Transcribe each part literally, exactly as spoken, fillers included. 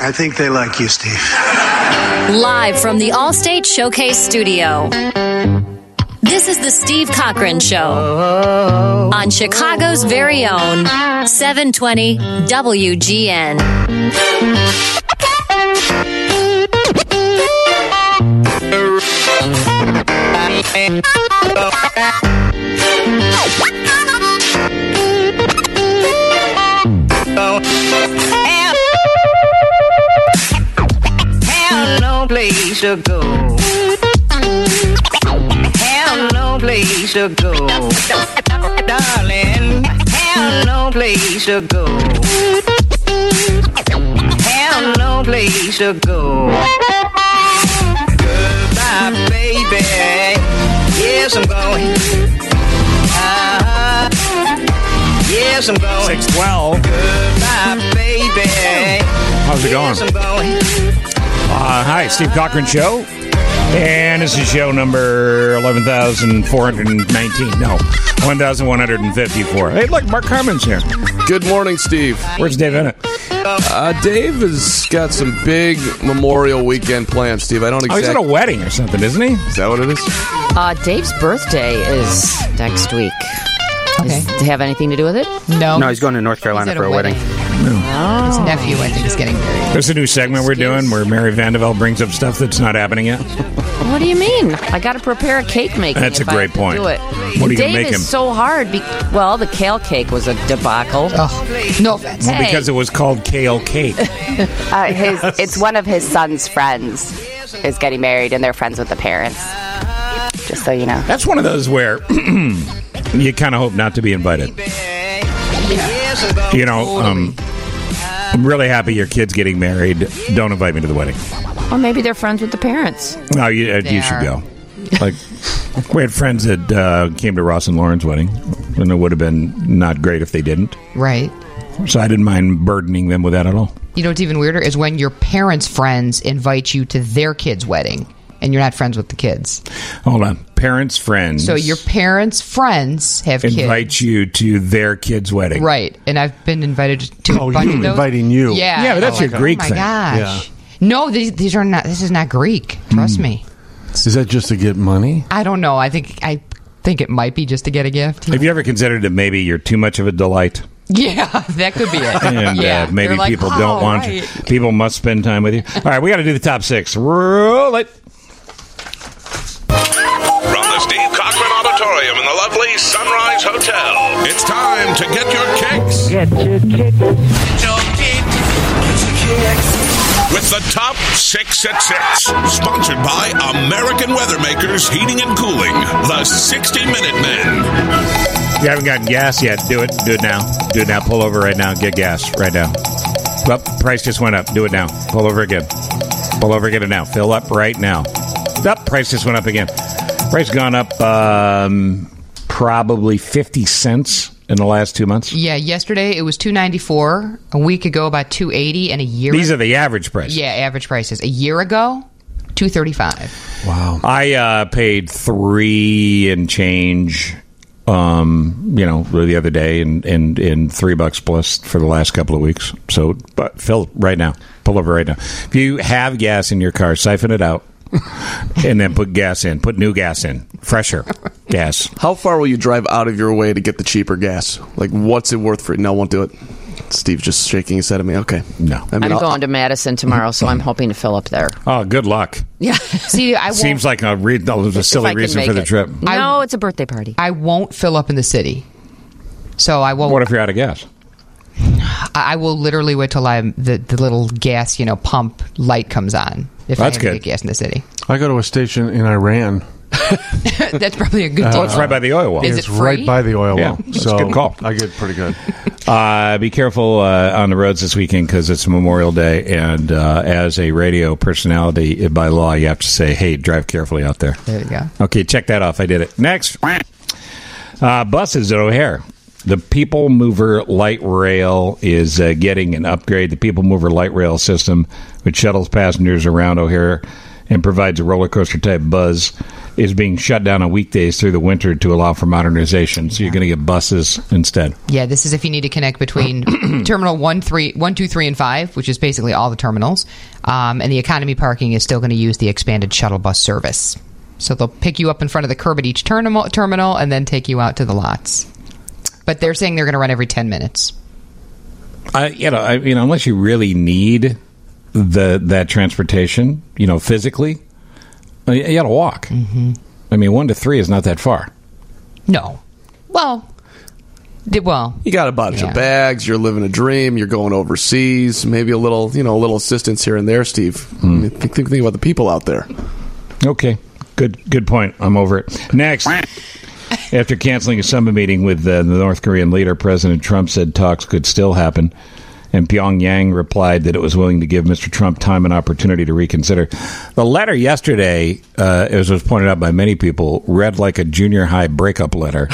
I think they like you, Steve. Live from the Allstate Showcase Studio. This is the Steve Cochran Show on Chicago's very own seven twenty W G N. Have no place to go. Have no place to go. Darling, have no place to go. Have no place to go. Goodbye, baby. Yes, I'm going. Uh-huh. Yes, I'm going. six twelve. Goodbye, baby. How's it going? Yes, I'm going. Uh, hi, Steve Cochran Show. And this is show number eleven thousand four hundred nineteen. No, one thousand one hundred fifty-four. Hey, look, Mark Carmen's here. Good morning, Steve. Where's Dave Ennett? Uh, Dave has got some big Memorial Weekend plans, Steve. I don't Oh, he's exactly... at a wedding or something, isn't he? Is that what it is? Uh, Dave's birthday is next week. Okay. Does it have anything to do with it? No. No, he's going to North Carolina He's at for a wedding. Oh. His nephew, I think, is getting married. There's a new segment we're doing where Mary Vandeveld brings up stuff that's not happening yet. What do you mean? I got to prepare a cake making. That's if a I great have to point. Do it. What are you Dave gonna make is him? so hard. Be- well, the kale cake was a debacle. Oh, no offense. Hey. Because it was called Kale Cake. Uh, his, it's one of his son's friends is getting married, and they're friends with the parents. Just so you know. That's one of those where you kind of hope not to be invited. You know, um, I'm really happy your kid's getting married. Don't invite me to the wedding. Or maybe they're friends with the parents. No, you, uh, you should go. Like, we had friends that uh, came to Ross and Lauren's wedding, and it would have been not great if they didn't. Right. So I didn't mind burdening them with that at all. You know what's even weirder is when your parents' friends invite you to their kid's wedding, and you're not friends with the kids. Hold on. Parents' friends. So your parents' friends have invite kids. you to their kid's wedding. Right. And I've been invited to Oh, a bunch you of those. inviting you. Yeah. Yeah, but that's Oh, your like, Greek oh my thing. gosh. Yeah. No, these, these are not. This is not Greek. Trust me. Is that just to get money? I don't know. I think I think it might be just to get a gift. Have you ever considered that maybe you're too much of a delight? Yeah, that could be it. And yeah, uh, maybe They're like, people "Oh, don't want right." people must spend time with you. All right, we got to do the top six. Roll it. From the Steve Cochran Auditorium in the lovely Sunrise Hotel, it's time to get your kicks. Get your kick. Get your kick. With the top six at six, sponsored by American Weathermakers Heating and Cooling, the sixty minute Men. You haven't gotten gas yet. Do it. Do it now. Do it now. Pull over right now. Get gas right now. Well, price just went up. Do it now. Pull over again. Pull over again now. Fill up right now. Up. Price just went up again. Price gone up um, probably fifty cents in the last two months. Yeah, yesterday it was two ninety-four. A week ago, about two eighty, and a year. These are the average prices. Yeah, average prices. A year ago, two thirty-five. Wow. I uh, paid three and change, um, you know, the other day, and, and, and three bucks plus for the last couple of weeks. So, but fill right now. Pull over right now. If you have gas in your car, siphon it out. And then put gas in. Put new gas in. Fresher gas. How far will you drive out of your way to get the cheaper gas? Like, what's it worth for you? No, won't do it. Steve's just shaking his head at me. Okay. No. I mean, I'm I'll- going to Madison tomorrow, so I'm hoping to fill up there. Oh, good luck. Yeah. See, I won't, Seems like a, re- a silly can reason make for the it. trip. No, it's a birthday party. I won't fill up in the city. So I won't. What if you're out of gas? I, I will literally wait till I the, the little gas, you know, pump light comes on. If That's I have good. to get gas in the city. I go to a station in Iran. That's probably a good Oh, deal. it's right by the oil well. Is it's it free? right by the oil Yeah, well. that's So a good call. I get pretty good. Uh, be careful uh, on the roads this weekend because it's Memorial Day, and uh, as a radio personality, by law, you have to say, hey, drive carefully out there. There you go. Okay, check that off. I did it. Next. Uh, buses at O'Hare. The People Mover Light Rail is uh, getting an upgrade. The People Mover Light Rail system, which shuttles passengers around O'Hare and provides a roller coaster type buzz, is being shut down on weekdays through the winter to allow for modernization. So you're going to get buses instead. Yeah, this is if you need to connect between Terminal one, three, one, two, three, and five, which is basically all the terminals. Um, and the economy parking is still going to use the expanded shuttle bus service. So they'll pick you up in front of the curb at each terminal, terminal and then take you out to the lots. But they're saying they're going to run every ten minutes. I, you know, I, you know, unless you really need the that transportation, you know, physically, you got to walk. Mm-hmm. I mean, one to three is not that far. No. Well, did well. You got a bunch yeah. of bags. You're living a dream. You're going overseas. Maybe a little, you know, a little assistance here and there, Steve. Mm. I mean, think, think, think about the people out there. Okay. Good, good point. I'm over it. Next. After canceling a summit meeting with uh, the North Korean leader, President Trump said talks could still happen. And Pyongyang replied that it was willing to give Mister Trump time and opportunity to reconsider. The letter yesterday, uh, as was pointed out by many people, read like a junior high breakup letter.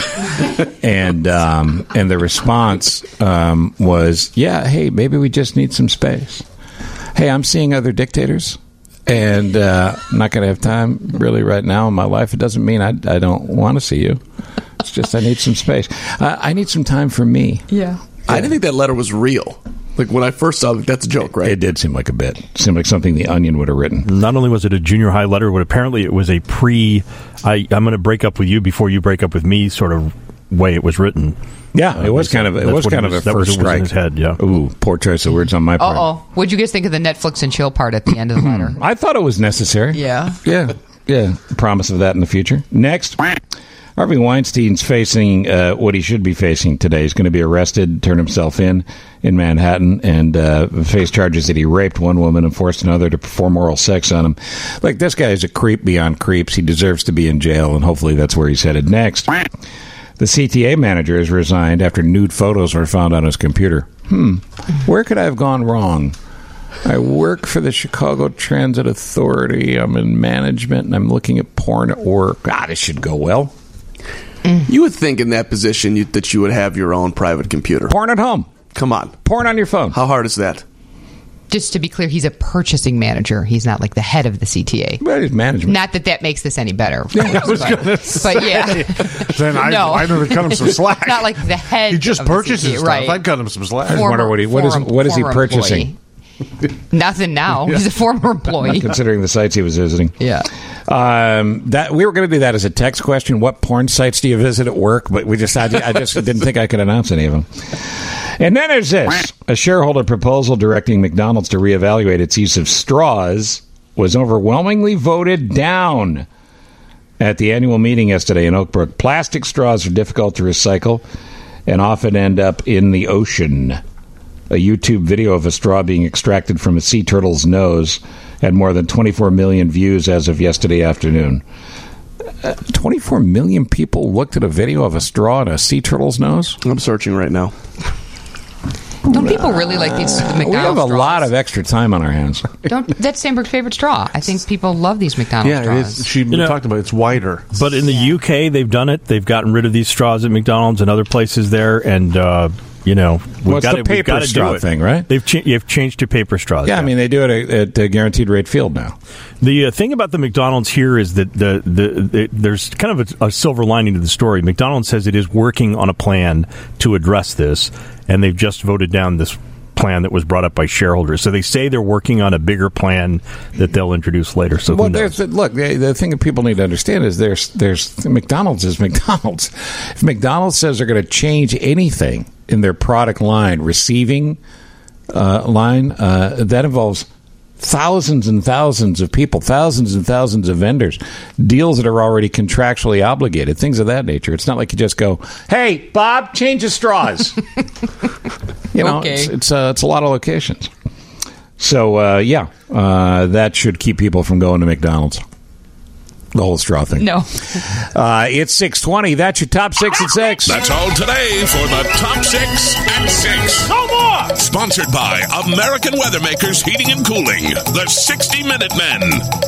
and um, and the response um, was, yeah, hey, maybe we just need some space. Hey, I'm seeing other dictators. And uh, I'm not going to have time really right now in my life. It doesn't mean I, I don't want to see you. It's just I need some space. Uh, I need some time for me. Yeah. I didn't think that letter was real. Like, when I first saw it, that's a joke, right? It did seem like a bit. It seemed like something The Onion would have written. Not only was it a junior high letter, but apparently it was a pre, I, I'm going to break up with you before you break up with me sort of way it was written. Yeah, it was kind of it was kind of a first strike. In his head, yeah. Ooh, poor choice of words on my part. Uh-oh. What'd you guys think of the Netflix and chill part at the end of the letter? I thought it was necessary. Yeah. Yeah. Yeah. Promise of that in the future. Next. Harvey Weinstein's facing uh, what he should be facing today. He's going to be arrested, turn himself in in Manhattan, and uh, face charges that he raped one woman and forced another to perform oral sex on him. Like, this guy is a creep beyond creeps. He deserves to be in jail, and hopefully that's where he's headed next. The C T A manager has resigned after nude photos were found on his computer. Hmm. Where could I have gone wrong? I work for the Chicago Transit Authority. I'm in management, and I'm looking at porn at work. Ah, this should go well. You would think in that position you, that you would have your own private computer. Porn at home. Come on. Porn on your phone. How hard is that? Just to be clear, he's a purchasing manager. He's not like the head of the C T A. But he's management. Not that that makes this any better. Yeah, I was but, gonna say. But yeah. Then I, no. I know to cut him some slack. Not like the head. He just of the purchases C T A, stuff. right. I'd cut him some slack. I just wonder what he what is former, what is he former purchasing? Employee. Nothing now. He's a former employee. Considering the sites he was visiting. Yeah. Um, that we were going to do that as a text question. What porn sites do you visit at work? But we just I, I just didn't think I could announce any of them. And then there's this. A shareholder proposal directing McDonald's to reevaluate its use of straws was overwhelmingly voted down at the annual meeting yesterday in Oak Brook. Plastic straws are difficult to recycle and often end up in the ocean. A YouTube video of a straw being extracted from a sea turtle's nose had more than twenty-four million views as of yesterday afternoon. Uh, twenty-four million people looked at a video of a straw in a sea turtle's nose? I'm searching right now. Don't people really like these the McDonald's We have a straws? lot of extra time on our hands. Don't that's Sandberg's favorite straw. I think people love these McDonald's Yeah, it straws. is. She You know, talked about it. It's wider. But in the U K, they've done it. They've gotten rid of these straws at McDonald's and other places there, and uh, you know, we've Well, it's got the to, we've paper got to straw do it. thing, right? They've cha- you've changed to paper straws. Yeah, I mean, they do it at, at uh, Guaranteed Rate Field now. The uh, thing about the McDonald's here is that the, the, the there's kind of a, a silver lining to the story. McDonald's says it is working on a plan to address this, and they've just voted down this plan that was brought up by shareholders. So they say they're working on a bigger plan that they'll introduce later. So Well, who knows? there's, look, the, the thing that people need to understand is there's there's McDonald's is McDonald's. If McDonald's says they're going to change anything in their product line, receiving uh, line, uh, that involves thousands and thousands of people, thousands and thousands of vendors, deals that are already contractually obligated, things of that nature. It's not like you just go, "Hey, Bob, change the straws." You know, Okay. it's it's, uh, it's a lot of locations. So uh, yeah, uh, that should keep people from going to McDonald's. The whole straw thing. No. Uh, it's six twenty. That's your top six at six. That's all today for the Top six at six. No more! Sponsored by American Weathermakers Heating and Cooling, the sixty minute Men.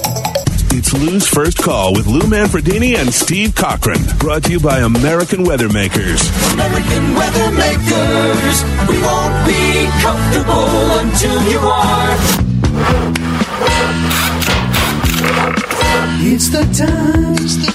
It's Lou's First Call with Lou Manfredini and Steve Cochran. Brought to you by American Weathermakers. American Weathermakers. We won't be comfortable until you are. It's the time. It's the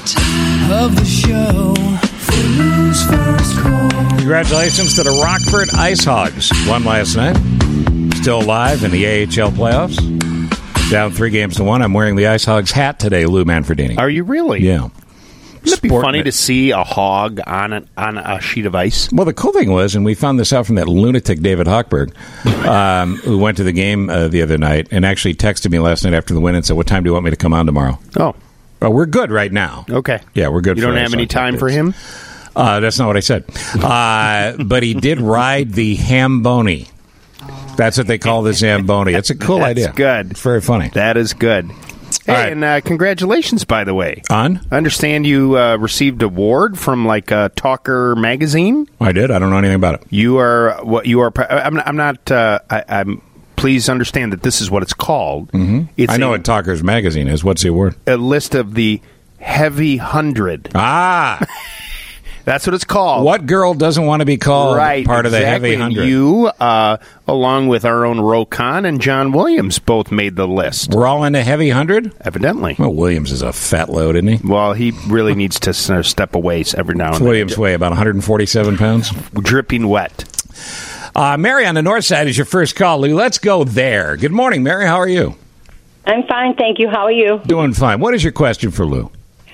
Congratulations to the Rockford Ice Hogs. Won last night. Still alive in the A H L playoffs. Down three games to one. I'm wearing the Ice Hogs hat today, Lou Manfredini. Are you really? Yeah. Wouldn't it be Sporting funny it. to see a hog on a, on a sheet of ice? Well, the cool thing was, and we found this out from that lunatic David Hochberg, um, who went to the game uh, the other night and actually texted me last night after the win and said, "What time do you want me to come on tomorrow?" Oh. Oh, we're good right now. Okay. Yeah, we're good You for don't Ice have any Hogs time updates. for him? Uh, that's not what I said. Uh, but he did ride the Hamboni. That's what they call the Zamboni. It's a cool That's idea. good. It's very funny. That is good. Hey, right. and uh, congratulations, by the way. On? I understand you uh, received an award from like uh, Talker magazine. I did. I don't know anything about it. You are what you are. I'm, I'm not. Uh, I, I'm. Please understand that this is what it's called. Mm-hmm. It's I know a, what Talker's magazine is. What's the award? a list of the heavy hundred. Ah, That's what it's called. what girl doesn't want to be called right, part of the exactly. heavy hundred? You, uh, along with our own Rokon and John Williams, both made the list. We're all into heavy hundred. Evidently. Well, Williams is a fat load, isn't he? Well, he really needs to sort of step away every now and then. Williams weigh about one hundred forty-seven pounds. Dripping wet. Uh, Mary on the north side is your first call, Lou. Let's go there. Good morning, Mary. How are you? I'm fine, thank you. How are you? Doing fine. What is your question for Lou?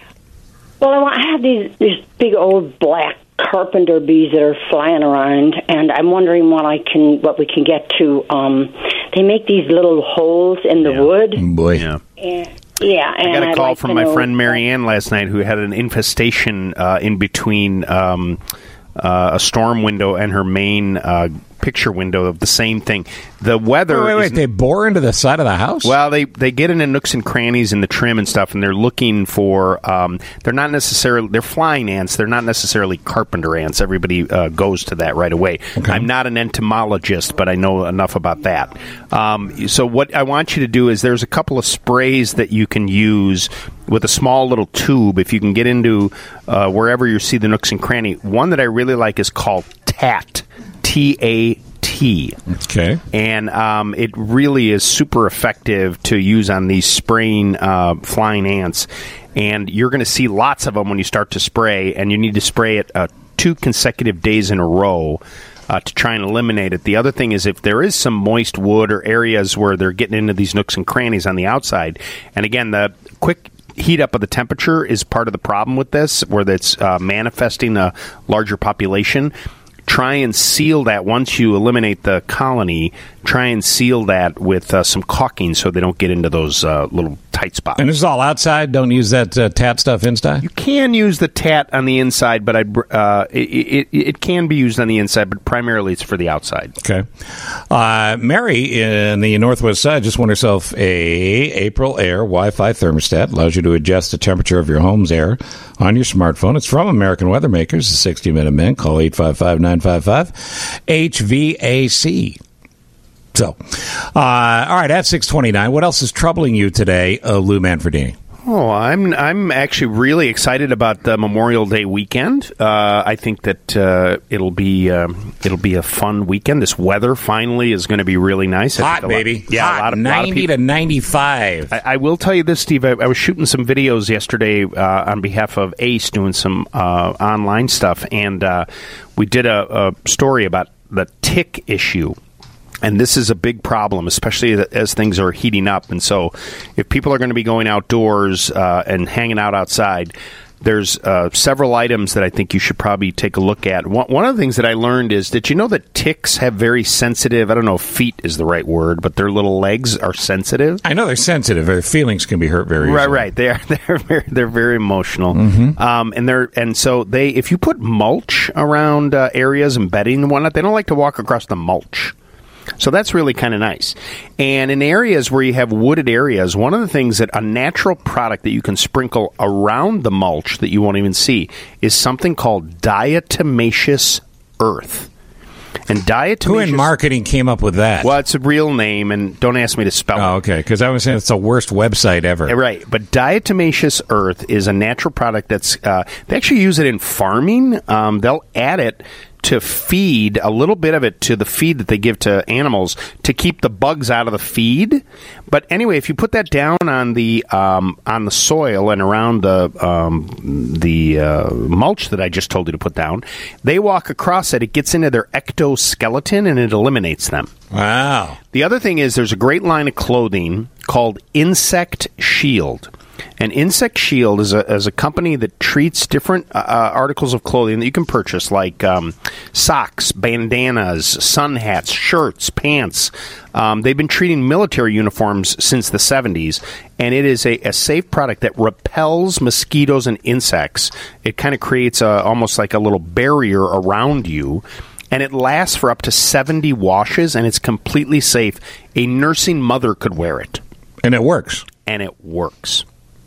Well, I, want, I have these these big old black carpenter bees that are flying around, and I'm wondering what I can, what we can get to. Um, they make these little holes in the Yeah. wood. Boy. Yeah. And, yeah, and I got a I'd call like from to my know- friend Marianne last night who had an infestation uh, in between um, uh, a storm window and her main uh, picture window of the same thing. The weather. Wait, wait, wait. is- They bore into the side of the house? Well, they they get into nooks and crannies in the trim and stuff, and they're looking for. Um, they're not necessarily. They're flying ants. They're not necessarily carpenter ants. Everybody uh, goes to that right away. Okay. I'm not an entomologist, but I know enough about that. Um, so what I want you to do is there's a couple of sprays that you can use with a small little tube. If you can get into uh, wherever you see the nooks and cranny, one that I really like is called Tat. T A T. Okay. And um, it really is super effective to use on these spraying uh, flying ants. And you're going to see lots of them when you start to spray, and you need to spray it uh, two consecutive days in a row uh, to try and eliminate it. The other thing is if there is some moist wood or areas where they're getting into these nooks and crannies on the outside, and again, the quick heat up of the temperature is part of the problem with this, where it's uh, manifesting a larger population. Try and seal that once you eliminate the colony. Try and seal that with uh, some caulking so they don't get into those uh, little tight spots. And this is all outside? Don't use that uh, tat stuff inside? You can use the tat on the inside, but I uh, it, it, it can be used on the inside, but primarily it's for the outside. Okay. Uh, Mary in the northwest side just won herself a April Air Wi-Fi thermostat. Allows you to adjust the temperature of your home's air on your smartphone. It's from American Weather Makers, the sixty minute Men. Call eight five five, nine five five, H V A C. So, uh, all right, at six twenty-nine, what else is troubling you today, uh, Lou Manfredini? Oh, I'm I'm actually really excited about the Memorial Day weekend. Uh, I think that uh, it'll be um, it'll be a fun weekend. This weather finally is going to be really nice. I Hot, think a lot- baby. yeah, Hot. a lot of ninety lot of people- to ninety-five. I, I will tell you this, Steve. I, I was shooting some videos yesterday uh, on behalf of Ace, doing some uh, online stuff, and uh, we did a, a story about the tick issue. And this is a big problem, especially as things are heating up. And so if people are going to be going outdoors uh, and hanging out outside, there's uh, several items that I think you should probably take a look at. One, one of the things that I learned is, did you know that ticks have very sensitive, I don't know if feet is the right word, but their little legs are sensitive? I know they're sensitive. Their feelings can be hurt very easily. Right, right. They are. They're very, they're very emotional, Mhm. um, and they're and so they. If you put mulch around uh, areas and bedding and whatnot, they don't like to walk across the mulch. So that's really kind of nice. And in areas where you have wooded areas, one of the things that a natural product that you can sprinkle around the mulch that you won't even see is something called diatomaceous earth. And diatomaceous... Who in marketing came up with that? Well, it's a real name, and don't ask me to spell it. Oh, okay, because I was saying it's the worst website ever. Right, but diatomaceous earth is a natural product that's... Uh, they actually use it in farming. Um, they'll add it to feed a little bit of it to the feed that they give to animals to keep the bugs out of the feed. But anyway, if you put that down on the um, on the soil and around the um, the uh, mulch that I just told you to put down, they walk across it. It gets into their ectoskeleton and it eliminates them. Wow. The other thing is there's a great line of clothing called Insect Shield. And Insect Shield is a, is a company that treats different uh, articles of clothing that you can purchase, like um, socks, bandanas, sun hats, shirts, pants. Um, they've been treating military uniforms since the seventies, and it is a, a safe product that repels mosquitoes and insects. It kind of creates a, almost like a little barrier around you. And it lasts for up to seventy washes, and it's completely safe. A nursing mother could wear it. And it works. And it works.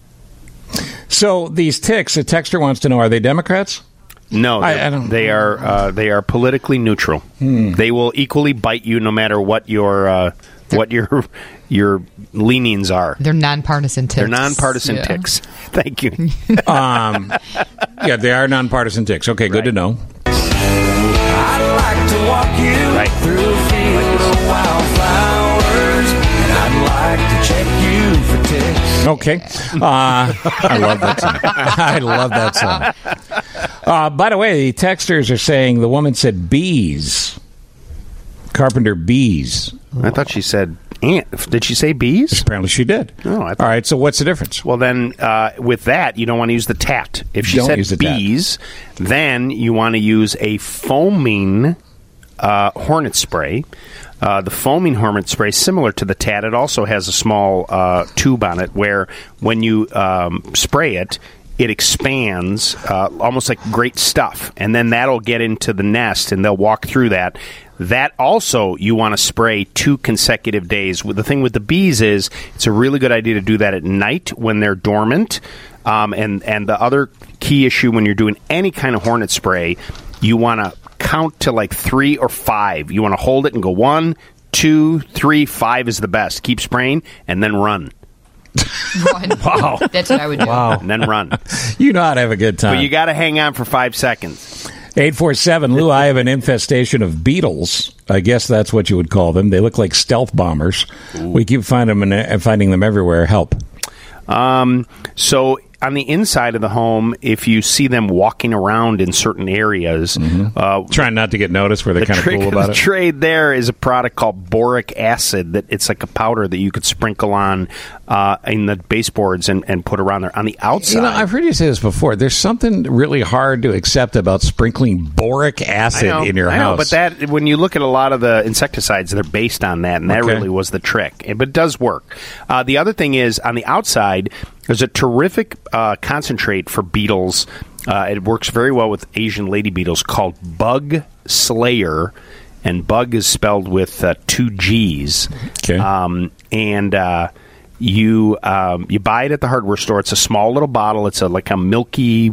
So these ticks, a texter wants to know, are they Democrats? No, I, I don't, they are uh, they are politically neutral. Hmm. They will equally bite you no matter what your uh, what your your leanings are. They're nonpartisan ticks. They're nonpartisan Yeah. ticks. Thank you. um, yeah, they are nonpartisan ticks. Okay, good Right. to know. I'd like to walk you Right. through a field of wildflowers, and I'd like to check you for ticks. Okay. Uh, I love that song. I love that song. Uh, by the way, the texters are saying the woman said bees. Carpenter bees. I thought she said ant. Did she say bees? Apparently she did. Oh, I thought. All right, so what's the difference? Well, then, uh, with that, you don't want to use the tat. If she Don't said use the tat. bees, then you want to use a foaming uh, hornet spray. Uh, the foaming hornet spray, similar to the tat, it also has a small uh, tube on it where when you um, spray it, it expands uh, almost like great stuff. And then that'll get into the nest, and they'll walk through that. That also you want to spray two consecutive days. The thing with the bees is it's a really good idea to do that at night when they're dormant. Um, and, and the other key issue when you're doing any kind of hornet spray, you want to count to like three or five. You want to hold it and go one, two, three, five is the best. Keep spraying and then run. Run. Wow. That's what I would do. Wow. And then run. You know how to have a good time. But you got to hang on for five seconds. eight four seven, Lou, I have an infestation of beetles. I guess that's what you would call them. They look like stealth bombers. Ooh. We keep finding them, and finding them everywhere. Help. Um, so on the inside of the home, if you see them walking around in certain areas, mm-hmm. uh, trying not to get noticed, where they're the kind of cool about the it. Trade there is a product called boric acid. That it's like a powder that you could sprinkle on uh, in the baseboards and, and put around there on the outside. You know, I've heard you say this before. There's something really hard to accept about sprinkling boric acid I know, in your I know, house. but that when you look at a lot of the insecticides, they're based on that, and that Okay. really was the trick. But it does work. Uh, the other thing is on the outside, there's a terrific uh, concentrate for beetles. Uh, it works very well with Asian lady beetles called Bug Slayer, and bug is spelled with uh, two G's. Okay. Um, and uh, you um, you buy it at the hardware store. It's a small little bottle. It's a, like a milky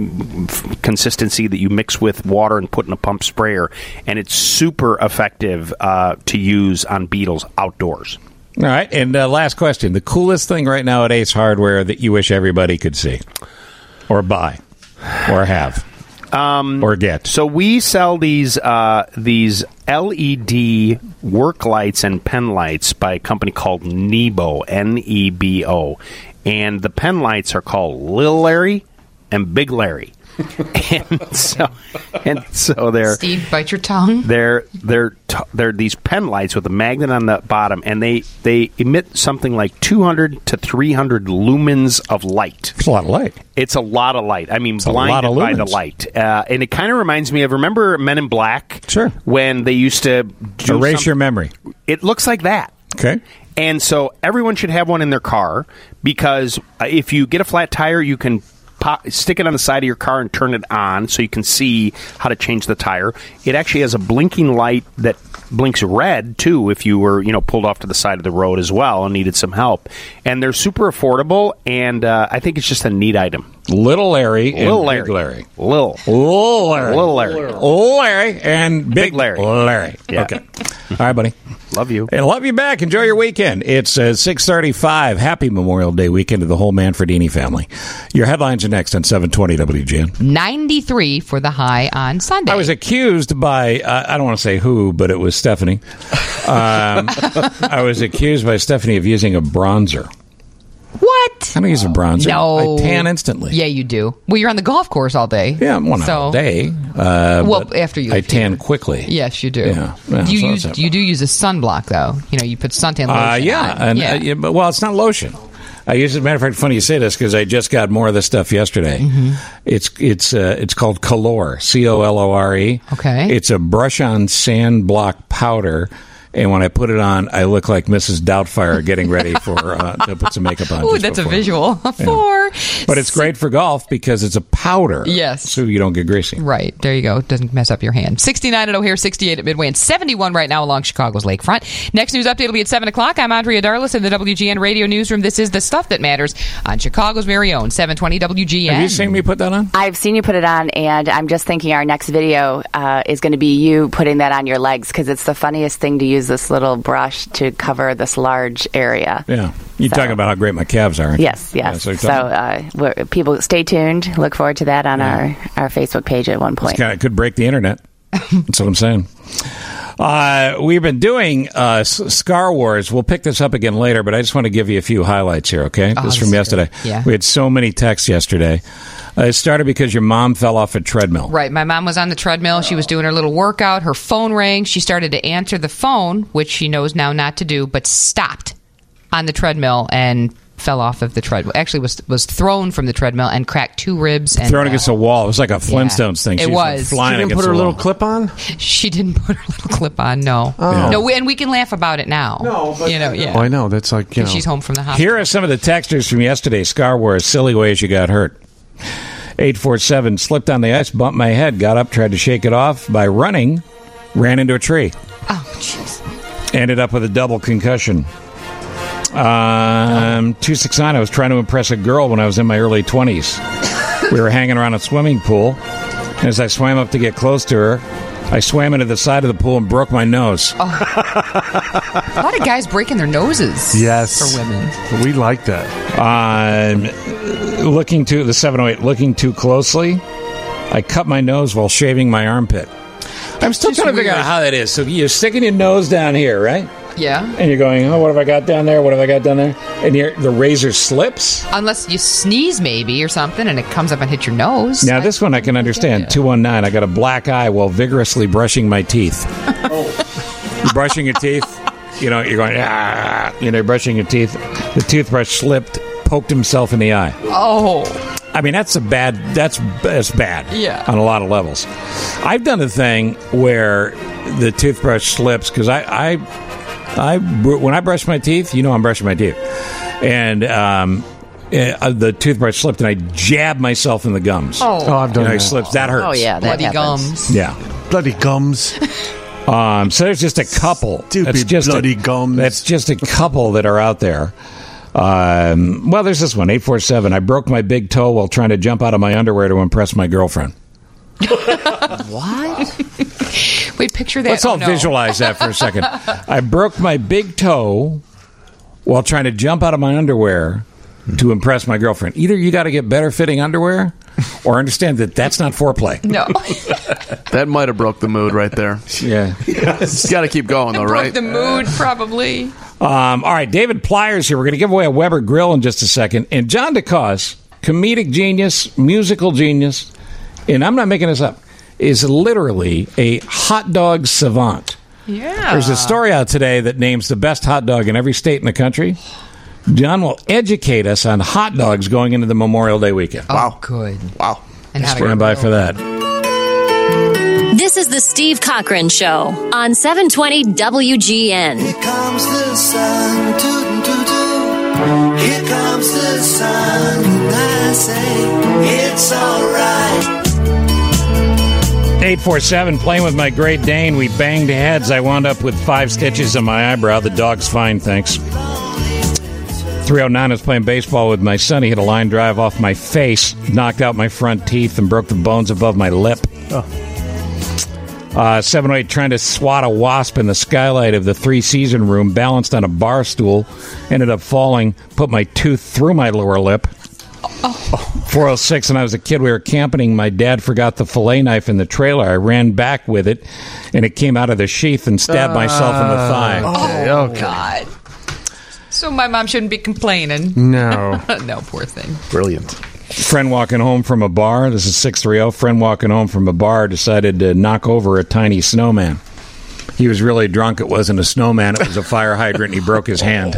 mm, consistency that you mix with water and put in a pump sprayer, and it's super effective uh, to use on beetles outdoors. All right, and uh, last question. The coolest thing right now at Ace Hardware that you wish everybody could see or buy or have um, or get. So we sell these uh, these L E D work lights and pen lights by a company called Nebo, N E B O. And the pen lights are called Lil Larry and Big Larry. and so and so they're Steve, bite your tongue. They're they're t- they're these pen lights with a magnet on the bottom, and they, they emit something like two hundred to three hundred lumens of light. It's a lot of light. It's a lot of light. I mean, It's a lot blinded of by the lumens. light, uh, and it kind of reminds me of remember Men in Black? Sure. When they used to do Erase some- your memory. It looks like that. Okay. And so everyone should have one in their car because uh, if you get a flat tire, you can pop, stick it on the side of your car and turn it on so you can see how to change the tire. It actually has a blinking light that blinks red, too, if you were, you know, pulled off to the side of the road as well and needed some help. And they're super affordable, and uh, I think it's just a neat item. Little Larry and Little Big Larry. Larry. Lil. Little Larry. Little Larry. Little Larry and Big, Big Larry. Larry. Yeah. Okay. All right, buddy. Love you. And love you back. Enjoy your weekend. It's uh, six thirty-five. Happy Memorial Day weekend to the whole Manfredini family. Your headlines are next on seven twenty W G N. ninety-three for the high on Sunday. I was accused by, uh, I don't want to say who, but it was Stephanie. Um, I was accused by Stephanie of using a bronzer. What? I don't use a bronzer. No. I tan instantly. Yeah, you do. Well, you're on the golf course all day. Yeah, well, not so, all day. Uh, Well, but after you I leave tan quickly. Yes, you do. Yeah. Yeah, do you so use? that's You do use a sunblock though. You know, you put suntan lotion. Uh, yeah, on. and yeah. Uh, yeah, but well, it's not lotion. I use it. As a matter of fact, funny you say this because I just got more of this stuff yesterday. Mm-hmm. It's it's uh, it's called Color, C O L O R E. Okay. It's a brush-on sand block powder. And when I put it on, I look like Missus Doubtfire getting ready for uh, to put some makeup on. Ooh, just that's before. a visual. Four. But it's great for golf because it's a powder. Yes. So you don't get greasy. Right. There you go. It doesn't mess up your hand. sixty-nine at O'Hare, sixty-eight at Midway, and seventy-one right now along Chicago's lakefront. Next news update will be at seven o'clock. I'm Andrea Darlis in the W G N Radio Newsroom. This is the stuff that matters on Chicago's very own seven twenty W G N. Have you seen me put that on? I've seen you put it on, and I'm just thinking our next video uh, is going to be you putting that on your legs because it's the funniest thing to use this little brush to cover this large area. Yeah. You're So- talking about how great my calves are. aren't you? Yes, yes. Yeah, so so uh, we're, people, stay tuned. Look forward to that on our, our Facebook page at one point. Kinda, could break the internet. That's what I'm saying. Uh, we've been doing uh, S- Scar Wars. We'll pick this up again later, but I just want to give you a few highlights here, okay? Oh, this is this from is yesterday. good. Yeah. We had so many texts yesterday. Uh, it started because your mom fell off a treadmill. Right. My mom was on the treadmill. She was doing her little workout. Her phone rang. She started to answer the phone, which she knows now not to do, but stopped on the treadmill and fell off of the treadmill. Actually, was was thrown from the treadmill and cracked two ribs. And, Thrown uh, against a wall. It was like a Flintstones thing. It She was. flying She didn't against put her the little wall. clip on? She didn't put her little clip on. No. Oh. No. We, and we can laugh about it now. No, but- you know. Yeah. Oh, I know. That's like, you know. She's home from the hospital. Here are some of the texters from yesterday. Scar Wars, silly ways you got hurt. eight four seven, slipped on the ice, bumped my head, got up, tried to shake it off by running, ran into a tree. Oh, jeez. Ended up with a double concussion. Um, two six nine, I was trying to impress a girl when I was in my early twenties. We were hanging around a swimming pool. And as I swam up to get close to her, I swam into the side of the pool and broke my nose. A lot of guys breaking their noses. Yes. For women. We like that. Um, looking to the seven oh eight, looking too closely, I cut my nose while shaving my armpit. I'm still just trying to figure weird. out how that is. So you're sticking your nose down here, right? Yeah. And you're going, oh, what have I got down there? What have I got down there? And you're, the razor slips. Unless you sneeze maybe or something and it comes up and hits your nose. Now, this one I can understand. two one nine, I got a black eye while vigorously brushing my teeth. You're brushing your teeth. You know, you're going, ah, you know, you're brushing your teeth. The toothbrush slipped, poked himself in the eye. Oh. I mean, that's a bad, that's, that's bad. Yeah. On a lot of levels. I've done a thing where the toothbrush slips because I, I, I, when I brush my teeth, you know I'm brushing my teeth. And, um, uh, the toothbrush slipped and I jabbed myself in the gums. Oh, Oh, I've You done know, it that. slips. That hurts. Oh, yeah. That bloody happens. gums. Yeah. Bloody gums. Um, so there's just a couple. Stupid That's just bloody a, gums. That's just a couple that are out there. Um, well, there's this one, eight four seven. I broke my big toe while trying to jump out of my underwear to impress my girlfriend. What? Wait, picture that. Let's Oh, all no. visualize that for a second. I broke my big toe while trying to jump out of my underwear to impress my girlfriend. Either you got to get better fitting underwear or understand that that's not foreplay. No. That might have broke the mood right there. Yeah. You got to keep going, though, Broke right? the mood, probably. Um, all right, David Pliers here. We're going to give away a Weber grill in just a second. And John DeCause, comedic genius, musical genius, and I'm not making this up, is literally a hot dog savant. Yeah. There's a story out today that names the best hot dog in every state in the country. John will educate us on hot dogs going into the Memorial Day weekend. Oh, Wow. good. Wow. And how to Stand go by grill. for that. This is the Steve Cochran Show on seven twenty W G N. Here comes the sun, toot toot toot. Here comes the sun, and I say it's alright. eight four seven, playing with my Great Dane. We banged heads. I wound up with five stitches in my eyebrow. The dog's fine, thanks. three oh nine, I was playing baseball with my son. He hit a line drive off my face, knocked out my front teeth, and broke the bones above my lip. Oh. Uh, seven oh eight, trying to swat a wasp in the skylight of the three-season room, balanced on a bar stool, ended up falling, put my tooth through my lower lip. four oh six, when I was a kid, we were camping. My dad forgot the fillet knife in the trailer. I ran back with it, and it came out of the sheath and stabbed uh, myself in the thigh. Okay, oh, okay. God. So my mom shouldn't be complaining. No. No, poor thing. Brilliant. Friend walking home from a bar. This is six three zero. Friend walking home from a bar decided to knock over a tiny snowman. He was really drunk. It wasn't a snowman. It was a fire hydrant, and he broke his hand.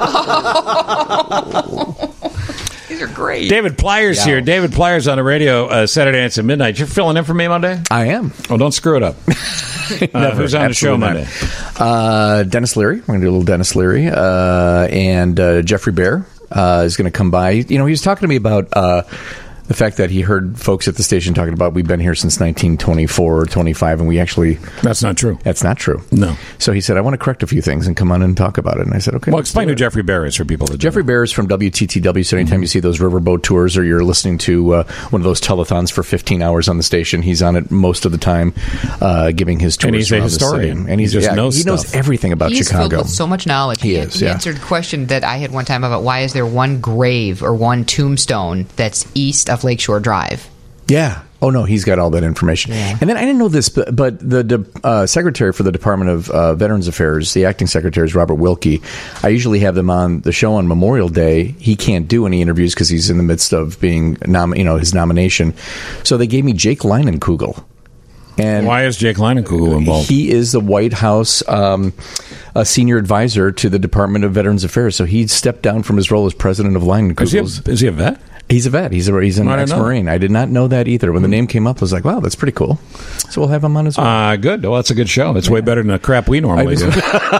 These are great. David Pliers yeah. here. David Pliers on the radio uh, Saturday nights at midnight. You're filling in for me Monday? I am. Oh, don't screw it up. uh, who's on the show Monday? Uh, Dennis Leary. We're going to do a little Dennis Leary. Uh, and uh, Jeffrey Bear uh, is going to come by. You know, he was talking to me about uh, the fact that he heard folks at the station talking about we've been here since nineteen twenty-four or twenty-five, and we actually... That's not true. That's not true. No. So he said, I want to correct a few things and come on and talk about it. And I said, okay. Well, explain who Jeffrey Bear is for people that Jeffrey Bear is from W T T W, so anytime mm-hmm. you see those riverboat tours or you're listening to uh, one of those telethons for fifteen hours on the station, he's on it most of the time, uh, giving his tours and he's around a historian. The city. And he's, he just yeah, knows He knows stuff. everything about he's Chicago. He's filled with so much knowledge. He, he is, he yeah. answered a question that I had one time about why is there one grave or one tombstone that's east of Lakeshore Drive? Yeah. Oh, no, he's got all that information. Yeah. And then I didn't know this, but, but the de- uh, secretary for the Department of uh, Veterans Affairs, the acting secretary is Robert Wilkie. I usually have them on the show on Memorial Day. He can't do any interviews because he's in the midst of being, nom- you know, his nomination. So they gave me Jake Leinenkugel. And why is Jake Leinenkugel involved? He is the White House um, a senior advisor to the Department of Veterans Affairs. So he stepped down from his role as president of Leinenkugel. Is he a, is he a vet? He's a vet. He's a he's an I ex-Marine. I did not know that either. When the name came up, I was like, wow, that's pretty cool. So we'll have him on as well. Uh, good. Well, that's a good show. It's yeah. way better than the crap we normally do.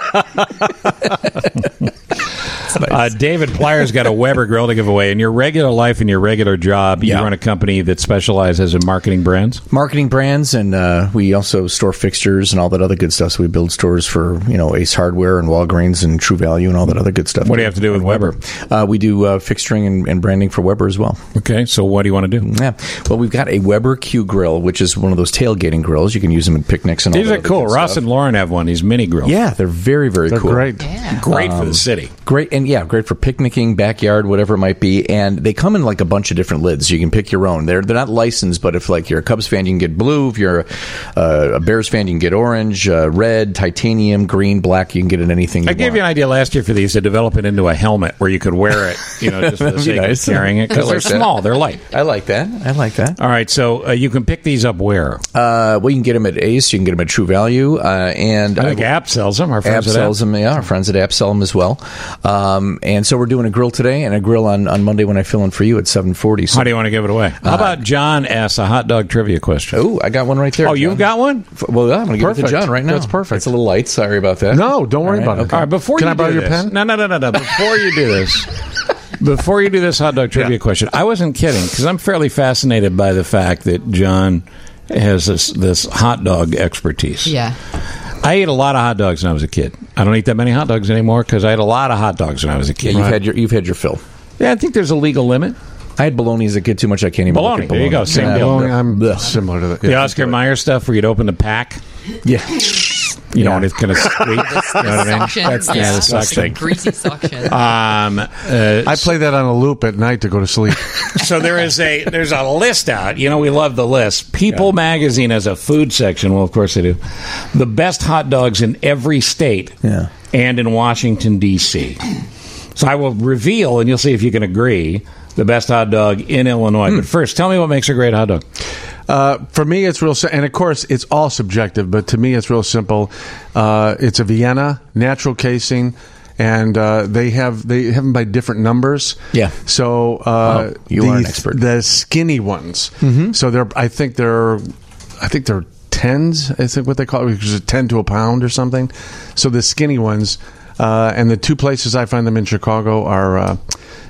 Nice. Uh, David Pliers got a Weber grill to give away. In your regular life, in your regular job, yeah. you run a company that specializes in marketing brands? Marketing brands, and uh, we also store fixtures and all that other good stuff. So we build stores for, you know, Ace Hardware and Walgreens and True Value and all that other good stuff. What do you have to do with Weber? Uh, we do uh, fixturing and, and branding for Weber as well. Okay, so what do you want to do? Yeah, well, we've got a Weber Q grill, which is one of those tailgating grills. You can use them in picnics and all These that are cool. Ross stuff. and Lauren have one, these mini grills. Yeah, they're very, very they're cool. Great. Yeah. Great um, for the city. Great, and yeah, great for picnicking, backyard, whatever it might be. And they come in like a bunch of different lids. You can pick your own. They're they're not licensed, but if like you're a Cubs fan, you can get blue. If you're uh, a Bears fan, you can get orange, uh, red, titanium, green, black. You can get it in anything you I want. gave you an idea last year for these to develop it into a helmet where you could wear it, you know, just for the sake nice. of carrying it. Because like they're that. small. They're light. I like that. I like that. All right, so uh, you can pick these up where? Uh, well, you can get them at Ace. You can get them at True Value. Uh, and I think uh, App sells them. Our friends App at sells App. them. Yeah, our friends at App sell them as well. Um, and so we're doing a grill today and a grill on, on Monday when I fill in for you at seven forty. So, How do you want to give it away? How Uh, about John asks a hot dog trivia question? Oh, I got one right there. Oh, John. you've got one? F- Well, yeah, I'm going to give it to Perfect. John right now. That's perfect. It's a little light. Sorry about that. No, don't worry All right, about it. okay. All right, before Can you I borrow do your this, pen? No, no, no, no, no. Before you do this, before you do this hot dog trivia Yeah. question, I wasn't kidding because I'm fairly fascinated by the fact that John has this this hot dog expertise. Yeah. I ate a lot of hot dogs when I was a kid. I don't eat that many hot dogs anymore because I had a lot of hot dogs when I was a Yeah, kid. you've had your you've had your fill. Yeah, I think there's a legal limit. I had bologna as a kid too much. I can't even Bologna, look at there you go, same Yeah, deal. Well, bleh. I'm Bleh. similar to that. The Yeah. Oscar Mayer stuff where you'd open the pack, Yeah. you know, Yeah. and it's kind of squeak. You know what I mean? Suction. That's yeah, Yeah. the suction. Greasy suction. Um, uh, I play that on a loop at night to go to sleep. So there is a there's a list out. You know, we love the list. People Yeah. magazine has a food section. Well, of course they do. The best hot dogs in every state Yeah. and in Washington D C. So I will reveal, and you'll see if you can agree, the best hot dog in Illinois. Hmm. But first, tell me what makes a great hot dog. Uh, for me, it's real, si- and of course, it's all subjective. But to me, it's real simple. Uh, it's a Vienna, natural casing, and uh, they have they have them by different numbers. Yeah. So uh, Wow, you the, are an expert. The skinny ones. Mm-hmm. So they're, I think they're, I think they're tens. I think what they call it, which is a ten to a pound or something. So the skinny ones, uh, and the two places I find them in Chicago are uh,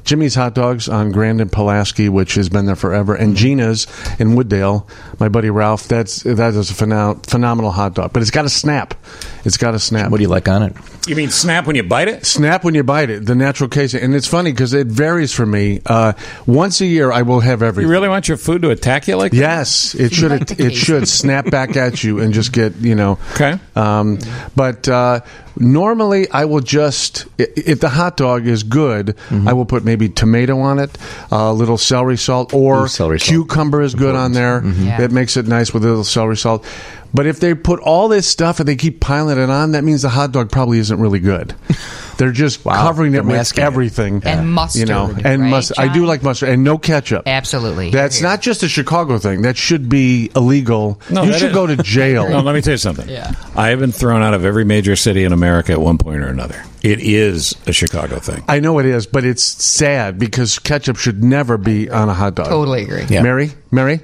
Jimmy's Hot Dogs on Grand and Pulaski, which has been there forever, and Gina's in Wooddale. My buddy Ralph. That's that is a phenom- phenomenal hot dog, but it's got to snap. It's got to snap. What do you like on it? You mean snap when you bite it? Snap when you bite it. The natural casing, and it's funny because it varies for me. Uh, once a year, I will have everything. You really want your food to attack you like that? Yes, it should. It, it should snap back at you and just get you know. Okay. Um, but uh, normally, I will just i- if the hot dog is good, Mm-hmm. I will put maybe tomato on it, a little celery salt, or Ooh, celery salt. cucumber is good on there. Mm-hmm. Yeah. That makes it nice with a little celery salt. But if they put all this stuff and they keep piling it on, that means the hot dog probably isn't really good. They're just Wow, covering they're it with masking it. everything, And mustard, you know, and right, mustard. I do John? like mustard and no ketchup. Absolutely. That's Here. not just a Chicago thing. That should be illegal. No, you that should is- go to jail. No, let me tell you something. Yeah. I have been thrown out of every major city in America at one point or another. It is a Chicago thing. I know it is, but it's sad because ketchup should never be on a hot dog. Totally agree. Yeah. Mary, Mary.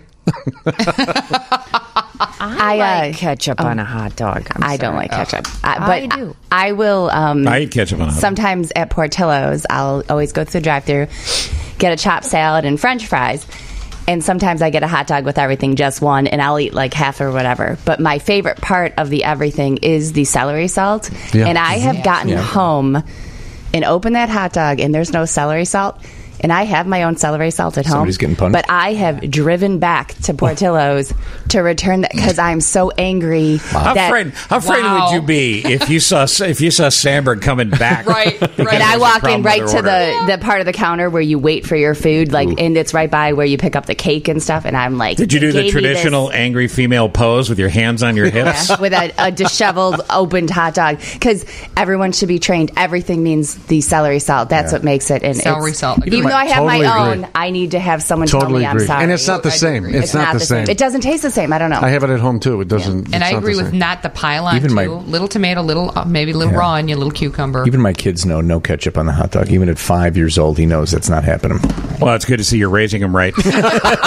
I like uh, ketchup on a hot dog. I'm I don't sorry. like ketchup, I I, but do. I, I will. Um, I eat ketchup on a hot dog. sometimes at Portillo's, I'll always go through the drive-through, get a chopped salad and French fries, and sometimes I get a hot dog with everything, just one, and I'll eat like half or whatever. But my favorite part of the everything is the celery salt, Yeah. and I have gotten Yeah. home and opened that hot dog, and there's no celery salt. And I have my own celery salt at home. Somebody's getting punished. But I have driven back to Portillo's to return that because I'm so angry. How that, afraid? How afraid Wow. would you be if you saw if you saw Sandberg coming back? Right, because right. And there I was a walk problem in right with to their order? the, the part of the counter where you wait for your food, like, and it's right by where you pick up the cake and stuff. And I'm like, Did you do "They the gave me this." traditional angry female pose with your hands on your hips? Yeah, with a, a disheveled, opened hot dog? Because everyone should be trained. Everything means the celery salt. That's what makes it. And Celery it's- salt. Even though I have Totally my agree. own, I need to have someone tell Totally me I'm agree. sorry. And it's not the I do same. agree. It's, not, the same. It doesn't taste the same. I don't know. I have it at home too. It doesn't. And it's I not agree the with same. not the pile on Even too. my- little tomato, little uh, maybe a little Yeah. raw onion, a little cucumber. Even my kids know no ketchup on the hot dog. Even at five years old, he knows that's not happening. Well, it's good to see you're raising them right. you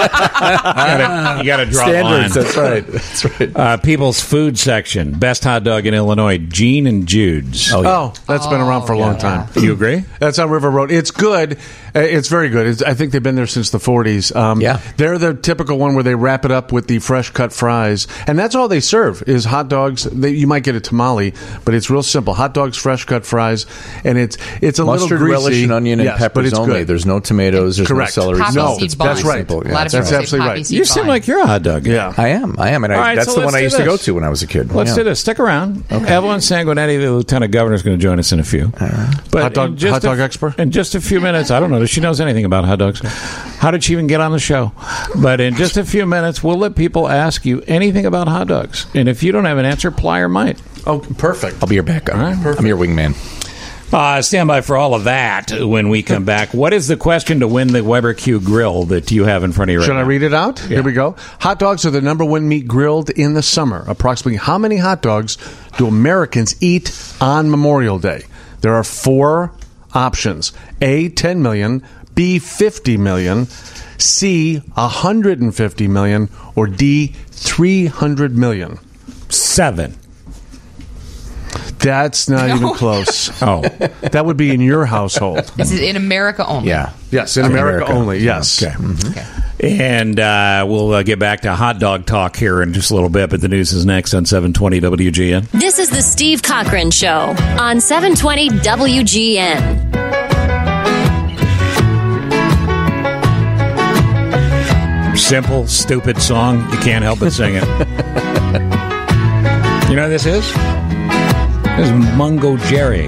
got to draw Standards. a line. That's right. That's right. Uh, People's Food Section, best hot dog in Illinois, Gene and Jude's. Oh, yeah. Oh, that's been around for a long time. You agree? That's on River Road. It's good. Uh, It's very good. It's, I think they've been there since the forties. Um, Yeah. They're the typical one where they wrap it up with the fresh cut fries. And that's all they serve is hot dogs. They, you might get a tamale, but it's real simple. Hot dogs, fresh cut fries. And it's it's a Mustard, little greasy. relish, and onion and Yes, but peppers it's only. good. There's no tomatoes. There's Correct. no celery Poppy salt. seed It's bun. That's right. simple. Yeah, A lot of that's people right. say absolutely poppy right. seed You seem bun. like you're a hot dog guy. Yeah. I am. I am. And I, All right, that's so the let's one I do used to this. go to when I was a kid. Let's Yeah. do this. Stick around. Evelyn Sanguinetti, the Lieutenant Governor, is going to join us in a few. But Hot dog- in just hot a- dog expert? In just a few minutes, I don't know if she knows anything about hot dogs. How did she even get on the show? But in just a few minutes, we'll let people ask you anything about hot dogs. And if you don't have an answer, Plier might. Oh, perfect. I'll be your backup. All right, I'm your wingman. Uh, stand by for all of that when we come back. What is the question to win the Weber Q grill that you have in front of you right Should now? I read it out? Here we go. Hot dogs are the number one meat grilled in the summer. Approximately how many hot dogs do Americans eat on Memorial Day? There are four options. A, ten million. B, fifty million. C, one hundred fifty million. Or D, three hundred million. Seven. That's not No. even close. Oh. That would be in your household. This is in America only. Yeah. Yes, in In America, America. only. Yes. Okay. Okay. And uh, we'll uh, get back to hot dog talk here in just a little bit, but the news is next on seven twenty W G N. This is the Steve Cochran Show on seven twenty W G N. Simple, stupid song. You can't help but sing it. You know what this is? This is Mungo Jerry.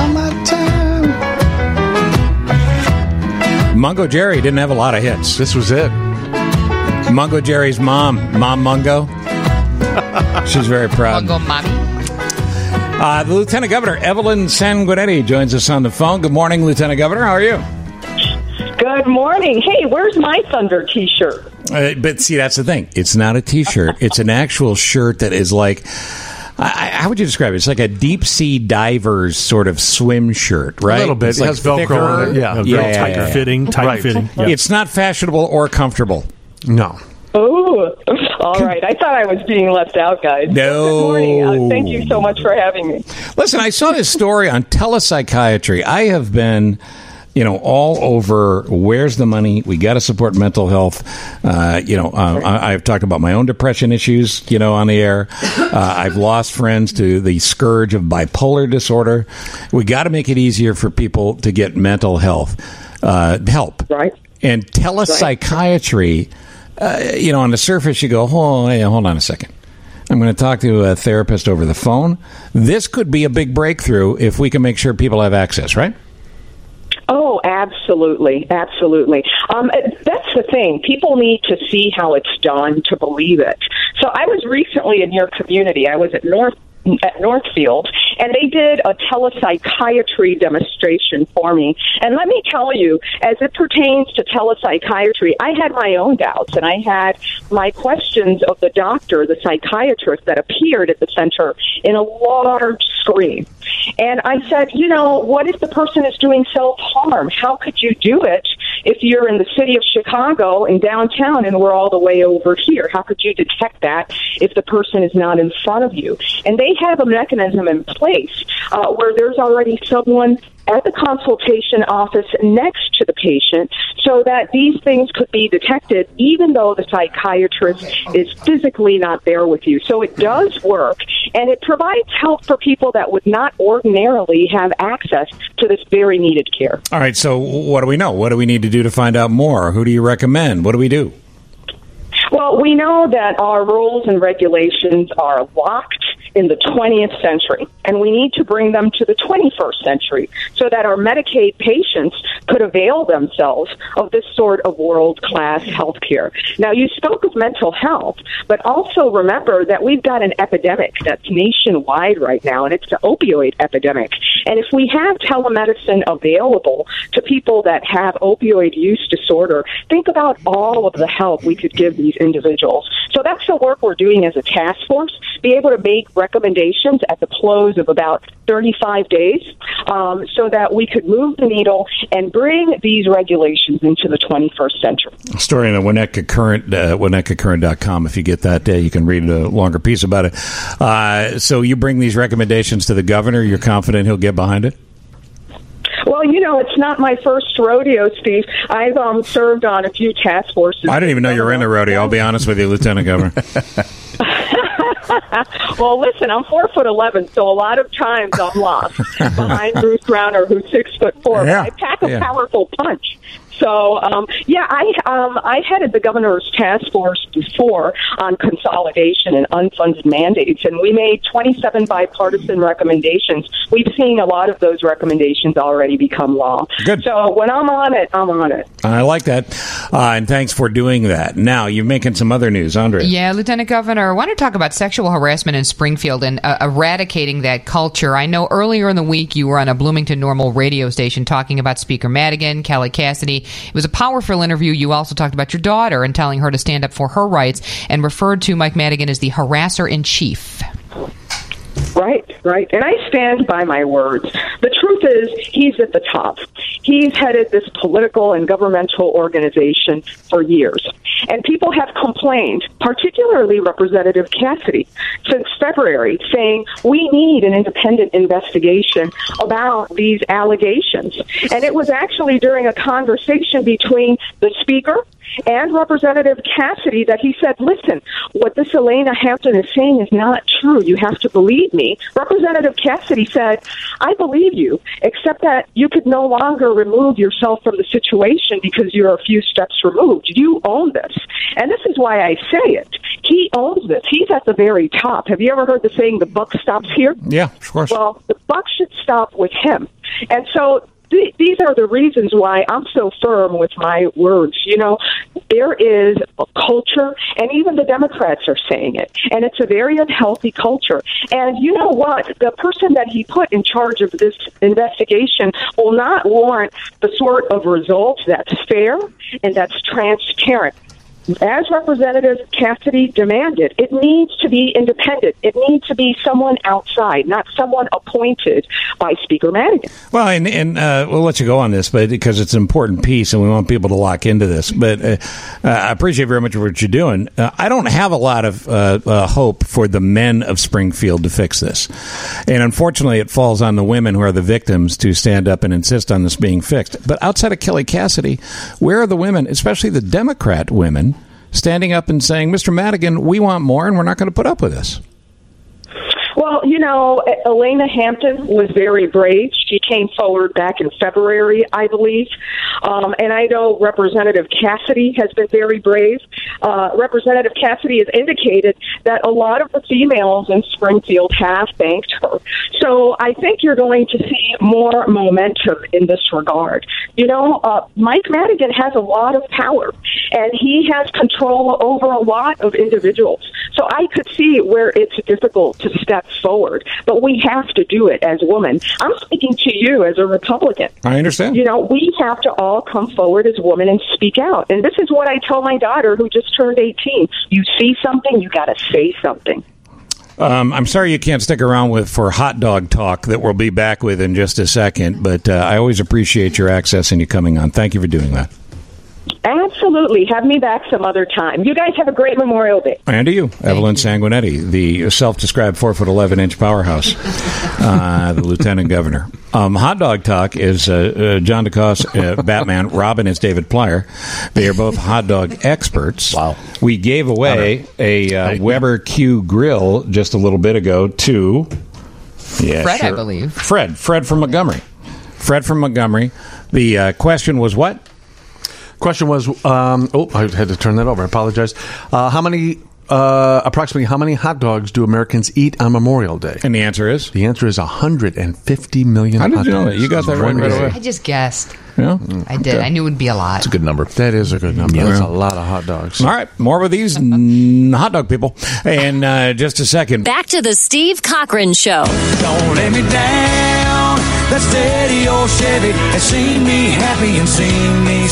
Mungo Jerry didn't have a lot of hits. This was it. Mungo Jerry's mom, Mom Mungo. She's very proud. Mungo Mommy. Uh, the Lieutenant Governor, Evelyn Sanguinetti, joins us on the phone. Good morning, Lieutenant Governor. How are you? Good morning. Hey, where's my Thunder T-shirt? Uh, but see, that's the thing. It's not a T-shirt. It's an actual shirt that is like, I, how would you describe it? It's like a deep sea diver's sort of swim shirt, right? A little bit. It's It like has Velcro thicker. on it. Yeah. Very Yeah, yeah, tight yeah, yeah. fitting, tight Right. fitting. Yeah. It's not fashionable or comfortable. No. Oh, all right. I thought I was being left out, guys. No. Good morning. Uh, thank you so much for having me. Listen, I saw this story on telepsychiatry. I have been you know, all over. Where's the money? We got to support mental health. Uh, you know, uh, I, I've talked about my own depression issues, you know, on the air. Uh, I've lost friends to the scourge of bipolar disorder. We got to make it easier for people to get mental health uh, help. Right. And telepsychiatry, uh, you know, on the surface, you go, oh, hey, hold on a second. I'm going to talk to a therapist over the phone. This could be a big breakthrough if we can make sure people have access, right? Oh, absolutely. Absolutely. Um, that's the thing. People need to see how it's done to believe it. So I was recently in your community. I was at North at Northfield, and they did a telepsychiatry demonstration for me. And let me tell you, as it pertains to telepsychiatry, I had my own doubts, and I had my questions of the doctor, the psychiatrist that appeared at the center in a large screen. And I said, you know, what if the person is doing self-harm? How could you do it if you're in the city of Chicago in downtown and we're all the way over here? How could you detect that if the person is not in front of you? And they have a mechanism in place uh, where there's already someone at the consultation office next to the patient so that these things could be detected even though the psychiatrist is physically not there with you. So it does work, and it provides help for people that would not ordinarily have access to this very needed care. All right, so what do we know? What do we need to do to find out more? Who do you recommend? What do we do? Well, we know that our rules and regulations are locked in the twentieth century, and we need to bring them to the twenty-first century so that our Medicaid patients could avail themselves of this sort of world-class health care. Now, you spoke of mental health, but also remember that we've got an epidemic that's nationwide right now, and it's the opioid epidemic. And if we have telemedicine available to people that have opioid use disorder, think about all of the help we could give these individuals. So that's the work we're doing as a task force, be able to make recommendations at the close of about thirty-five days um, so that we could move the needle and bring these regulations into the twenty-first century. A story in the Winnetka Current, uh, Winnetka Current dot com. If you get that, uh, you can read a longer piece about it. Uh, so you bring these recommendations to the governor. You're confident he'll get behind it? Well, you know, it's not my first rodeo, Steve. I've um, served on a few task forces. I didn't even know you were in a rodeo. I'll be honest with you, Lieutenant Governor. Well, listen, I'm four foot eleven, so a lot of times I'm lost behind Bruce Browner, who's six foot four. Yeah. But I pack a Yeah. powerful punch. So, um, yeah, I um, I headed the governor's task force before on consolidation and unfunded mandates, and we made twenty-seven bipartisan recommendations. We've seen a lot of those recommendations already become law. Good. So when I'm on it, I'm on it. I like that. Uh, and thanks for doing that. Now, you're making some other news, Andre. Yeah, Lieutenant Governor, I want to talk about sexual harassment in Springfield and uh, eradicating that culture. I know earlier in the week you were on a Bloomington Normal radio station talking about Speaker Madigan, Kelly Cassidy. It was a powerful interview. You also talked about your daughter and telling her to stand up for her rights and referred to Mike Madigan as the harasser-in-chief. Right, right. And I stand by my words. The truth is, he's at the top. He's headed this political and governmental organization for years. And people have complained, particularly Representative Cassidy, since February, saying we need an independent investigation about these allegations. And it was actually during a conversation between the Speaker and Representative Cassidy that he said, listen, what this Elena Hampton is saying is not true. You have to believe me. Representative Cassidy said, I believe you, except that you could no longer remove yourself from the situation because you're a few steps removed. You own this. And this is why I say it. He owns this. He's at the very top. Have you ever heard the saying, the buck stops here? Yeah, of course. Well, the buck should stop with him. And so th- these are the reasons why I'm so firm with my words. You know, there is a culture, and even the Democrats are saying it, and it's a very unhealthy culture. And you know what? The person that he put in charge of this investigation will not warrant the sort of results that's fair and that's transparent. as Representative Cassidy demanded, it needs to be independent. It needs to be someone outside, not someone appointed by Speaker Madigan. Well, and, and uh, we'll let you go on this, but because it's an important piece, and we want people to lock into this. But uh, uh, I appreciate very much what you're doing. Uh, I don't have a lot of uh, uh, hope for the men of Springfield to fix this, and unfortunately, it falls on the women who are the victims to stand up and insist on this being fixed. But outside of Kelly Cassidy, where are the women, especially the Democrat women, standing up and saying, Mister Madigan, we want more, and we're not going to put up with this? Well, you know, Elena Hampton was very brave. She came forward back in February, I believe. Um, and I know Representative Cassidy has been very brave. Uh, Representative Cassidy has indicated that a lot of the females in Springfield have thanked her. So I think you're going to see more momentum in this regard. You know, uh, Mike Madigan has a lot of power, and he has control over a lot of individuals. So I could see where it's difficult to step forward, but we have to do it as women. I'm speaking to you as a Republican. I understand. You know, we have to all come forward as women and speak out. And this is what I tell my daughter who just turned eighteen. You see something, you got to say something. Um, I'm sorry you can't stick around with for hot dog talk that we'll be back with in just a second, but uh, I always appreciate your access and you coming on. Thank you for doing that. Absolutely. Have me back some other time. You guys have a great Memorial Day. And to you, Thank Evelyn you. Sanguinetti, the self-described four foot eleven inch powerhouse, uh, the lieutenant governor. Um, hot dog talk is uh, uh, John DeCoste, uh, Batman. Robin is David Plyer. They are both hot dog experts. Wow. We gave away a uh, Weber Q grill just a little bit ago to yeah, Fred, sure. I believe. Fred. Fred from Montgomery. Fred from Montgomery. The uh, question was what? Question was, um, oh, I had to turn that over. I apologize. Uh, how many, uh, approximately how many hot dogs do Americans eat on Memorial Day? And the answer is? The answer is one hundred fifty million How did hot you know dogs. that? You got that right, right away. I just guessed. Yeah? I did. Okay. I knew it would be a lot. It's a good number. That is a good number. Yeah. That's a lot of hot dogs. All right, more with these mm, hot dog people. And uh, just a second. Back to the Steve Cochran Show. Don't let me down. That steady old Chevy has seen me happy and seen me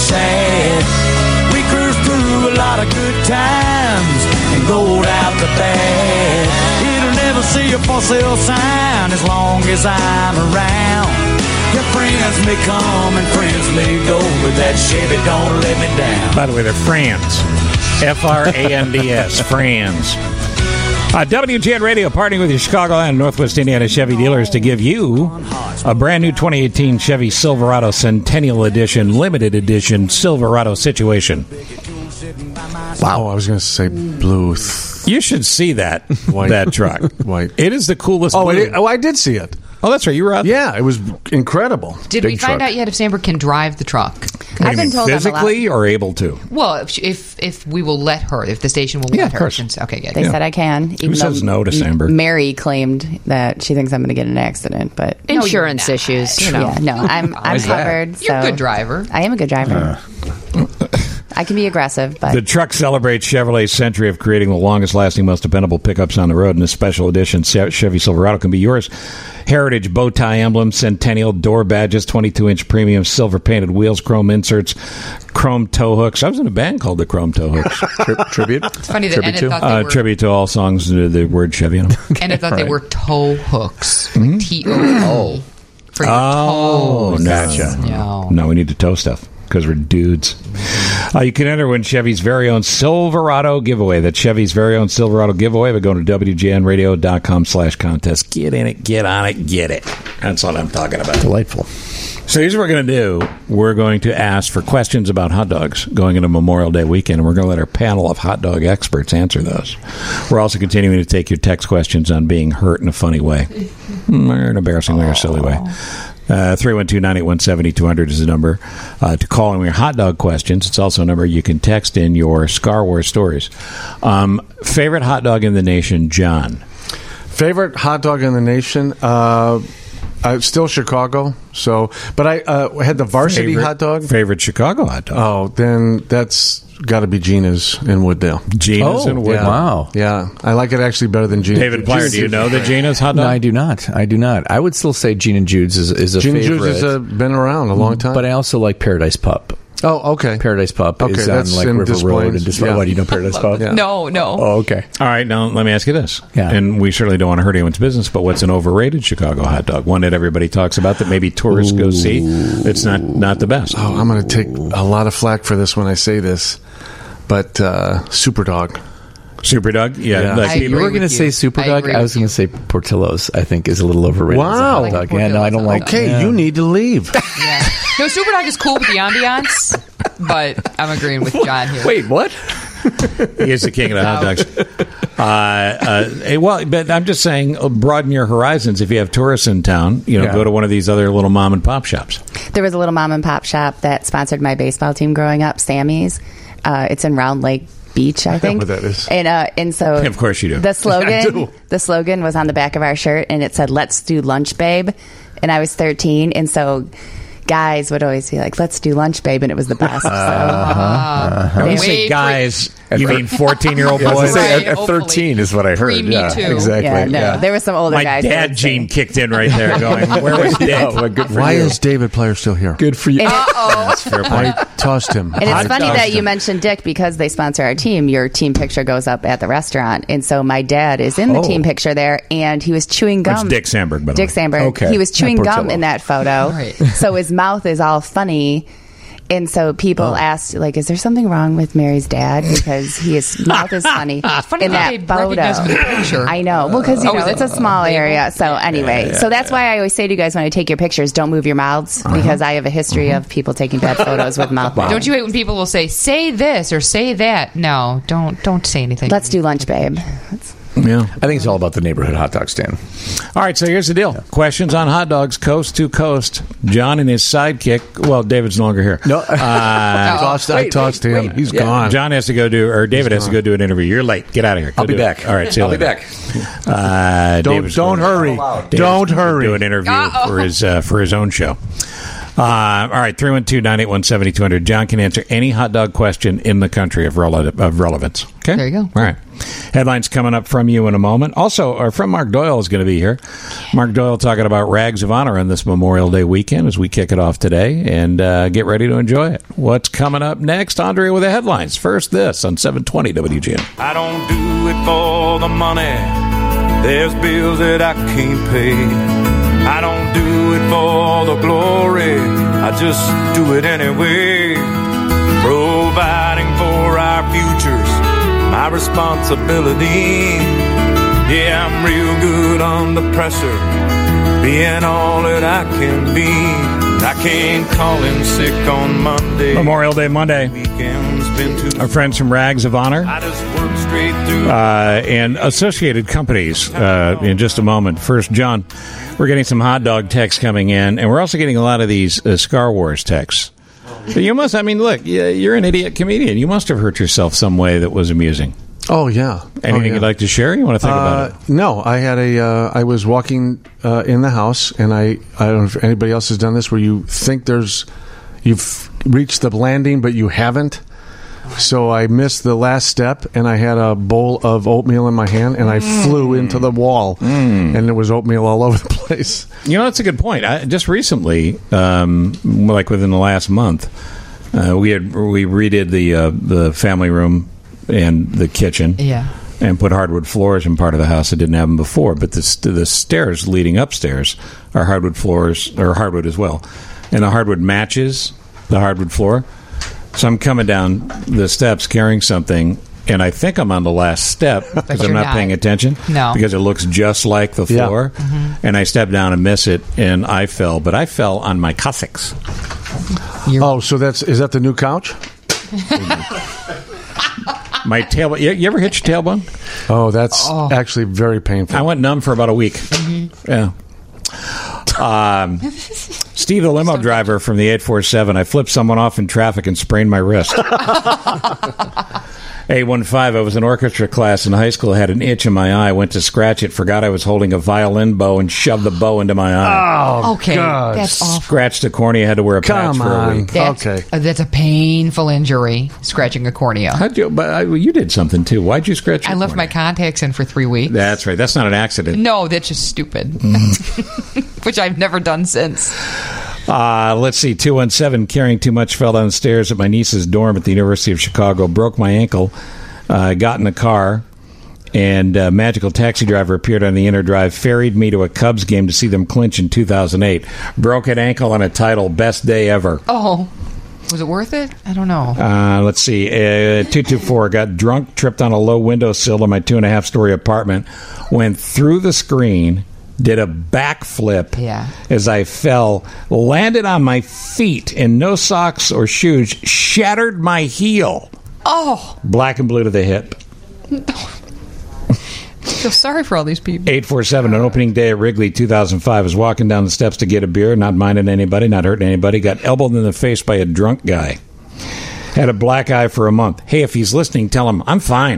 sad. We cruise through a lot of good times and gold out the bad. It'll never see a for sale sign as long as I'm around. Your friends may come and friends may go, but that Chevy don't let me down. By the way, they're Franz. F R A N D S. Franz. Uh, W G N Radio partnering with your Chicago and Northwest Indiana Chevy dealers to give you a brand new twenty eighteen Chevy Silverado Centennial Edition, limited edition Silverado Situation. Wow, I was going to say blue. You should see that White. that truck. White. It is the coolest. Oh, blue. it, oh, I did see it. Oh, that's right. You were out. Yeah, it was incredible. Did Big we find truck. out yet if Sandberg can drive the truck? What do I've you been mean, told I'm physically or able to? Well, if, if if we will let her, if the station will Yeah, let of her. course. Since, okay, good. They said I can. Even Who says though no to M- Sandberg? Mary claimed that she thinks I'm going to get in an accident, but No, you're Insurance not. issues, you know. yeah, no, I'm I'm is that? covered. You're a so good driver. I am a good driver. I can be aggressive, but The truck celebrates Chevrolet's century of creating the longest-lasting, most dependable pickups on the road, and this special edition Chevy Silverado can be yours. Heritage bow tie emblem, Centennial door badges, twenty-two inch premium silver-painted wheels, chrome inserts, chrome tow hooks. I was in a band called the Chrome Tow Hooks. Tri- tribute? It's funny that Tribute Enid to? thought they Uh, were tribute to all songs, uh, the word Chevy in them. Enid thought they Right. were tow hooks, like T O E for your Oh, toes. gotcha. No. No, we need to tow stuff because we're dudes. Uh, you can enter win Chevy's very own Silverado giveaway. That's Chevy's very own Silverado giveaway. But go to W G N radio dot com slash contest. Get in it, get on it, get it. That's what I'm talking about. Delightful. So here's what we're going to do. We're going to ask for questions about hot dogs going into Memorial Day weekend, and we're going to let our panel of hot dog experts answer those. We're also continuing to take your text questions on being hurt in a funny way, or an embarrassing way, or a silly way. Uh, three one two, nine eight one, seven two zero zero is the number uh, to call in your hot dog questions. It's also a number you can text in your Scar Wars stories. Um, favorite hot dog in the nation, John? Favorite hot dog in the nation? Uh, uh, still Chicago. So, but I uh, had the varsity Favorite- hot dog. Favorite Chicago hot dog? Oh, then that's got to be Gina's in Wooddale. Gina's Oh, in Woodland. Yeah. Wow. Yeah, I like it actually better than Gina's. David Plyer, do you know that Gina's hot No, dog? I do not. I do not. I would still say Gene and Jude's is, is a Gina favorite. Juice has uh, been around a long time. But I also like Paradise Pup. Oh, okay. Paradise Pup Okay, is that's on like in River Des Road Moines. and Des Yeah. What, do you know Paradise Pup? Yeah. No, no. Oh, okay. All right, now let me ask you this. Yeah. And we certainly don't want to hurt anyone's business, but what's an overrated Chicago hot dog? One that everybody talks about that maybe tourists go see. It's not not the best. Oh, I'm going to take a lot of flack for this when I say this, but uh, Superdog. Superdog? Yeah. Yeah. Like I people- you were going to say Superdog. I, I was going to say Portillo's. I think is a little overrated. as a Wow. hot dog. Yeah, no, I don't like. Okay, yeah. you need to leave. Yeah. No, Superdog is cool with the ambiance, but I'm agreeing with John here. Wait, what? He is the king of the hot dogs. Uh, uh, eh, well, but I'm just saying, uh, broaden your horizons. If you have tourists in town, you know, Yeah. go to one of these other little mom and pop shops. There was a little mom and pop shop that sponsored my baseball team growing up, Sammy's. Uh, it's in Round Lake Beach, I think. what that is. And uh, and so Of course you do. The I slogan, do. the slogan was on the back of our shirt, and it said "Let's do lunch, babe." And I was thirteen, and so guys would always be like, "Let's do lunch, babe," and it was the best. So, Uh, When you Wait say for- guys, you mean fourteen-year-old Yeah, I was boys? gonna say, Right, at, at hopefully. thirteen is what I heard. Pre- me yeah, too. exactly. yeah, no, yeah. there were some older My guys. that dad would gene say- kicked in right there going, where was Oh, Dick? well, good for Why you. is David Player still here? Good for you. And, That's a fair point. I tossed him. and it's I funny tossed that you him. mentioned Dick because they sponsor our team. Your team picture goes up at the restaurant, and so my dad is in the Oh. team picture there, and he was chewing gum. That's Dick Sandberg, by the Dick way. Sandberg. Okay. He was chewing Not gum Portillo. in that photo. Right. So his mouth is all funny. And so people Oh. asked, like, is there something wrong with Mary's dad? Because his mouth is funny Funny in that that they photo. recognize him in the picture. I know. Well, because, you Oh, know, is it it's a small label? area. So anyway, so that's why I always say to you guys when I take your pictures, don't move your mouths because I have a history of people taking bad photos with mouth. Don't you hate when people will say, say this or say that? No, don't don't say anything. Let's do lunch, babe. That's- Yeah. I think it's all about the neighborhood hot dog stand. All right, so here's the deal. Questions on hot dogs, coast to coast. John and his sidekick. Well, David's no longer here. No. Uh, Tossed, I Wait, tossed wait, him. wait. He's Yeah. gone. John has to go do, or David has to go do an interview. You're late. Get out of here. Go I'll be do it. back. All right, see you I'll be later. back. Uh, Don't David's don't going- hurry. David's Don't gonna hurry. Do an interview Uh-oh. for his uh, for his own show. Uh, all right, three one two, nine eight one, seven two zero zero. John can answer any hot dog question in the country of, rele- of relevance. Okay? There you go. All right. Headlines coming up from you in a moment. Also, our friend Mark Doyle is going to be here. Mark Doyle talking about Rags of Honor on this Memorial Day weekend as we kick it off today, and uh, get ready to enjoy it. What's coming up next? Andrea with the headlines. First, this on seven twenty W G N. I don't do it for the money. There's bills that I can't pay. I don't do it for the glory. I just do it anyway. Providing for our futures, my responsibility. Yeah, I'm real good under pressure, being all that I can be. I can't call in sick on Monday. Memorial Day Monday. Weekend's been too Our friends from Rags of Honor. I just work straight through. Uh, and associated companies uh, in just a moment. First, John, we're getting some hot dog texts coming in, and we're also getting a lot of these uh, Star Wars texts. So you must, I mean, look, y- you're an idiot comedian. You must have hurt yourself some way that was amusing. Oh yeah. Anything oh, yeah. you'd like to share? You want to think Uh, about it? No, I had a. Uh, I was walking uh, in the house, and I. I don't know if anybody else has done this, where you think there's, you've reached the landing, but you haven't. So I missed the last step, and I had a bowl of oatmeal in my hand, and I flew into the wall, and there was oatmeal all over the place. You know, that's a good point. I, just recently, um, like within the last month, uh, we had we redid the uh, the family room and the kitchen. Yeah. And put hardwood floors in part of the house that didn't have them before. But the, st- the stairs leading upstairs are hardwood floors, or hardwood as well. And the hardwood matches the hardwood floor. So I'm coming down the steps carrying something, and I think I'm on the last step because I'm you're not, not. paying attention. No. Because it looks just like the Yeah. floor. And I step down and miss it, and I fell. But I fell on my Cossacks. Oh, so that's is that the new couch? My tailbone. You, you ever hit your tailbone? Oh, that's actually very painful. I went numb for about a week. Yeah. Um, Steve, the limo driver from the eight four seven. I flipped someone off in traffic and sprained my wrist. eight one five. I was in orchestra class in high school. I had an itch in my eye. Went to scratch it. Forgot I was holding a violin bow and shoved the bow into my eye. Oh, Okay, God. that's awful. Scratched a cornea. Had to wear a patch Come for a on. week. That's, Okay. uh, that's a painful injury, scratching a cornea. How'd you? But I, well, you did something too. Why'd you scratch? Your I left cornea? my contacts in for three weeks. That's right. That's not an accident. No, that's just stupid. Mm-hmm. Which I've never done since. Uh, let's see. two one seven, carrying too much, fell downstairs at my niece's dorm at the University of Chicago, broke my ankle, uh, got in the car, and a magical taxi driver appeared on the inner drive, ferried me to a Cubs game to see them clinch in two thousand eight. Broken ankle on a title, best day ever. Oh, was it worth it? I don't know. Uh, let's see. Uh, two two four, got drunk, tripped on a low windowsill in my two and a half story apartment, went through the screen, did a backflip yeah. as I fell, landed on my feet in no socks or shoes, shattered my heel. Oh. Black and blue to the hip. I feel sorry for all these people. eight four seven, on opening day at Wrigley two thousand five, was walking down the steps to get a beer, not minding anybody, not hurting anybody, got elbowed in the face by a drunk guy. Had a black eye for a month. Hey, if he's listening, tell him I'm fine.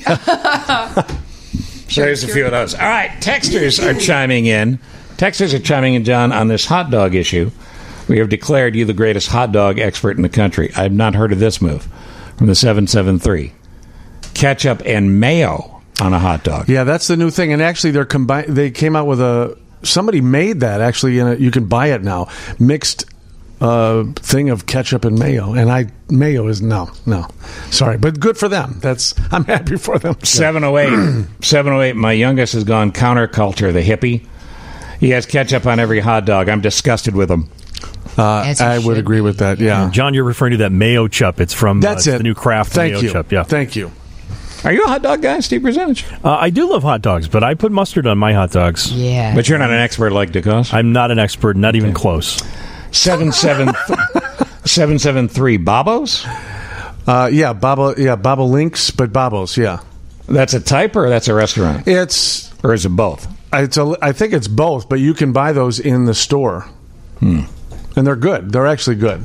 Sure, There's a sure. few of those. All right, texters are chiming in. Texters are chiming in, John, on this hot dog issue. We have declared you the greatest hot dog expert in the country. I've not heard of this move from the seven seven three. Ketchup and mayo on a hot dog. Yeah, that's the new thing. And actually, they're combi- they came out with a... Somebody made that, actually. In a, you can buy it now. Mixed uh, thing of ketchup and mayo. And I... Mayo is... No, no. Sorry. But good for them. That's... I'm happy for them. seven oh eight. seven oh eight. My youngest has gone counterculture, the hippie. He has ketchup on every hot dog. I'm disgusted with him. Uh, I would agree with that, yeah. John, you're referring to that mayo chup. It's from That's uh, it. the new Kraft Thank mayo you. chup. Yeah. Thank you. Are you a hot dog guy, Steve Percentage? Uh, I do love hot dogs, but I put mustard on my hot dogs. Yeah. But you're not an expert like DeCoste? I'm not an expert, not even close. seven seven seven seven three Babos? Uh, yeah, Babo, yeah, Babo Links, but Babos, yeah. That's a type or that's a restaurant? It's... Or is it both? It's a, I think it's both, but you can buy those in the store. Hmm. And they're good. They're actually good.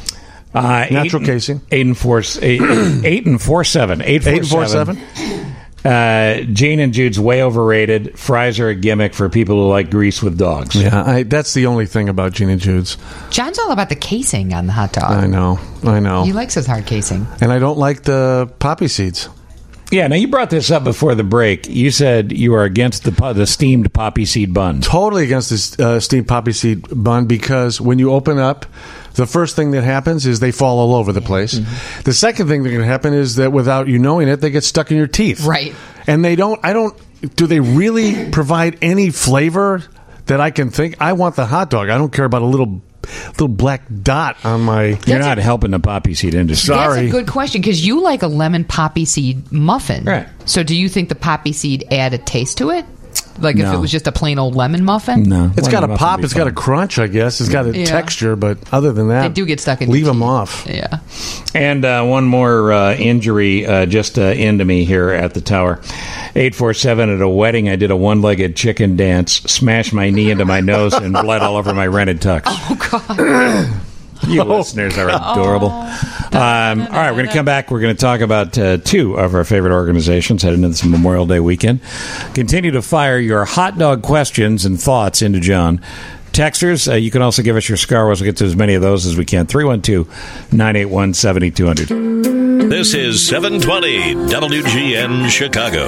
Uh, Natural eight, casing. Eight and four, eight, eight and four seven. Eight four, Eight and four seven. seven. Uh, Jane and Jude's way overrated. Fries are a gimmick for people who like grease with dogs. Yeah, I, that's the only thing about Gene and Jude's. John's all about the casing on the hot dog. I know, I know. He likes his hard casing. And I don't like the poppy seeds. Yeah, now you brought this up before the break. You said you are against the po- the steamed poppy seed bun. Totally against this uh, steamed poppy seed bun because when you open up, the first thing that happens is they fall all over the place. Mm-hmm. The second thing that can happen is that without you knowing it, they get stuck in your teeth. Right. And they don't, I don't, do they really provide any flavor that I can think? I want the hot dog. I don't care about a little little black dot on my... You're not helping the poppy seed industry. Sorry. That's a good question because you like a lemon poppy seed muffin. Right. So do you think the poppy seed add a taste to it? Like No. if it was just a plain old lemon muffin? No. It's got a Lemon muffin pop. would be It's got a fine. crunch, I guess. It's got a Yeah. texture, but other than that... They do get stuck in Leave your them teeth. off. Yeah. And uh, one more uh, injury uh, just uh, into me here at the tower. eight four seven, at a wedding, I did a one-legged chicken dance, smashed my knee into my nose, and bled all over my rented tux. Oh, God. You listeners are adorable. Um, all right, we're going to come back. We're going to talk about uh, two of our favorite organizations heading into this Memorial Day weekend. Continue to fire your hot dog questions and thoughts into John. Texters, uh, you can also give us your scar. We'll get to as many of those as we can. three one two, nine eight one, seven two zero zero. This is seven twenty W G N Chicago.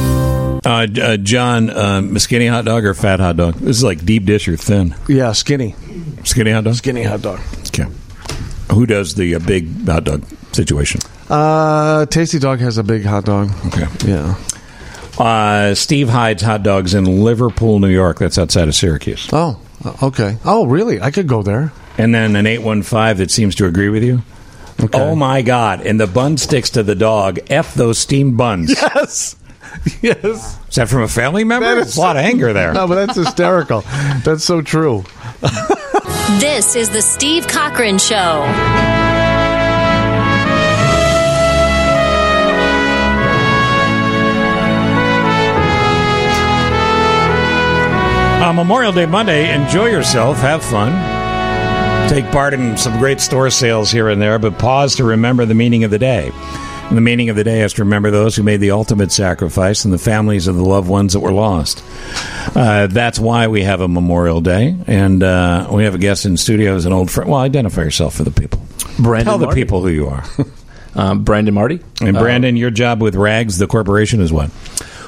Uh, uh, John, um, skinny hot dog or fat hot dog? This is like deep dish or thin? Yeah, skinny. Skinny hot dog? Skinny hot dog. Okay. Who does the uh, big hot dog situation? Uh, Tasty Dog has a big hot dog. Okay. Yeah. Uh, Steve Hyde's Hot Dogs in Liverpool, New York. That's outside of Syracuse. Oh, okay. Oh, really? I could go there. And then an eight one five that seems to agree with you. Okay. Oh, my God. And the bun sticks to the dog. F those steamed buns. Yes. Yes. Is that from a family member? That There's is- a lot of anger there. No, but that's hysterical. That's so true. This is the Steve Cochran Show. Uh, Memorial Day Monday, enjoy yourself, have fun. Take part in some great store sales here and there, but pause to remember the meaning of the day. And the meaning of the day is to remember those who made the ultimate sacrifice and the families of the loved ones that were lost. Uh, that's why we have a Memorial Day, and uh, we have a guest in studio who's an old friend. Well, identify yourself for the people. Brandon Tell the Marty. people who you are. um, Brandon Marty. And Brandon, your job with Rags, the corporation, is what?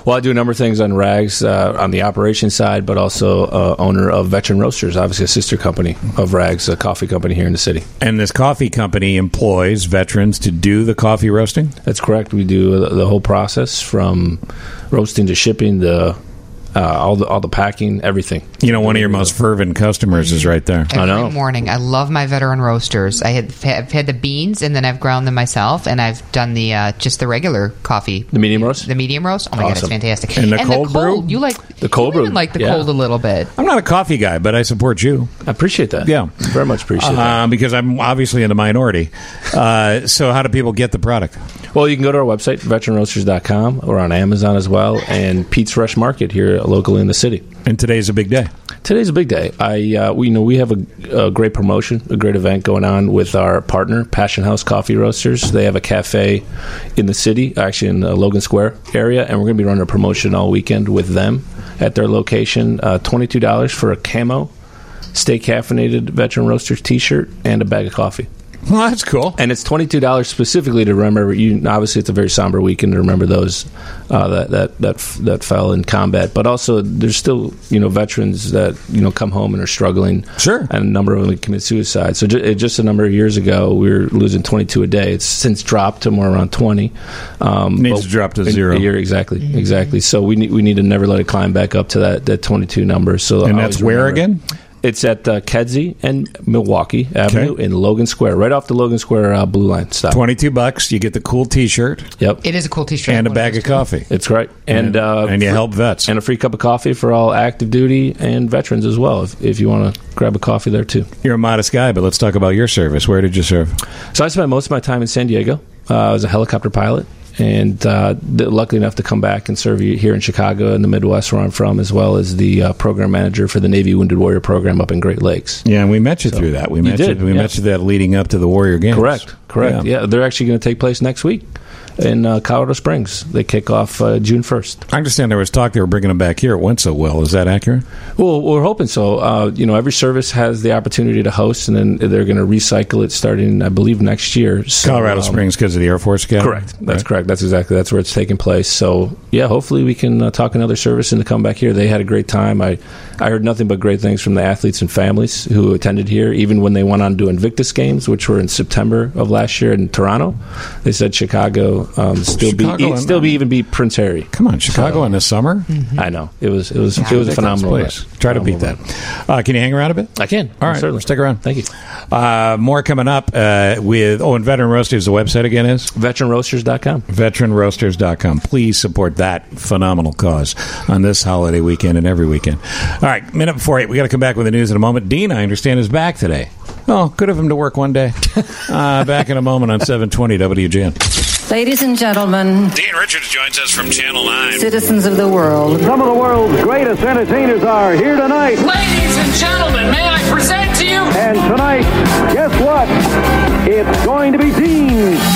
Well, I do a number of things on Rags uh, on the operations side, but also uh, owner of Veteran Roasters, obviously a sister company of Rags, a coffee company here in the city. And this coffee company employs veterans to do the coffee roasting? That's correct. We do the whole process from roasting to shipping, the uh, all the all the packing, everything. You know, one of your most fervent customers is right there. Every I know. morning. I love my Veteran Roasters. I had, I've had the beans, and then I've ground them myself, and I've done the uh, just the regular coffee. The medium roast? The medium roast? Oh, my God, it's Awesome. fantastic. And the cold brew? You like The cold you brew. even like the Yeah. cold a little bit. I'm not a coffee guy, but I support you. I appreciate that. Yeah. Very much appreciate that. Um, because I'm obviously in the minority. Uh, so how do people get the product? Well, you can go to our website, veteran roasters dot com. We're on Amazon as well, and Pete's Fresh Market here locally in the city. And today's a big day. Today's a big day. I, uh, we you know we have a, a great promotion, a great event going on with our partner, Passion House Coffee Roasters. They have a cafe in the city, actually in the Logan Square area, and we're going to be running a promotion all weekend with them at their location. Uh, twenty-two dollars for a camo, stay caffeinated Veteran Roasters T-shirt and a bag of coffee. Well, that's cool. And it's twenty-two dollars specifically to remember. You obviously, it's a very somber weekend to remember those uh, that that that that fell in combat. But also, there's still you know veterans that you know come home and are struggling. Sure. And a number of them commit suicide. So ju- just a number of years ago, we were losing twenty-two a day. It's since dropped to more around twenty. Um, Needs but- to drop to in zero. A year, exactly, exactly. So we need we need to never let it climb back up to that that twenty-two number. So And always that's where remember- again? It's at uh, Kedzie and Milwaukee Avenue Okay. in Logan Square, right off the Logan Square uh, Blue Line stop. twenty-two bucks. You get the cool T-shirt. Yep. It is a cool T-shirt. And a One bag those of two. coffee. It's right. And And- uh, and you fr- help vets. And a free cup of coffee for all active duty and veterans as well, if, if you want to grab a coffee there too. You're a modest guy, but let's talk about your service. Where did you serve? So I spent most of my time in San Diego. Uh, I was a helicopter pilot. And uh, th- lucky enough to come back and serve you here in Chicago in the Midwest, where I'm from, as well as the uh, program manager for the Navy Wounded Warrior program up in Great Lakes. Yeah, and we met you So- through that. We You met did, you. We yeah. met you that leading up to the Warrior Games. Correct, correct. Yeah, they're actually going to take place next week in uh, Colorado Springs. They kick off uh, June first. I understand there was talk they were bringing them back here. It went so well. Is that accurate? Well, we're hoping so. Uh, you know, every service has the opportunity to host, and then they're going to recycle it starting, I believe, next year. So, Colorado um, Springs because of the Air Force Academy? Correct. That's Right. correct. That's exactly that's where it's taking place. So, yeah, hopefully we can uh, talk another service and to come back here. They had a great time. I, I heard nothing but great things from the athletes and families who attended here, even when they went on to Invictus Games, which were in September of last year in Toronto. They said Chicago um, still Chicago be and- still be even beat Prince Harry. Come on, Chicago So- in the summer? I know it was it was Yeah. it was a Ridiculous phenomenal place. event. Try to beat that. Phenomenal Uh, can you hang around a bit? I can. All right, Certainly. stick around. Thank you. Uh, more coming up uh, with, oh, and Veteran Roasters, the website again is? veteran roasters dot com. veteran roasters dot com. Please support that phenomenal cause on this holiday weekend and every weekend. All right, minute before eight. We got to come back with the news in a moment. Dean, I understand, is back today. Oh, good of him to work one day. Uh, back in a moment on seven twenty W G N. Ladies and gentlemen, Dean Richards joins us from Channel nine. citizens of the world, Some of the world's greatest entertainers are here tonight. Ladies and gentlemen, may I present to you? And tonight, guess what? It's going to be Dean.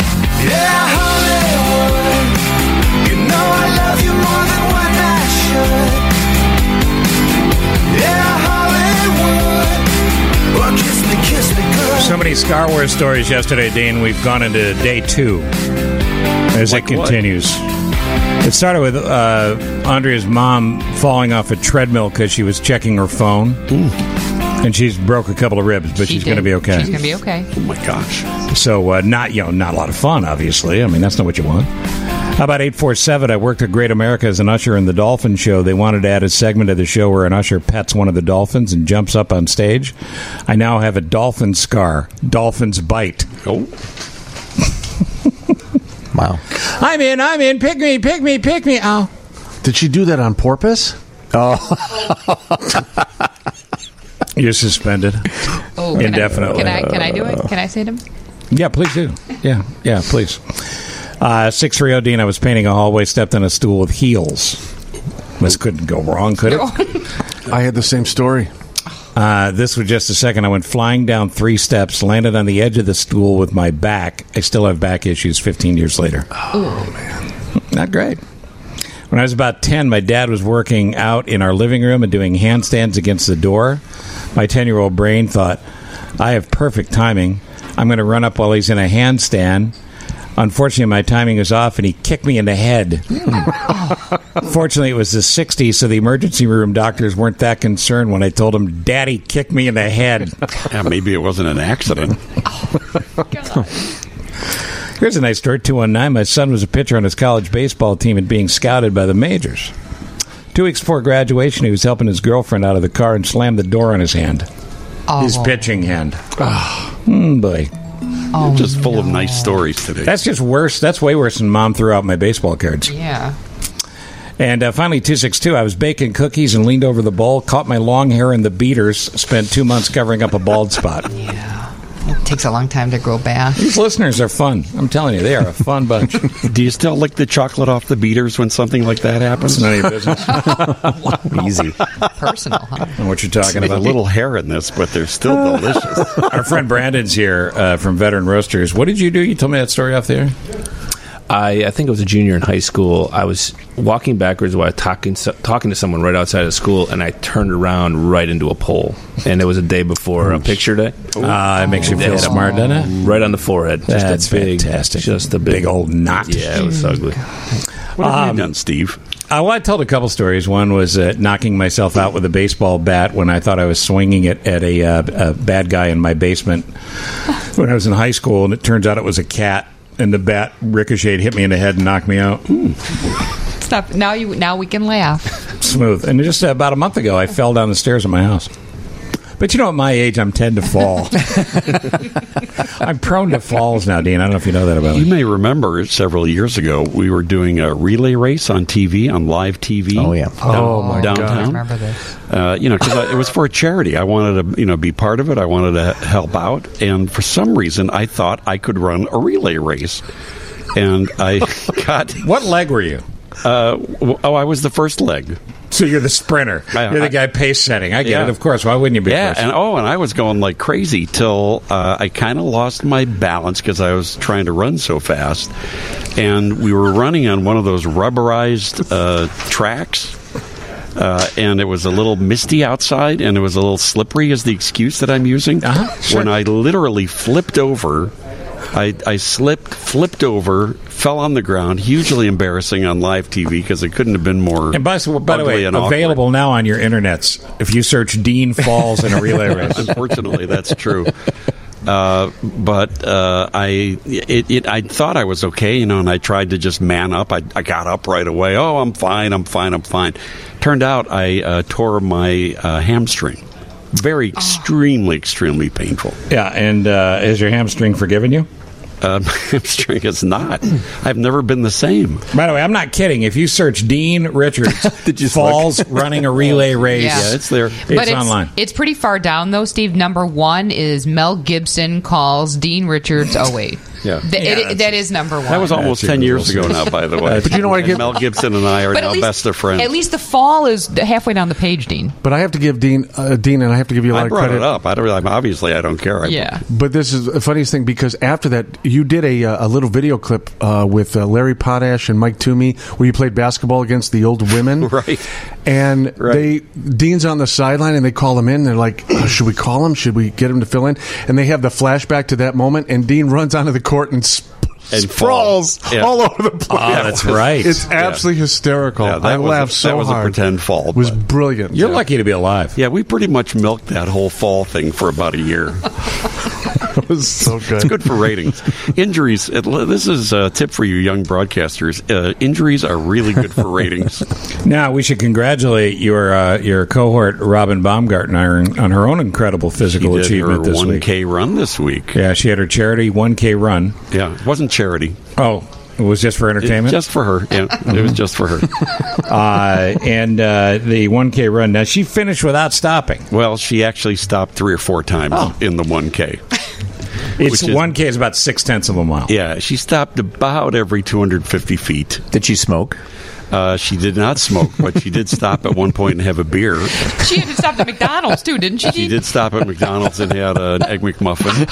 Yeah, Hollywood, you know I love you more than what I should. Yeah, Hollywood, well, kiss me, kiss me good. So many Star Wars stories yesterday, Dean. We've gone into day two as Like it what? continues. It started with uh, Andrea's mom falling off a treadmill because she was checking her phone. And she's broke a couple of ribs, but She she's going to did. be okay. She's going to be okay. Oh my gosh. So uh, not you know not a lot of fun, obviously. I mean that's not what you want. How about eight four seven? I worked at Great America as an usher in the Dolphin Show. They wanted to add a segment of the show where an usher pets one of the dolphins and jumps up on stage. I now have a dolphin scar. Dolphins bite. Oh. Wow. I'm in. I'm in. Pick me. Pick me. Pick me. Oh. Did she do that on purpose? Oh. You're suspended. Oh, can Indefinitely. I, can I can I do it? Can I say to him? Yeah, please do. Yeah, yeah, please. Uh, six three oh, Dean, I was painting a hallway, stepped on a stool with heels. This couldn't go wrong, could it? I had the same story. Uh, this was just a second. I went flying down three steps, landed on the edge of the stool with my back. I still have back issues fifteen years later. Oh, man. Not great. When I was about ten, my dad was working out in our living room and doing handstands against the door. My ten-year-old brain thought, I have perfect timing. I'm going to run up while he's in a handstand. Unfortunately, my timing was off, and he kicked me in the head. Fortunately, it was the sixties, so the emergency room doctors weren't that concerned when I told them, Daddy kicked me in the head. Yeah, maybe it wasn't an accident. Here's a nice story. two one nine, my son was a pitcher on his college baseball team and being scouted by the majors. Two weeks before graduation, he was helping his girlfriend out of the car and slammed the door on his hand. Oh. His pitching hand. Oh, mm, boy. Oh, just full no. of nice stories today. That's just worse. That's way worse than Mom threw out my baseball cards. Yeah. And uh, finally, two six two, I was baking cookies and leaned over the bowl, caught my long hair in the beaters, spent two months covering up a bald spot. Yeah. It takes a long time to grow back. These listeners are fun. I'm telling you, they are a fun bunch. Do you still lick the chocolate off the beaters when something like that happens? It's none of your business. Easy. Personal, huh? I don't know what you're talking There's about. a little hair in this, but they're still delicious. Our friend Brandon's here uh, from Veteran Roasters. What did you do? You told me that story off there. I, I think I was a junior in high school. I was walking backwards while talking talking to someone right outside of school, and I turned around right into a pole. And it was a day before a picture day. Ah, uh, it makes you feel smart, doesn't it? Right on the forehead. Just That's a big, fantastic. Just a big, big old knot. Yeah, it was ugly. What have Um, you done, Steve? Uh, well, I told a couple stories. One was uh, knocking myself out with a baseball bat when I thought I was swinging it at a, uh, a bad guy in my basement when I was in high school, and it turns out it was a cat. And the bat ricocheted, hit me in the head, and knocked me out. Stop. Now you. Now we can laugh. Smooth. And just about a month ago, I fell down the stairs of my house. But you know, at my age, I'm tend to fall. I'm prone to falls now, Dean. I don't know if you know that about You me. may remember several years ago, we were doing a relay race on T V, on live T V. Oh, yeah. Down, Oh, my God. downtown. I remember this. Uh, you know, because it was for a charity. I wanted to, you know, be part of it. I wanted to help out, and for some reason, I thought I could run a relay race, and I got. What leg were you? Uh, w- oh, I was the first leg. So you're the sprinter. I- You're the I- guy pace setting. I get Yeah. it, of course. Why wouldn't you be Yeah, first? and oh, and I was going like crazy till uh, I kind of lost my balance because I was trying to run so fast, and we were running on one of those rubberized uh, tracks. Uh, and it was a little misty outside, and it was a little slippery, is the excuse that I'm using. Uh-huh, sure. When I literally flipped over, I, I slipped, flipped over, fell on the ground, hugely embarrassing on live T V because it couldn't have been more. And by, so- by the ugly way, and awkward. available now on your internets if you search Dean Falls in a relay race. Unfortunately, that's true. Uh, but uh, I, it, it, I thought I was okay, you know, and I tried to just man up. I, I got up right away. Oh, I'm fine. I'm fine. I'm fine. Turned out I uh, tore my uh, hamstring. Very extremely, extremely painful. Yeah, and uh, has your hamstring forgiven you? Uh, my hamstring is not. I've never been the same. By the way, I'm not kidding. If you search Dean Richards Falls running a relay race, Yeah. Yeah, it's there. it's, But it's online. It's pretty far down, though, Steve. Number one is Mel Gibson calls Dean Richards oh eight. Yeah. Th- Yeah, it- that's- that is number one. That was almost That's ten years universal. ago now, by the way. But you know what I And get- Mel Gibson and I are But now at least, best of friends. At least the fall is halfway down the page, Dean. But I have to give Dean, uh, Dean, and I have to give you a lot I of brought credit. it up. I don't. I'm- Obviously, I don't care. I, Yeah. But this is the funniest thing because after that, you did a, uh, a little video clip uh, with uh, Larry Potash and Mike Toomey where you played basketball against the old women. Right. And Right. they Dean's on the sideline and they call him in. They're like, oh, should we call him? Should we get him to fill in? And they have the flashback to that moment, and Dean runs onto the court and sp- And sprawls falls. Yeah. all over the place. Oh, that's right. It's absolutely hysterical. Yeah, that I was a- laughed so that was hard. a pretend fall. It was but- brilliant. You're lucky to be alive. Yeah, we pretty much milked that whole fall thing for about a year. It was so good. It's good for ratings. Injuries. It, this is a tip for you young broadcasters. Uh, injuries are really good for ratings. Now we should congratulate your uh, your cohort Robin Baumgartner on her own incredible physical She did achievement her this one week. K run this week. Yeah, she had her charity one K run. Yeah, it wasn't charity. Oh, it was just for entertainment. It- just for her. Yeah, it was just for her. uh, and uh, the one K run. Now she finished without stopping. Well, she actually stopped three or four times Oh. in the one K. It's Which is- one K is about six tenths of a mile. Yeah, she stopped about every two hundred fifty feet. Did she smoke? Uh, she did not smoke, but she did stop at one point and have a beer. She had to stop at McDonald's, too, didn't she? She did stop at McDonald's and had an Egg McMuffin.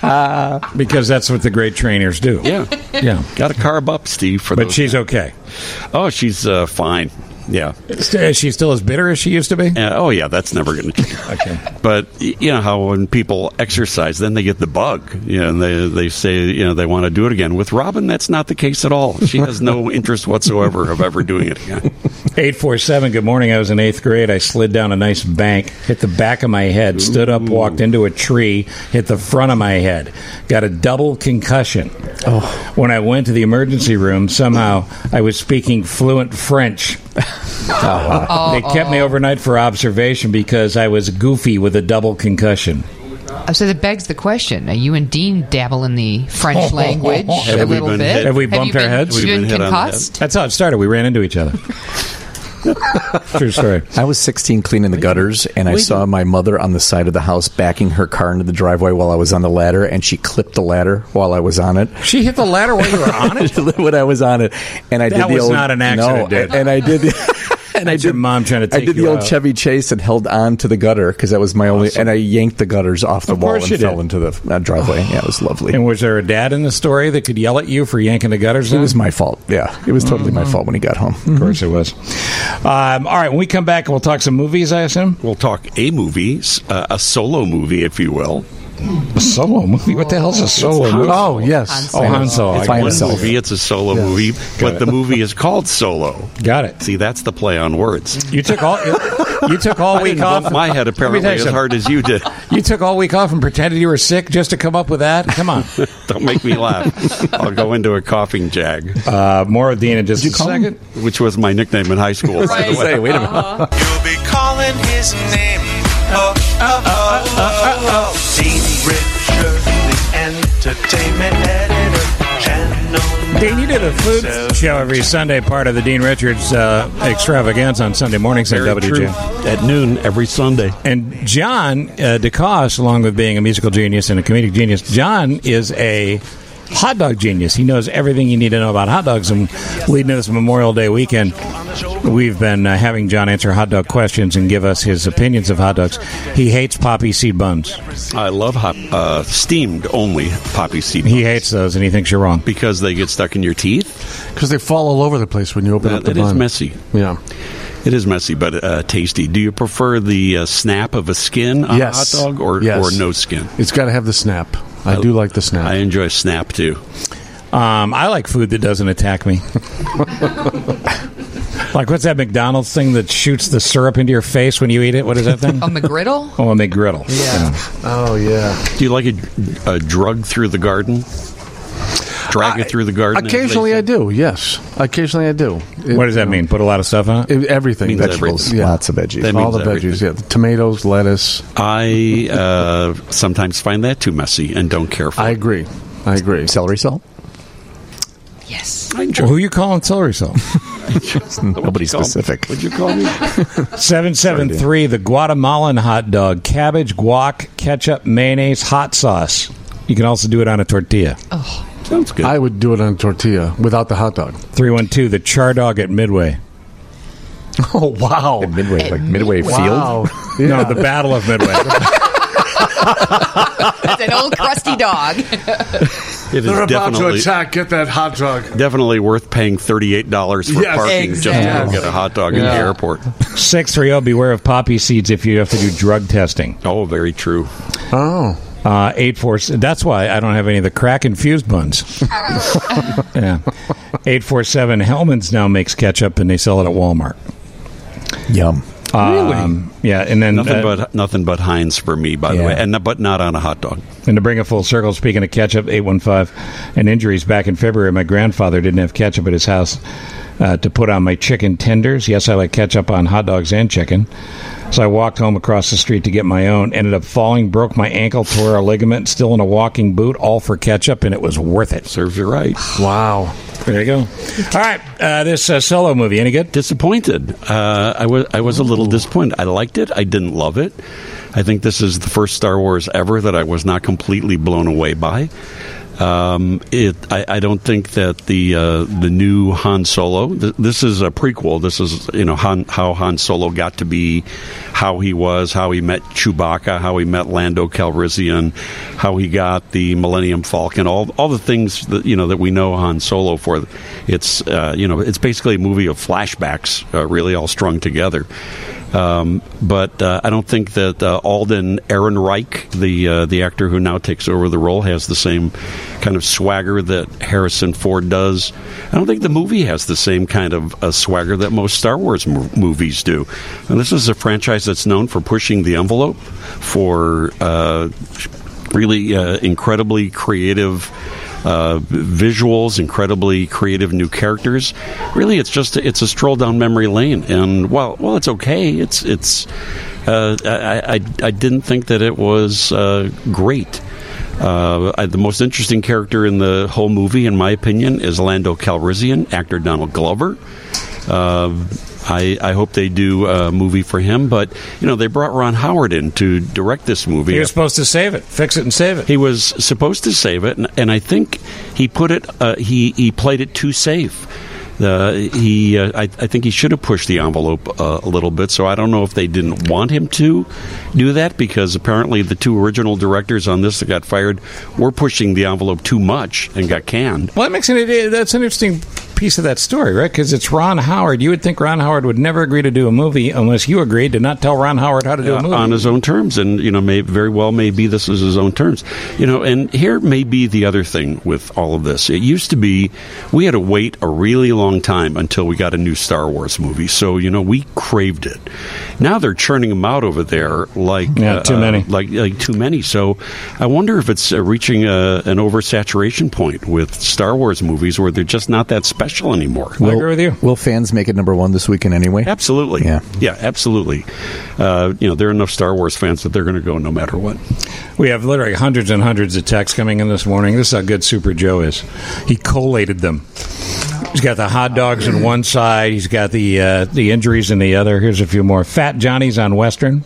Because that's what the great trainers do. Yeah. Yeah. Got to carb up, Steve. For But those she's okay. Oh, she's uh, fine. Yeah. Is she still as bitter as she used to be? Uh, oh, yeah, that's never going to change. Okay. But, y- you know how when people exercise, then they get the bug. You know, and they, they say, you know, they want to do it again. With Robin, that's not the case at all. She has no interest whatsoever of ever doing it again. eight four seven, good morning. I was in eighth grade. I slid down a nice bank, hit the back of my head, stood up, walked into a tree, hit the front of my head. Got a double concussion. Oh. When I went to the emergency room, somehow I was speaking fluent French. Oh, they kept me overnight for observation because I was goofy with a double concussion. Oh, so that begs the question: are you and Dean dabble in the French language a little bit? Have we bumped you our been, heads? Have you been We've been hit on the concussed? That's how it started. We ran into each other. True story. I was sixteen cleaning the gutters, and I saw my mother on the side of the house backing her car into the driveway while I was on the ladder, and she clipped the ladder while I was on it. She hit the ladder while you were on it? When I was on it. And I That did the was old, not an accident, no, Dave. and I did the... And I That's did your mom trying to I take did you the old out. Chevy Chase and held on to the gutter because that was my only. And I yanked the gutters off the Of wall course and you fell did. into the uh, driveway. Yeah, it was lovely. And was there a dad in the story that could yell at you for yanking the gutters It down? was my fault. Yeah, it was totally my fault when he got home. Of course it was. Um, all right, when we come back, we'll talk some movies, I assume? We'll talk a movie, s- uh, a solo movie, if you will. A solo movie? What the hell's a solo movie? Oh, yes. Oh, Han Solo. It's I one got it. movie. It's a solo movie, but it. the movie is called Solo. Got it. See, that's the play on words. You took all you took all I week didn't off. bump my head Let me apparently tell you as something. hard as you did. You took all week off and pretended you were sick just to come up with that? Come on. Don't make me laugh. I'll go into a coughing jag. Uh, more of Dean in just a second. Which was my nickname in high school. by the way. Say, wait a minute. You'll be calling his name. Oh, oh, oh, oh, oh, oh. Dean Richards, the entertainment editor. Channel Dean, you did a food show every Sunday, part of the Dean Richards uh, extravaganza on Sunday mornings on Very W J. true. At noon every Sunday. And John uh, DeCoste, along with being a musical genius and a comedic genius, John is a hot dog genius. He knows everything you need to know about hot dogs. And leading into this Memorial Day weekend, we've been uh, having John answer hot dog questions and give us his opinions of hot dogs. He hates poppy seed buns. I love hot, uh, steamed only poppy seed buns. He hates those, and he thinks you're wrong. Because they get stuck in your teeth? Because they fall all over the place when you open Uh, up the it bun. is messy. Yeah. It is messy, but uh, tasty. Do you prefer the uh, snap of a skin on Yes. a hot dog or, Yes. or no skin? It's got to have the snap. I do like the snap. I enjoy snap, too. Um, I like food that doesn't attack me. Like, what's that McDonald's thing that shoots the syrup into your face when you eat it? What is that thing? A McGriddle? Oh, a McGriddle. Yeah. Oh, yeah. Do you like a, a drug through the garden? Drag it through the garden? as they Occasionally say? I do, yes. Occasionally I do. It- What does that mean? Put a lot of stuff on it? it- everything. Means Vegetables. everything. Yeah. Lots of veggies. That All means the everything. veggies, yeah. The tomatoes, lettuce. I uh, sometimes find that too messy and don't care for I it. agree. I agree. Celery salt? Yes. I enjoy Well, who you calling celery salt? Nobody specific. What'd you call me? seven seven three, the Guatemalan hot dog. Cabbage, guac, ketchup, mayonnaise, hot sauce. You can also do it on a tortilla. Oh. Sounds good. I would do it on a tortilla without the hot dog. three one two, the char dog at Midway. Oh, wow. At Midway, like Midway Wow. Field? Yeah. No, the Battle of Midway. It's an old crusty dog. It is They're about to definitely attack. Get that hot dog. definitely worth paying thirty-eight dollars for Yes, parking just to exactly. go get a hot dog in the Yeah. airport. six three zero, beware of poppy seeds if you have to do drug testing. Oh, very true. Oh. Uh, eight four. That's why I don't have any of the crack infused buns. Yeah. eight four seven, Hellman's now makes ketchup and they sell it at Walmart. Yum. Um, yeah, and then Nothing uh, but nothing but Heinz for me, by the Yeah. way, and but not on a hot dog. And to bring it full circle, speaking of ketchup, eight one five, and injuries back in February, my grandfather didn't have ketchup at his house uh, to put on my chicken tenders. Yes, I like ketchup on hot dogs and chicken. So I walked home across the street to get my own, ended up falling, broke my ankle, tore a ligament, still in a walking boot, all for ketchup, and it was worth it. Serves you right. Wow. There you go. All right, uh, this uh, Solo movie, any good? Disappointed. Uh, I was I was a little disappointed. I liked it. I didn't love it. I think this is the first Star Wars ever that I was not completely blown away by. Um, it, I, I don't think that the uh, the new Han Solo. Th- this is a prequel. This is you know Han, how Han Solo got to be how he was, how he met Chewbacca, how he met Lando Calrissian, how he got the Millennium Falcon. All all the things that you know that we know Han Solo for. It's uh, you know it's basically a movie of flashbacks, uh, really all strung together. Um, but uh, I don't think that uh, Alden Ehrenreich, the uh, the actor who now takes over the role, has the same kind of swagger that Harrison Ford does. I don't think the movie has the same kind of uh, swagger that most Star Wars mo- movies do. And this is a franchise that's known for pushing the envelope, for uh, really uh, incredibly creative Uh, visuals, incredibly creative new characters. Really, it's just it's a stroll down memory lane, and while well, it's okay. It's it's. Uh, I, I I didn't think that it was uh, great. Uh, I, the most interesting character in the whole movie, in my opinion, is Lando Calrissian, actor Donald Glover. Uh, I, I hope they do a movie for him, but you know they brought Ron Howard in to direct this movie. He was supposed to save it, fix it, and save it. He was supposed to save it, and, and I think he put it. Uh, he he played it too safe. Uh, he, uh, I, I think he should have pushed the envelope uh, a little bit. So I don't know if they didn't want him to do that, because apparently the two original directors on this that got fired were pushing the envelope too much and got canned. Well, that makes it. That's an interesting piece of that story, right? Because it's Ron Howard. You would think Ron Howard would never agree to do a movie unless you agreed to not tell Ron Howard how to do a movie uh, on his own terms, and you know, may very well may be this is his own terms. You know, and here may be the other thing with all of this. It used to be we had to wait a really long time until we got a new Star Wars movie, so you know we craved it. Now they're churning them out over there like yeah, too uh, many, like like too many. So I wonder if it's uh, reaching a, an oversaturation point with Star Wars movies where they're just not that special anymore. Will, I agree with you. Will fans make it number one this weekend anyway? Absolutely. Yeah, yeah, absolutely. Uh, you know, there are enough Star Wars fans that they're going to go no matter what. We have literally hundreds and hundreds of texts coming in this morning. This is how good Super Joe is. He collated them. He's got the hot dogs on one side. He's got the uh, the injuries in the other. Here's a few more. Fat Johnny's on Western.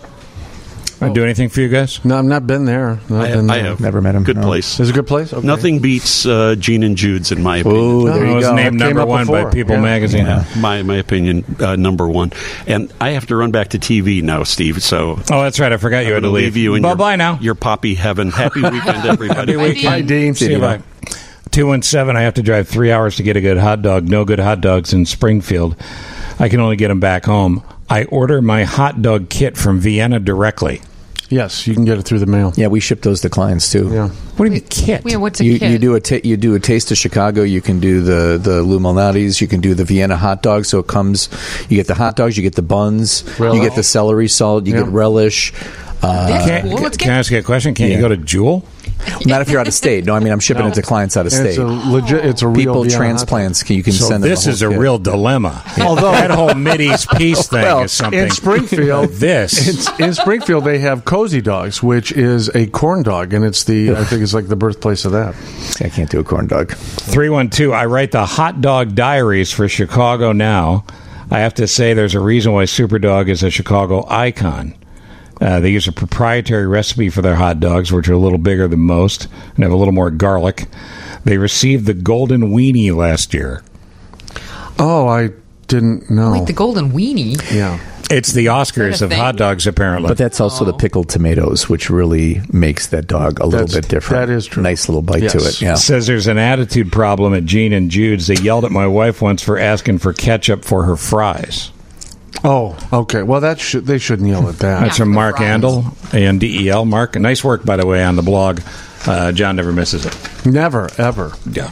Oh. I do anything for you guys? No, I've not been there. Not I, been I there. have. Never met him. Good no. place. Is it a good place? Okay. Nothing beats uh, Gene and Jude's, in my opinion. Oh, there you it was go. named That came number up one before. by People Yeah. Magazine. Yeah. My my opinion, uh, number one. And I have to run back to T V now, Steve. So Oh, that's right. I forgot you I'm had to gonna leave. leave you in bye your, bye now. your poppy heaven. Happy weekend, everybody. Happy weekend. Hi, Dean. See you. Bye. two one seven, I have to drive three hours to get a good hot dog. No good hot dogs in Springfield. I can only get them back home. I order my hot dog kit from Vienna directly. Yes, you can get it through the mail. Yeah, we ship those to clients too. Yeah. What do you mean kit? Yeah, what's a You, kit? you do a ta- you do a taste of Chicago. You can do the the Lou Malnati's. You can do the Vienna hot dog. So it comes. You get the hot dogs. You get the buns. Really? You get the celery salt. You Yeah. get relish. Uh, That's cool. Can, Let's can I get. ask you a question? Can Yeah. you go to Jewel? Not if you're out of state. No, I mean I'm shipping it to clients out of And it's state. a legit. It's a real People Vienna hot transplants. Can, you can So send them. this the is a whole kit. real dilemma. Although- that whole Mideast peace thing Well, is something. In Springfield, this it's, in Springfield they have Cozy Dogs, which is a corn dog, and it's the I think it's like the birthplace of that. I can't do a corn dog. three one two, I write the hot dog diaries for Chicago Now. I have to say there's a reason why Superdog is a Chicago icon. Uh, they use a proprietary recipe for their hot dogs, which are a little bigger than most and have a little more garlic. They received the Golden Weenie last year. Oh, I didn't know. Wait, the golden weenie. Yeah. It's the Is Oscars that a of thing? hot dogs, apparently. But that's also the pickled tomatoes, which really makes that dog a little That's- bit different. that is true. Nice little bite Yes. to it. Yeah. Says there's an attitude problem at Gene and Jude's. They yelled at my wife once for asking for ketchup for her fries. Oh, okay. Well, that should they shouldn't yell at that. That's from for Mark fries. Andel, A N D E L. Mark, nice work, by the way, on the blog. Uh, John never misses it. Never, ever. Yeah.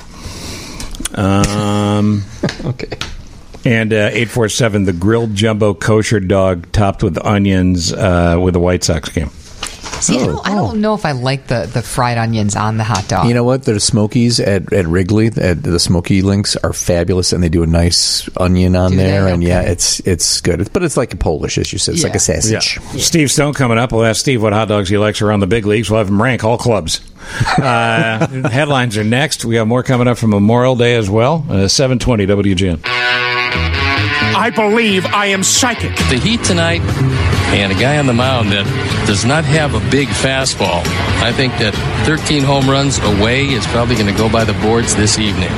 Um, Okay. and uh, eight four seven, the grilled jumbo kosher dog topped with onions uh, with a White Sox game. See, I, don't, I don't know if I like the, the fried onions on the hot dog. You know what? The Smokies at, at Wrigley, at the Smoky Links, are fabulous, and they do a nice onion on Do they? there, and yeah, Okay. it's it's good. But it's like a Polish, as you said. It's like Yeah. a sausage. Steve Stone coming up. We'll ask Steve what hot dogs he likes around the big leagues. We'll have him rank all clubs. Uh, headlines are next. We have more coming up from Memorial Day as well. Uh, seven twenty W G N. I believe I am psychic. The Heat tonight and a guy on the mound that does not have a big fastball. I think that thirteen home runs away is probably going to go by the boards this evening.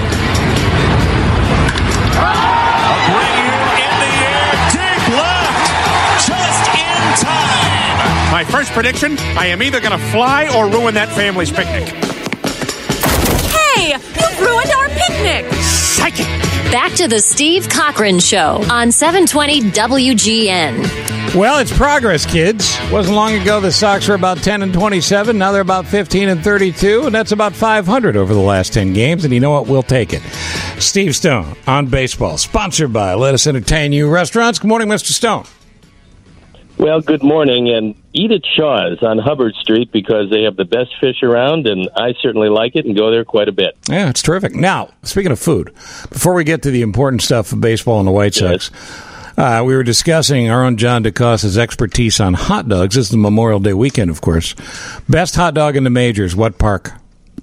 My first prediction, I am either going to fly or ruin that family's picnic. Hey, you've ruined our picnic! Psychic! Back to the Steve Cochran Show on seven twenty W G N. Well, it's progress, kids. Wasn't long ago the Sox were about ten and twenty-seven. Now they're about fifteen and thirty-two, and that's about five hundred over the last ten games. And you know what? We'll take it. Steve Stone on baseball, sponsored by Let Us Entertain You Restaurants. Good morning, Mister Stone. Well, good morning, and eat at Shaw's on Hubbard Street because they have the best fish around, and I certainly like it and go there quite a bit. Yeah, it's terrific. Now, speaking of food, before we get to the important stuff of baseball and the White Sox, yes. uh, we were discussing our own John DeCosta's expertise on hot dogs. This is the Memorial Day weekend, of course. Best hot dog in the majors, what park?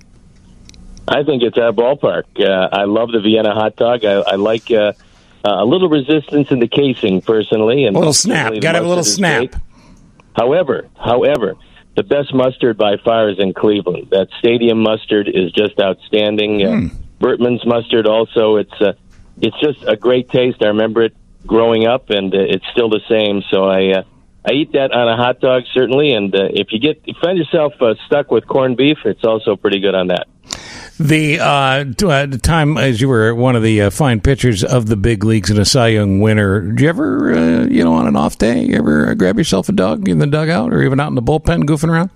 I think it's our ballpark. Uh, I love the Vienna hot dog. I, I like... Uh, Uh, a little resistance in the casing, personally. And a little snap. Got to have a little snap. Great. However, however, the best mustard by far is in Cleveland. That stadium mustard is just outstanding. Mm. Uh, Bertman's mustard also. It's uh, it's just a great taste. I remember it growing up, and uh, it's still the same. So I uh, I eat that on a hot dog, certainly. And uh, if you get you find yourself uh, stuck with corned beef, it's also pretty good on that. The uh, t- uh, time as you were one of the uh, fine pitchers of the big leagues and a Cy Young winner, did you ever, uh, you know, on an off day, you ever uh, grab yourself a dog in the dugout or even out in the bullpen goofing around?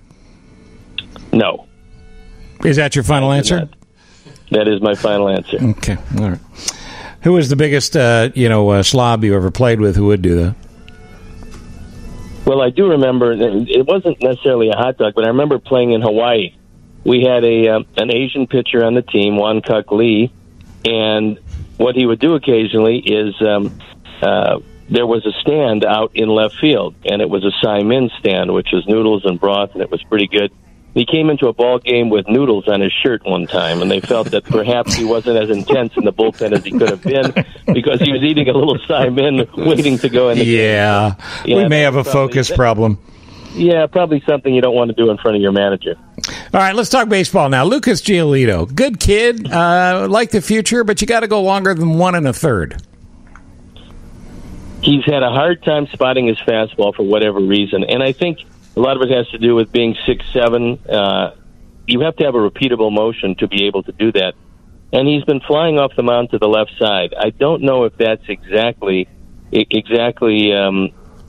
No. Is that your final answer? Not. That is my final answer. Okay, all right. Who was the biggest, uh, you know, uh, slob you ever played with who would do that? Well, I do remember, it wasn't necessarily a hot dog, but I remember playing in Hawaii. We had a um, an Asian pitcher on the team, Wan Kuk Lee, and what he would do occasionally is um, uh, there was a stand out in left field, and it was a Cy Min stand, which was noodles and broth, and it was pretty good. He came into a ball game with noodles on his shirt one time, and they felt that perhaps he wasn't as intense in the bullpen as he could have been because he was eating a little Cy Min waiting to go in the yeah. game. Yeah, we may have a focus that, problem. Yeah, probably something you don't want to do in front of your manager. All right, let's talk baseball now. Lucas Giolito, good kid, uh, like the future, but you got to go longer than one and a third. He's had a hard time spotting his fastball for whatever reason, and I think a lot of it has to do with being six seven. Uh, you have to have a repeatable motion to be able to do that, and he's been flying off the mound to the left side. I don't know if that's exactly exactly. Um,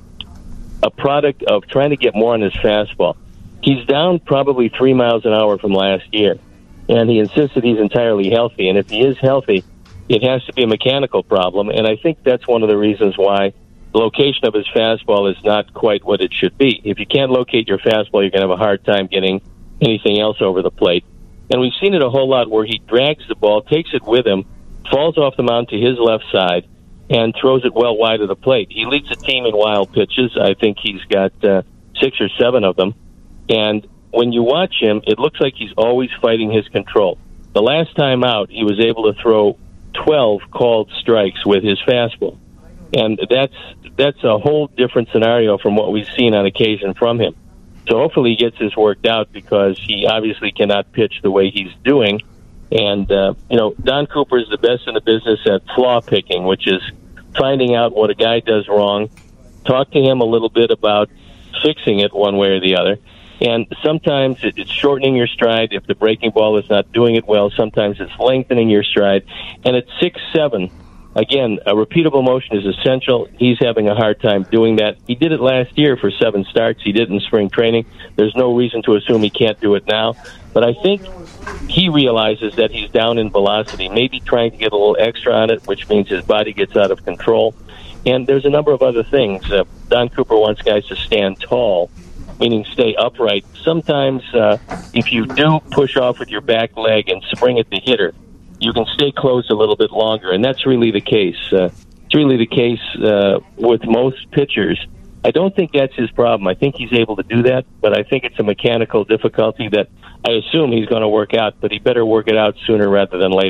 a product of trying to get more on his fastball. He's down probably three miles an hour from last year, and he insists that he's entirely healthy. And if he is healthy, it has to be a mechanical problem, and I think that's one of the reasons why the location of his fastball is not quite what it should be. If you can't locate your fastball, you're going to have a hard time getting anything else over the plate. And we've seen it a whole lot where he drags the ball, takes it with him, falls off the mound to his left side, and throws it well wide of the plate. He leads the team in wild pitches. I think he's got uh, six or seven of them. And when you watch him, it looks like he's always fighting his control. The last time out, he was able to throw twelve called strikes with his fastball. And that's that's a whole different scenario from what we've seen on occasion from him. So hopefully he gets this worked out because he obviously cannot pitch the way he's doing. And, uh, you know, Don Cooper is the best in the business at flaw picking, which is finding out what a guy does wrong, talk to him a little bit about fixing it one way or the other. And sometimes it's shortening your stride if the breaking ball is not doing it well. Sometimes it's lengthening your stride. And at six seven, again, a repeatable motion is essential. He's having a hard time doing that. He did it last year for seven starts. He did it in spring training. There's no reason to assume he can't do it now. But I think he realizes that he's down in velocity, maybe trying to get a little extra on it, which means his body gets out of control. And there's a number of other things. Uh, Don Cooper wants guys to stand tall, meaning stay upright. Sometimes uh, if you do push off with your back leg and spring at the hitter, you can stay closed a little bit longer, and that's really the case. Uh, it's really the case uh, with most pitchers. I don't think that's his problem. I think he's able to do that, but I think it's a mechanical difficulty that I assume he's going to work out, but he better work it out sooner rather than later.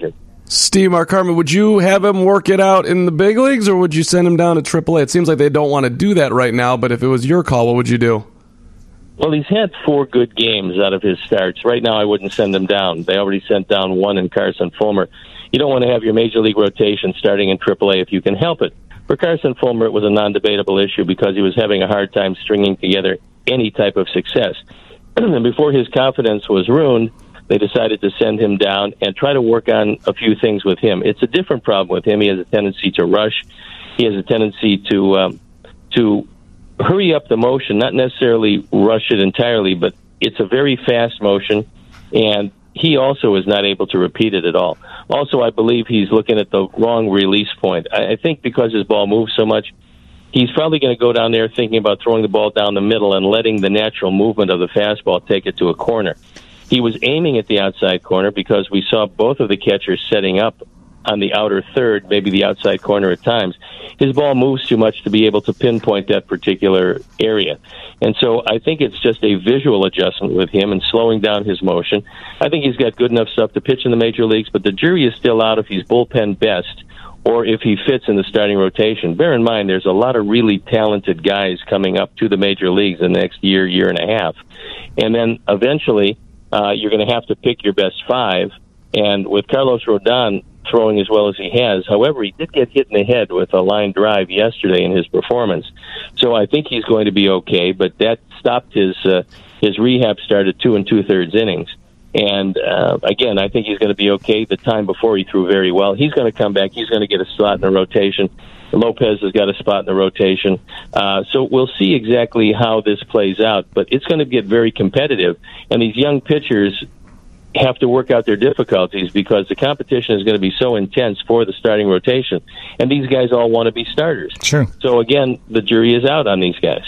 Steve Mark Hartman, would you have him work it out in the big leagues, or would you send him down to triple A? It seems like they don't want to do that right now, but if it was your call, what would you do? Well, he's had four good games out of his starts. Right now, I wouldn't send him down. They already sent down one in Carson Fulmer. You don't want to have your major league rotation starting in triple A if you can help it. For Carson Fulmer, it was a non-debatable issue because he was having a hard time stringing together any type of success. And before his confidence was ruined, they decided to send him down and try to work on a few things with him. It's a different problem with him. He has a tendency to rush. He has a tendency to um, to hurry up the motion, not necessarily rush it entirely, but it's a very fast motion, and he also is not able to repeat it at all. Also, I believe he's looking at the wrong release point. I, I think because his ball moves so much, he's probably going to go down there thinking about throwing the ball down the middle and letting the natural movement of the fastball take it to a corner. He was aiming at the outside corner because we saw both of the catchers setting up on the outer third, maybe the outside corner at times. His ball moves too much to be able to pinpoint that particular area. And so I think it's just a visual adjustment with him and slowing down his motion. I think he's got good enough stuff to pitch in the major leagues, but the jury is still out if he's bullpen best or if he fits in the starting rotation. Bear in mind, there's a lot of really talented guys coming up to the major leagues in the next year, year and a half. And then eventually, uh, you're going to have to pick your best five. And with Carlos Rodon throwing as well as he has, however, he did get hit in the head with a line drive yesterday in his performance. So I think he's going to be okay, but that stopped his uh, his rehab start at two and two-thirds innings. And, uh, again, I think he's going to be okay. The time before he threw very well. He's going to come back. He's going to get a slot in the rotation. Lopez has got a spot in the rotation. Uh, so we'll see exactly how this plays out. But it's going to get very competitive. And these young pitchers have to work out their difficulties because the competition is going to be so intense for the starting rotation. And these guys all want to be starters. Sure. So, again, the jury is out on these guys.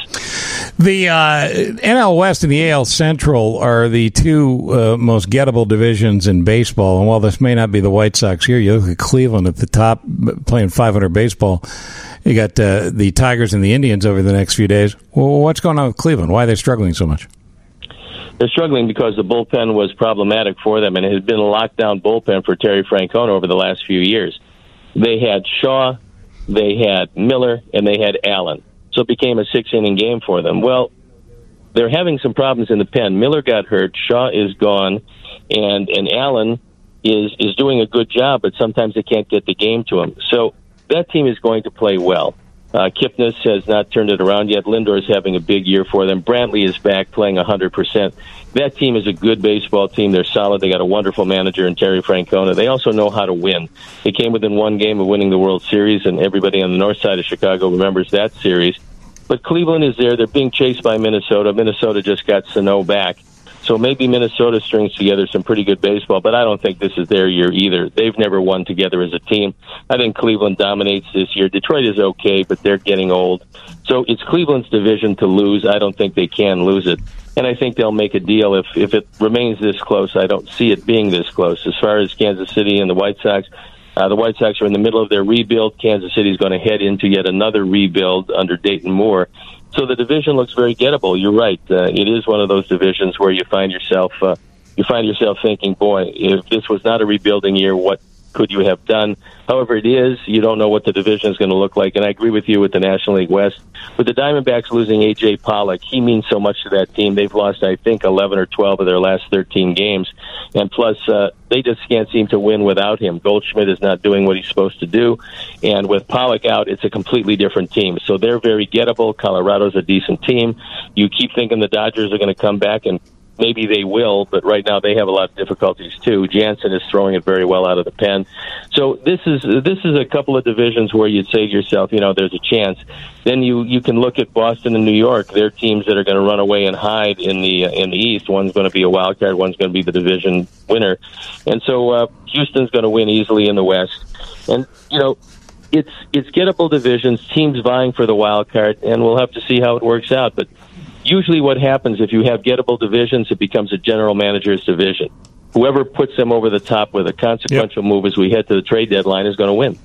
The uh, N L West and the A L Central are the two uh, most gettable divisions in baseball. And while this may not be the White Sox here, you look at Cleveland at the top playing five hundred baseball. You got uh, the Tigers and the Indians over the next few days. Well, what's going on with Cleveland? Why are they struggling so much? They're struggling because the bullpen was problematic for them, and it had been a lockdown bullpen for Terry Francona over the last few years. They had Shaw, they had Miller, and they had Allen. So it became a six-inning game for them. Well, they're having some problems in the pen. Miller got hurt, Shaw is gone, and, and Allen is, is doing a good job, but sometimes they can't get the game to him. So that team is going to play well. Uh, Kipnis has not turned it around yet. Lindor is having a big year for them. Brantley is back playing one hundred percent. That team is a good baseball team. They're solid. They got a wonderful manager in Terry Francona. They also know how to win. They came within one game of winning the World Series, and everybody on the north side of Chicago remembers that series. But Cleveland is there. They're being chased by Minnesota. Minnesota just got Sano back. So maybe Minnesota strings together some pretty good baseball, but I don't think this is their year either. They've never won together as a team. I think Cleveland dominates this year. Detroit is okay, but they're getting old. So it's Cleveland's division to lose. I don't think they can lose it. And I think they'll make a deal if, if it remains this close. I don't see it being this close. As far as Kansas City and the White Sox, uh, the White Sox are in the middle of their rebuild. Kansas City is going to head into yet another rebuild under Dayton Moore. So the division looks very gettable. You're right. Uh, it is one of those divisions where you find yourself uh, you find yourself thinking, boy, if this was not a rebuilding year, what could you have done? However, it is. You don't know what the division is going to look like. And I agree with you with the National League West. With the Diamondbacks losing A J Pollock, he means so much to that team. They've lost, I think, eleven or twelve of their last thirteen games. And plus, uh, they just can't seem to win without him. Goldschmidt is not doing what he's supposed to do. And with Pollock out, it's a completely different team. So they're very gettable. Colorado's a decent team. You keep thinking the Dodgers are going to come back, and maybe they will, but right now they have a lot of difficulties too. Jansen is throwing it very well out of the pen. So this is this is a couple of divisions where you'd say to yourself, you know, there's a chance. Then you, you can look at Boston and New York. They're teams that are going to run away and hide in the uh, in the East. One's going to be a wild card. One's going to be the division winner. And so uh, Houston's going to win easily in the West. And, you know, it's it's gettable divisions, teams vying for the wild card, and we'll have to see how it works out. But usually what happens if you have gettable divisions, it becomes a general manager's division. Whoever puts them over the top with a consequential yep. move as we head to the trade deadline is going to win.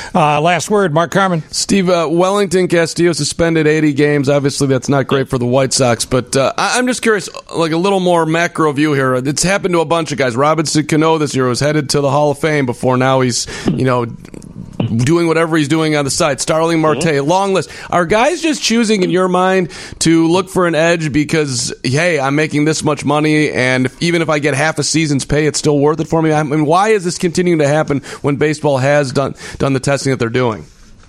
Uh, last word, Mark Carman. Steve, uh, Wellington Castillo suspended eighty games. Obviously, that's not great for the White Sox, but uh, I- I'm just curious, like a little more macro view here. It's happened to a bunch of guys. Robinson Cano this year was headed to the Hall of Fame before now he's, you know, doing whatever he's doing on the side. Starling Marte, mm-hmm. long list. Are guys just choosing, in your mind, to look for an edge because, hey, I'm making this much money, and if, even if I get half a season's pay, it's still worth it for me? I mean, why is this continuing to happen when baseball has done done the testing that they're doing?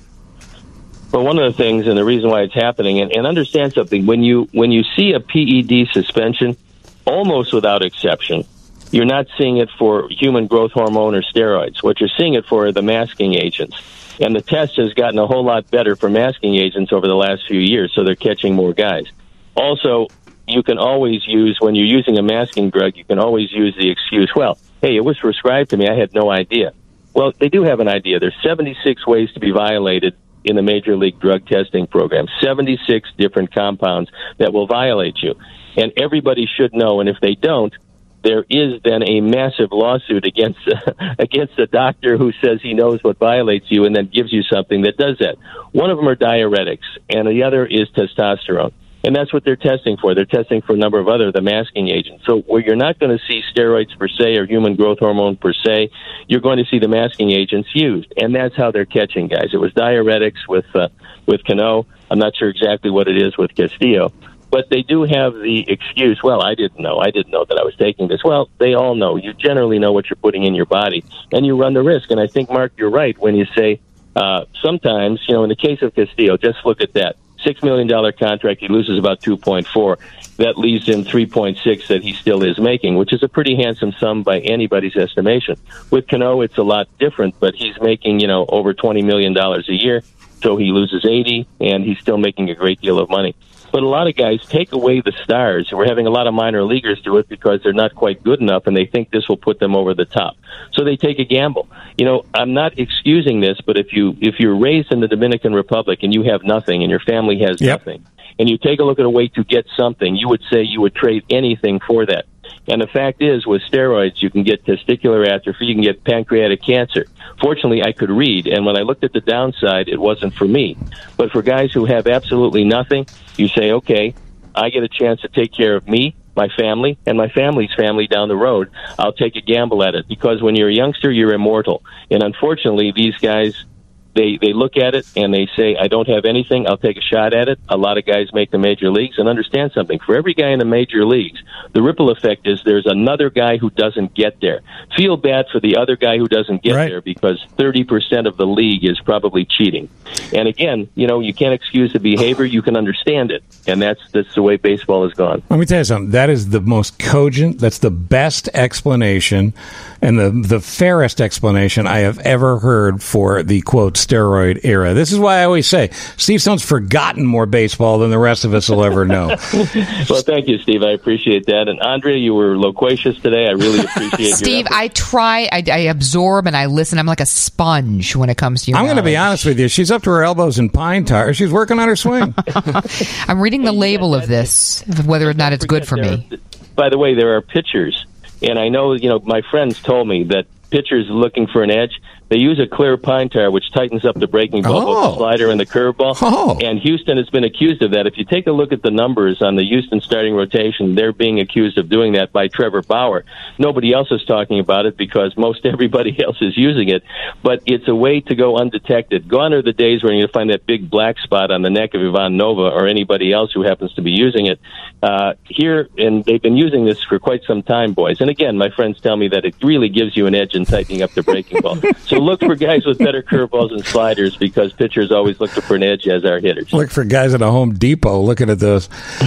Well, one of the things, and the reason why it's happening, and, and understand something, when you when you see a P E D suspension, almost without exception, you're not seeing it for human growth hormone or steroids. What you're seeing it for are the masking agents. And the test has gotten a whole lot better for masking agents over the last few years, so they're catching more guys. Also, you can always use, when you're using a masking drug, you can always use the excuse, well, hey, it was prescribed to me, I had no idea. Well, they do have an idea. There's seventy-six ways to be violated in the Major League Drug Testing Program, seventy-six different compounds that will violate you. And everybody should know, and if they don't, there is then a massive lawsuit against against a doctor who says he knows what violates you and then gives you something that does that. One of them are diuretics, and the other is testosterone. And that's what they're testing for. They're testing for a number of other, the masking agents. So where you're not going to see steroids per se or human growth hormone per se, you're going to see the masking agents used. And that's how they're catching guys. It was diuretics with uh, with Cano. I'm not sure exactly what it is with Castillo. But they do have the excuse, well, I didn't know. I didn't know that I was taking this. Well, they all know. You generally know what you're putting in your body, and you run the risk. And I think, Mark, you're right when you say uh, sometimes, you know, in the case of Castillo, just look at that. six million dollars contract, he loses about two point four. That leaves him three point six that he still is making, which is a pretty handsome sum by anybody's estimation. With Cano, it's a lot different, but he's making, you know, over twenty million dollars a year, so he loses eighty, and he's still making a great deal of money. But a lot of guys take away the stars. We're having a lot of minor leaguers do it because they're not quite good enough, and they think this will put them over the top. So they take a gamble. You know, I'm not excusing this, but if you if you're raised in the Dominican Republic and you have nothing and your family has yep. nothing, and you take a look at a way to get something, you would say you would trade anything for that. And the fact is, with steroids, you can get testicular atrophy, you can get pancreatic cancer. Fortunately, I could read, and when I looked at the downside, it wasn't for me. But for guys who have absolutely nothing, you say, okay, I get a chance to take care of me, my family, and my family's family down the road. I'll take a gamble at it, because when you're a youngster, you're immortal. And unfortunately, these guys, They they look at it and they say, I don't have anything, I'll take a shot at it. A lot of guys make the major leagues, and understand something. For every guy in the major leagues, the ripple effect is there's another guy who doesn't get there. Feel bad for the other guy who doesn't get right. there, because thirty percent of the league is probably cheating. And again, you know, you can't excuse the behavior, you can understand it. And that's, that's the way baseball has gone. Let me tell you something. That is the most cogent, that's the best explanation and the, the fairest explanation I have ever heard for the, quote, steroid era. This is why I always say Steve Stone's forgotten more baseball than the rest of us will ever know. Well, thank you, Steve. I appreciate that. And Andrea, you were loquacious today. I really appreciate Steve, your I try, I, I absorb, and I listen. I'm like a sponge when it comes to your I'm going to be honest with you. She's up to her elbows in pine tar. She's working on her swing. I'm reading the label of this, whether or not it's good for me. By the way, there are pitchers, and I know, you know, my friends told me that pitchers looking for an edge, they use a clear pine tar, which tightens up the breaking ball, both the slider and the curveball. Oh. And Houston has been accused of that. If you take a look at the numbers on the Houston starting rotation, they're being accused of doing that by Trevor Bauer. Nobody else is talking about it because most everybody else is using it. But it's a way to go undetected. Gone are the days where you're going to find that big black spot on the neck of Ivan Nova or anybody else who happens to be using it. Uh, here, and they've been using this for quite some time, boys. And again, my friends tell me that it really gives you an edge in tightening up the breaking ball. So look for guys with better curveballs and sliders, because pitchers always look for an edge as our hitters. Look for guys at a Home Depot looking at those.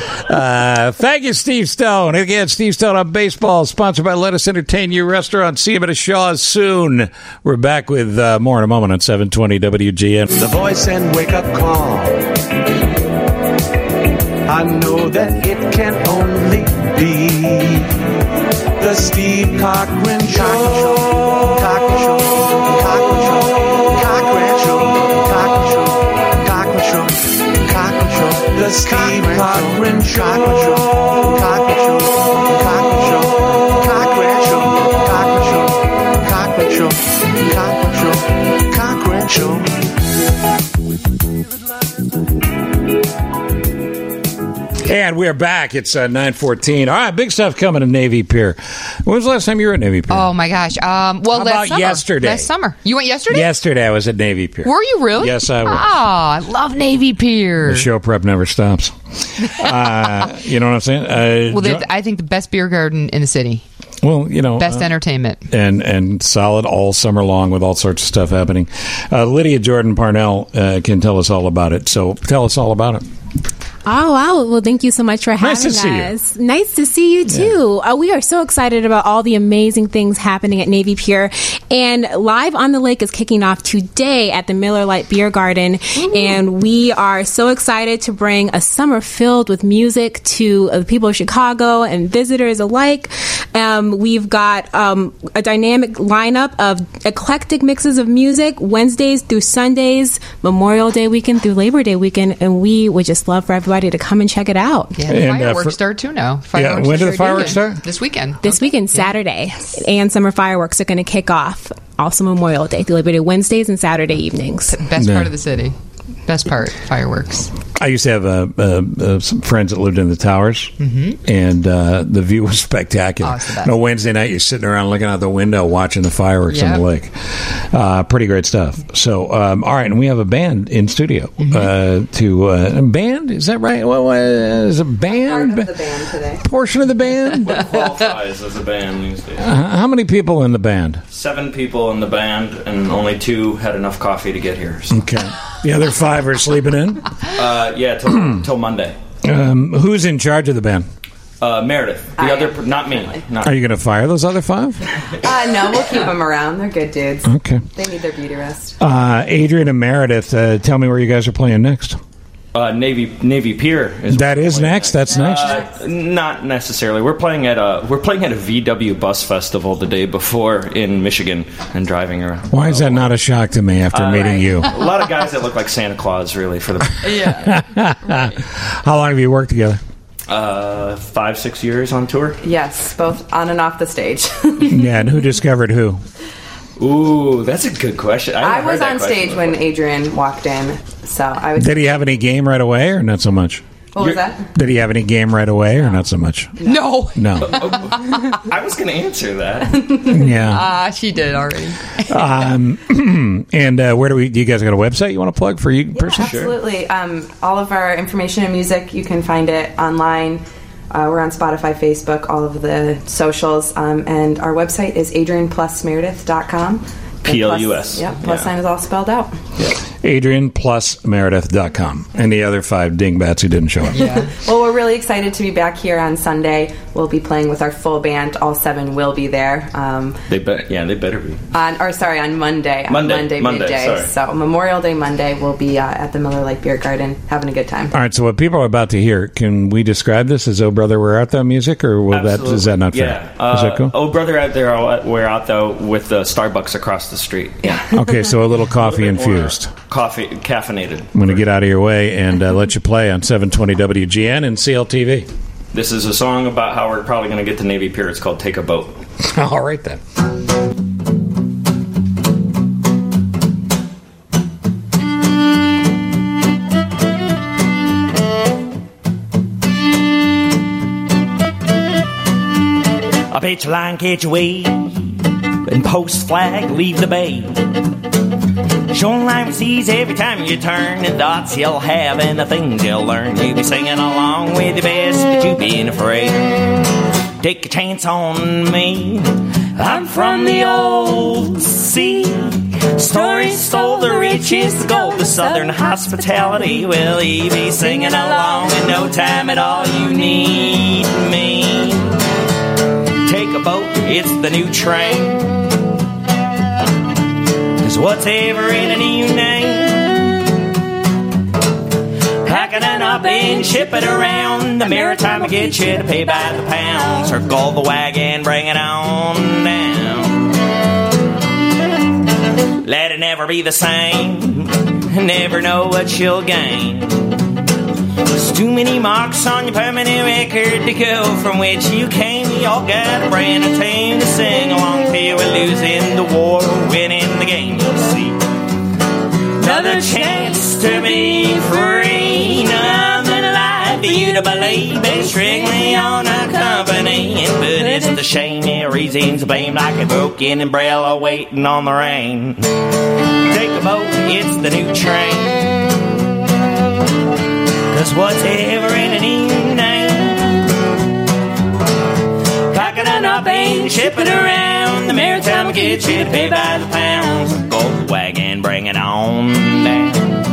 Uh, thank you, Steve Stone. Again, Steve Stone on baseball, sponsored by Let Us Entertain You Restaurant. See him at a Shaw's soon. We're back with uh, more in a moment on seven twenty W G N. The voice and wake-up call. I know that it can only be the Steve Cochran Show. Cochran Show. Cochran Show. Cochran Show. Cochran Show. Cochran Show. Cochran Show. The Steve Cochran Show. Cochran Show. Cochran Show. Cochran Show. Cochran Show. Cochran Show. Show, Cochran Show, Cochran Show. And we're back. It's uh, nine fourteen. All right, big stuff coming to Navy Pier. When was the last time you were at Navy Pier? Oh, my gosh. Um, well, How last about summer. yesterday? Last summer. You went yesterday? Yesterday I was at Navy Pier. Were you really? Yes, I was. Oh, I love Navy Pier. The show prep never stops. uh, you know what I'm saying? Uh, Well, they jo- have, I think, the best beer garden in the city. well, you know. Best uh, entertainment. and and solid all summer long with all sorts of stuff happening. Uh, Lydia Jordan Parnell uh, can tell us all about it. So tell us all about it. Oh, wow. Well, thank you so much for having Nice to see you. us. Nice to see you, too. Uh, we are so excited about all the amazing things happening at Navy Pier. And Live on the Lake is kicking off today at the Miller Lite Beer Garden. And we are so excited to bring a summer filled with music to uh, the people of Chicago and visitors alike. Um, we've got um, a dynamic lineup of eclectic mixes of music Wednesdays through Sundays, Memorial Day weekend through Labor Day weekend. And we would just love for everybody to come and check it out. Yeah, the And, uh, fireworks for- start too now. Yeah, Fireworks when do the start fireworks weekend. start? This weekend. This weekend, Saturday, and summer fireworks are going to kick off. Also, Memorial Day, through Labor Day Wednesdays and Saturday evenings. Best Yeah. part of the city. Best part, fireworks. I used to have uh, uh, uh, some friends that lived in the towers, Mhm. and uh, the view was spectacular. Oh, it's the best. No, Wednesday night, you're sitting around looking out the window watching the fireworks on Yep. the lake. Uh, pretty great stuff. So, um, all right, and we have a band in studio. Mm-hmm. Uh, to uh, band, is that right? Well, uh, is a band? Part of the band today. Portion of the band? What qualifies as a band these days? Uh, how many people in the band? Seven people in the band, and only two had enough coffee to get here. So. Okay. The other five are sleeping in? Uh, yeah, till, till Monday. Um, who's in charge of the band? Uh, Meredith. The other, not me. Not Are you going to fire those other five? Uh, no, we'll keep them around. They're good dudes. Okay. They need their beauty rest. Uh, Adrian and Meredith, uh, tell me where you guys are playing next. Uh, Navy Navy Pier. Is That is next. That's next. Uh, not necessarily. We're playing at a we're playing at a V W bus festival the day before in Michigan and driving around. Why is that not a shock to me after Uh, meeting you? A lot of guys that look like Santa Claus, really, for the yeah. How long have you worked together? uh, five six years on tour. Yes, both on and off the stage. Yeah, and who discovered who? Ooh, that's a good question. I, I haven't was heard that on question stage before. when Adrian walked in, so I was. Did he have any game right away, or not so much? What was that? Did he have any game right away, or not so much? No. No. I was going to answer that. Yeah. Ah, she did already. Um, and uh, where do we? Do you guys got a website you want to plug for you personally? Absolutely. Um, all of our information and music, you can find it online. Uh, we're on Spotify, Facebook, all of the socials. Um, and our website is adrian plus meredith dot com. P L U S. Yeah, plus Yeah. sign is all spelled out. Adrian plus Meredith dot com. And the other five dingbats who didn't show up. Yeah. Well, we're really excited to be back here on Sunday. We'll be playing with our full band. All seven will be there. Um, They bet. Yeah, they better be. on, or sorry, on Monday. On Monday, Monday, Monday, midday. sorry. So Memorial Day Monday, we'll be uh, at the Miller Lite Beer Garden having a good time. All right, so what people are about to hear, can we describe this as "Oh Brother, Where Art Thou" music, or will that is that not fair? Yeah. Uh, is that cool? Oh, brother, out there, uh, we're out though with the Starbucks across the street. Yeah. Okay, so a little coffee infused. Coffee, caffeinated. I'm going to get out of your way and uh, let you play on seven twenty W G N and C L T V. This is a song about how we're probably going to get to Navy Pier. It's called "Take a Boat." All right then. I pitch a line, catch a wave, and post flag, leave the bay. Shoreline sees every time you turn, the thoughts you'll have and the things you'll learn. You'll be singing along with your best, but you being afraid. Take a chance on me. I'm from the old sea. Stories stole the riches, the gold, the southern hospitality. Will you be singing along in no time at all? You need me. Take a boat, it's the new train. Cause what's ever in a new name? Pack it up and ship it around. The maritime will get you to pay by the pound. Circle the wagon, bring it on down. Let it never be the same. Never know what you'll gain. There's too many marks on your permanent record to go from which you came. The all got a brand new tune to sing along till we're losing the war, winning the game, you'll see. Another chance to be free, nothing like for you to believe. It's strictly on a company, but it's the shame there reasons to blame, like a broken umbrella waiting on the rain. Take a boat, it's the new train, 'cause whatever in an evening, pack it up and ship it around. The maritime gets you to pay by the pounds. Gold wagon, bring it on down.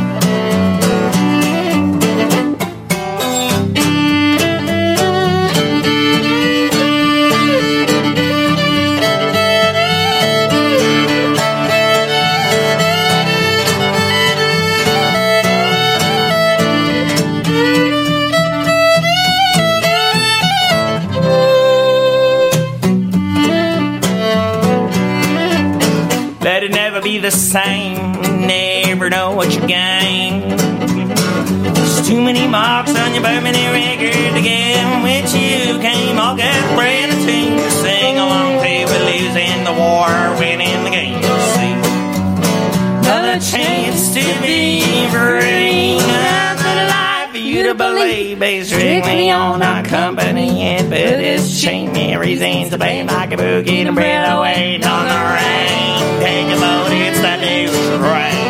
Let it never be the same, never know what you gain. There's too many marks on your permanent record to get which you came. All got brand new tune to sing along till we're losing the war, winning the game, you see. Another chance to be free, another life for you to believe. Based strictly on our company, and but it's shame and reasons to blame, like a boogie and bread away on the rain. Take a boat, it's the new train.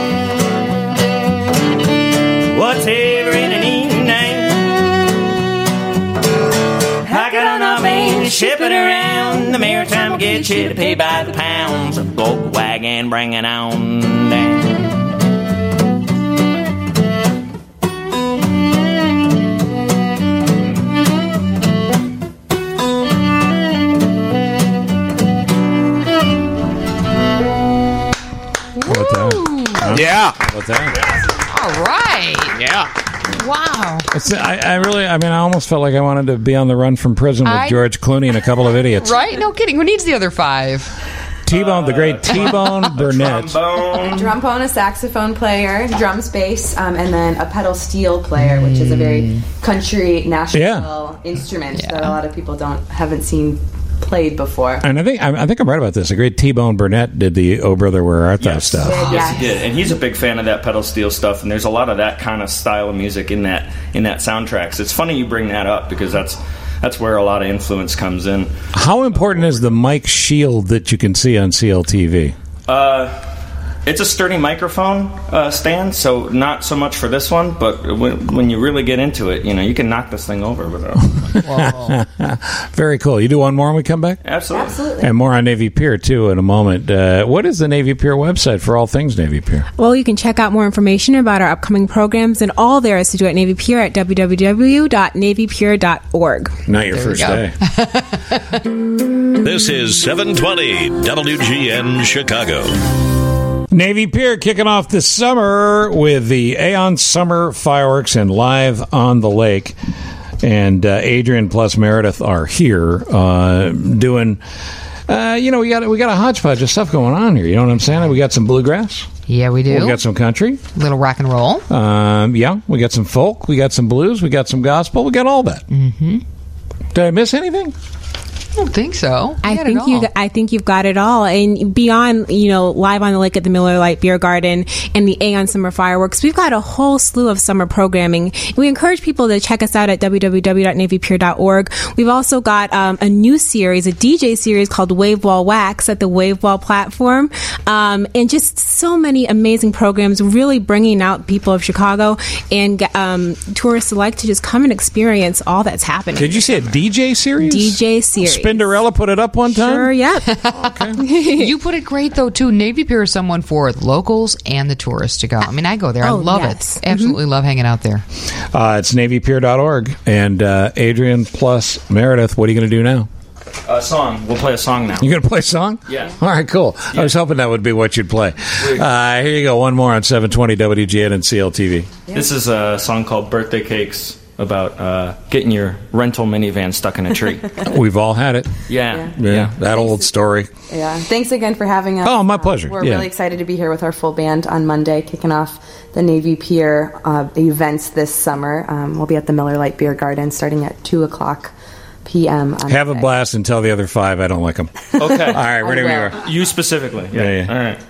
Whatever in an evening, I got on a main, ship it around. The maritime gets you to pay by the pounds. A gold wagon, bring it on down. Yeah. What's that? All right. Yeah. Wow. It's, I, I really, I mean, I almost felt like I wanted to be on the run from prison with I- George Clooney and a couple of idiots. Right? No kidding. Who needs the other five? T-Bone, the great T-Bone Burnett. A trombone, a saxophone player, drums, bass, um, and then a pedal steel player, which is a very country national Yeah. instrument that a lot of people don't haven't seen played before. And I think I, I think I'm right about this. The great T-Bone Burnett did the "Oh Brother, Where Art Thou" stuff. Yes, he did, and he's a big fan of that pedal steel stuff. And there's a lot of that kind of style of music in that in that soundtrack. So it's funny you bring that up because that's that's where a lot of influence comes in. How important is the mic shield that you can see on C L T V? Uh, it's a sturdy microphone uh, stand, so not so much for this one. But when, when you really get into it, you know, you can knock this thing over without. Very cool. You do one more when we come back? Absolutely. Absolutely. And more on Navy Pier, too, in a moment. Uh, what is the Navy Pier website for all things Navy Pier? Well, you can check out more information about our upcoming programs and all there is to do at Navy Pier at w w w dot navy pier dot org. Not your first day. This is seven twenty W G N Chicago. Navy Pier kicking off the summer with the Aeon Summer Fireworks and Live on the Lake. And uh, Adrian plus Meredith are here uh, doing, uh, you know, we got we got a hodgepodge of stuff going on here. You know what I'm saying? We got some bluegrass. Yeah, we do. We got some country. Little rock and roll. Um, yeah, we got some folk. We got some blues. We got some gospel. We got all that. Mm-hmm. Did I miss anything? I don't think so. I got think it you. all. I think you've got it all, and beyond, you know, Live on the Lake at the Miller Lite Beer Garden and the Aeon Summer Fireworks, we've got a whole slew of summer programming. We encourage people to check us out at w w w dot navy pier dot org. We've also got um, a new series, a D J series called Wave Wall Wax at the Wave Wall platform, um, and just so many amazing programs, really bringing out people of Chicago and um, tourists alike to just come and experience all that's happening. Did you say a D J series? D J series. Spinderella put it up one time? Sure, yep. You put it great, though, too. Navy Pier is someone for locals and the tourists to go. I mean, I go there. I Oh, love yes. it. Absolutely love hanging out there. Uh, it's navy pier dot org. And uh, Adrian plus Meredith, what are you going to do now? A song. We'll play a song now. You going to play a song? Yeah. All right, cool. I was hoping that would be what you'd play. Uh, here you go. One more on seven twenty W G N and C L T V. This is a song called Birthday Cakes about uh, getting your rental minivan stuck in a tree. We've all had it. Yeah. Yeah, Yeah. that old story. Yeah. Thanks again for having us. Oh, my Uh, pleasure. we're Yeah. really excited to be here with our full band on Monday, kicking off the Navy Pier uh, events this summer. Um, we'll be at the Miller Lite Beer Garden starting at two o'clock p.m. on Have a Monday. blast and tell the other five I don't like them. Okay. All right, ready we will. are. You specifically. Yeah, yeah. All right.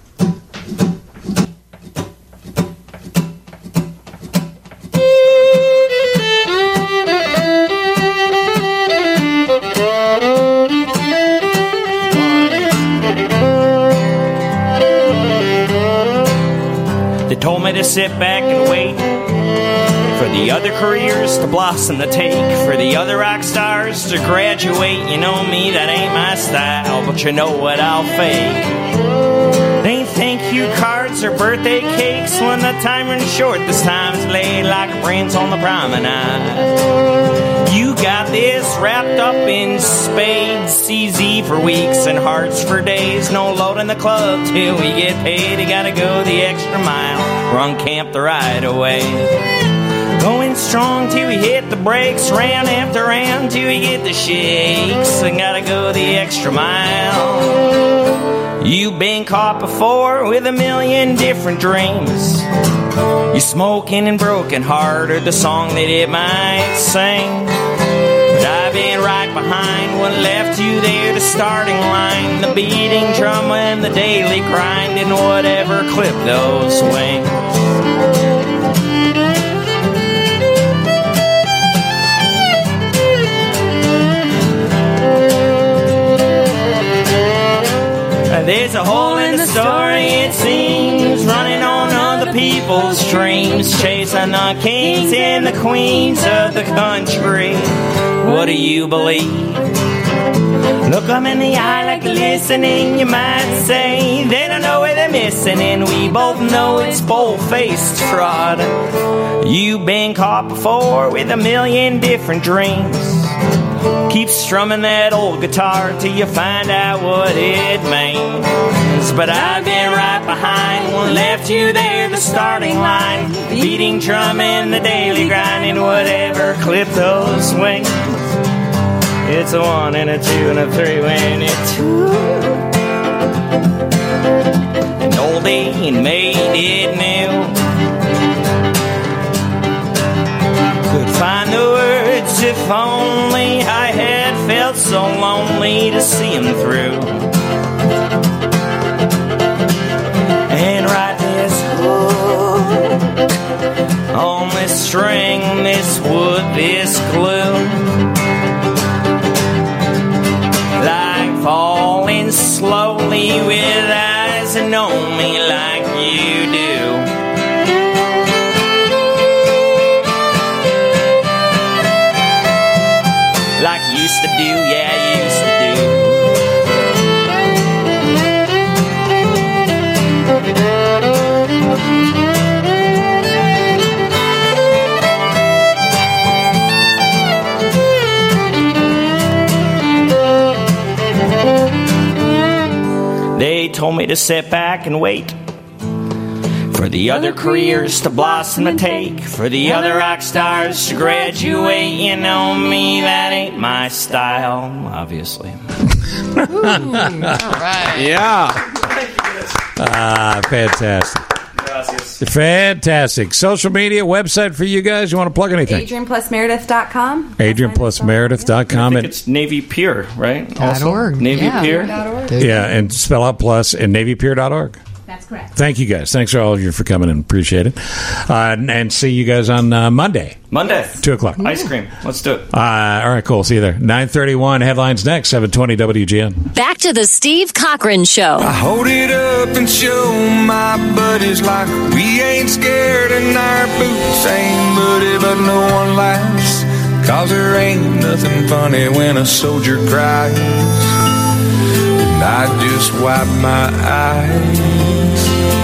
They told me to sit back and wait for the other careers to blossom, to take for the other rock stars to graduate. You know me, that ain't my style, but you know what, I'll fake. They ain't thank you cards or birthday cakes when the time runs short. This time's laid like brains on the promenade. You got this wrapped up in spades, C Z for weeks and hearts for days. No loading the club till we get paid. You gotta go the extra mile, run camp the right away. Going strong till we hit the brakes, round after round till we get the shakes. I gotta go the extra mile. You've been caught before with a million different dreams. You smoking and broken heart, or the song that it might sing. But I've been right behind one, left you there, the starting line, the beating drum and the daily grind, and whatever clipped those wings. There's a hole in the story, it seems, running on other people's dreams, chasing the kings and the queens of the country. What do you believe? Look them in the eye like listening, you might say. They don't know where they're missing, and we both know it's bold-faced fraud. You've been caught before with a million different dreams. Keep strumming that old guitar till you find out what it means. But I've been right behind one, left you there, the starting line, beating drum in the daily grind, and whatever clipped those wings. It's a one and a two and a three when it's two. An oldie made it new. Could find the words if only I had felt so lonely to see them through. And write this hook on this string, this wood, this glue. Like falling slowly with eyes that know me like you do. Like you used to do, yeah, you used to do. They told me to sit back and wait for the other careers to blossom and take, for the other rock stars to graduate. You know me, that ain't my style, obviously. Ooh, all right. Yeah. Ah, fantastic. Fantastic. Social media, website for you guys. You want to plug anything? Adrian Plus Meredith dot com. Adrian Plus Meredith dot com. I think it's Navy Pier, right? Dot Also, org. Navy Yeah. Pier. Dot org. Yeah, and spell out plus and navy pier dot org. That's correct. Thank you guys. Thanks to all of you for coming in. Appreciate it. Uh, and, and see you guys on uh, Monday. Monday. two o'clock. Ice cream. Let's do it. Uh, all right, cool. See you there. nine thirty-one headlines next, seven twenty W G N. Back to the Steve Cochran Show. I hold it up and show my buddies like we ain't scared and our boots ain't muddy, but no one laughs, cause there ain't nothing funny when a soldier cries. And I just wipe my eyes.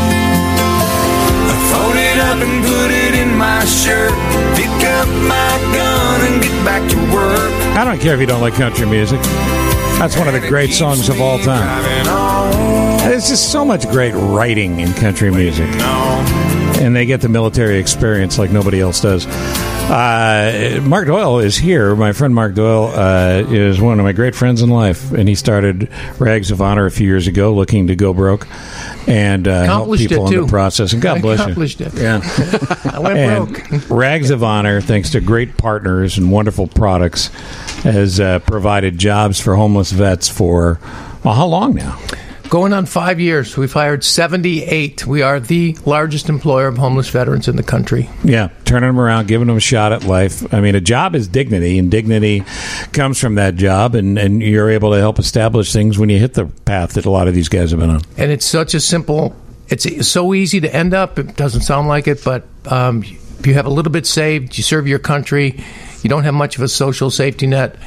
I fold it up and put it in my shirt, pick up my gun and get back to work. I don't care if you don't like country music. That's one of the great songs of all time. There's just so much great writing in country music. And they get the military experience like nobody else does. Uh, Mark Doyle is here. My friend Mark Doyle uh, is one of my great friends in life. And he started Rags of Honor a few years ago, looking to go broke and uh, help Accomplished people it, in too. the process. And God I bless accomplished you. it. Yeah. I went and broke. Rags of Honor, thanks to great partners and wonderful products, has uh, provided jobs for homeless vets for, well, how long now? Going on five years. We've hired seventy-eight. We are the largest employer of homeless veterans in the country. Yeah, turning them around, giving them a shot at life. I mean, a job is dignity, and dignity comes from that job, and, and you're able to help establish things when you hit the path that a lot of these guys have been on. And it's such a simple, it's so easy to end up. It doesn't sound like it, but um, if you have a little bit saved, you serve your country, you don't have much of a social safety net,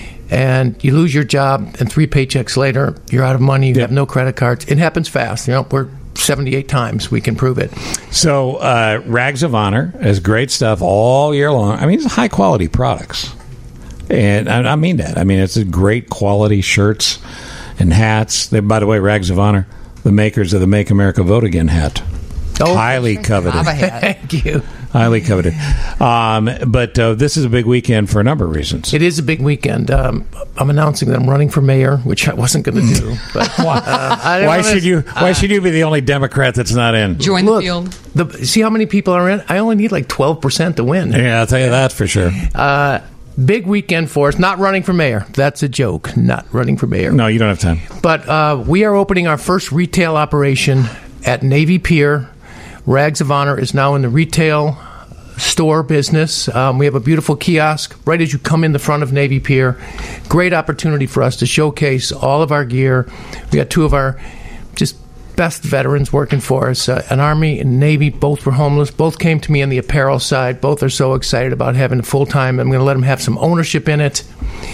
and you lose your job, and three paychecks later, you're out of money, you yep. have no credit cards. It happens fast. You know, we're seventy-eight times. We can prove it. So, uh, Rags of Honor has great stuff all year long. I mean, it's high-quality products. And I, I mean that. I mean, it's a great quality shirts and hats. They, by the way, Rags of Honor, the makers of the Make America Vote Again hat. Oh, highly coveted. Thank you. Highly coveted. Um, but uh, this is a big weekend for a number of reasons. It is a big weekend. Um, I'm announcing that I'm running for mayor, which I wasn't going to do. But why, uh, I why wanna, should you? Why uh, should you be the only Democrat that's not in? Join look, the field. The, see how many people are in? I only need like twelve percent to win. Yeah, I'll tell you that for sure. Uh, big weekend for us. Not running for mayor. That's a joke. Not running for mayor. No, you don't have time. But uh, we are opening our first retail operation at Navy Pier. Rags of Honor is now in the retail store business. Um, we have a beautiful kiosk right as you come in the front of Navy Pier. Great opportunity for us to showcase all of our gear. We got two of our just best veterans working for us, uh, an Army and Navy. Both were homeless. Both came to me on the apparel side. Both are so excited about having a full-time. I'm going to let them have some ownership in it.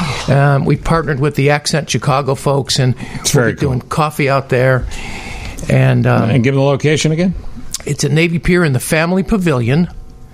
Um, we partnered with the Accent Chicago folks, and it's we'll very be cool. doing coffee out there. And, um, and give them the location again? It's at Navy Pier in the Family Pavilion.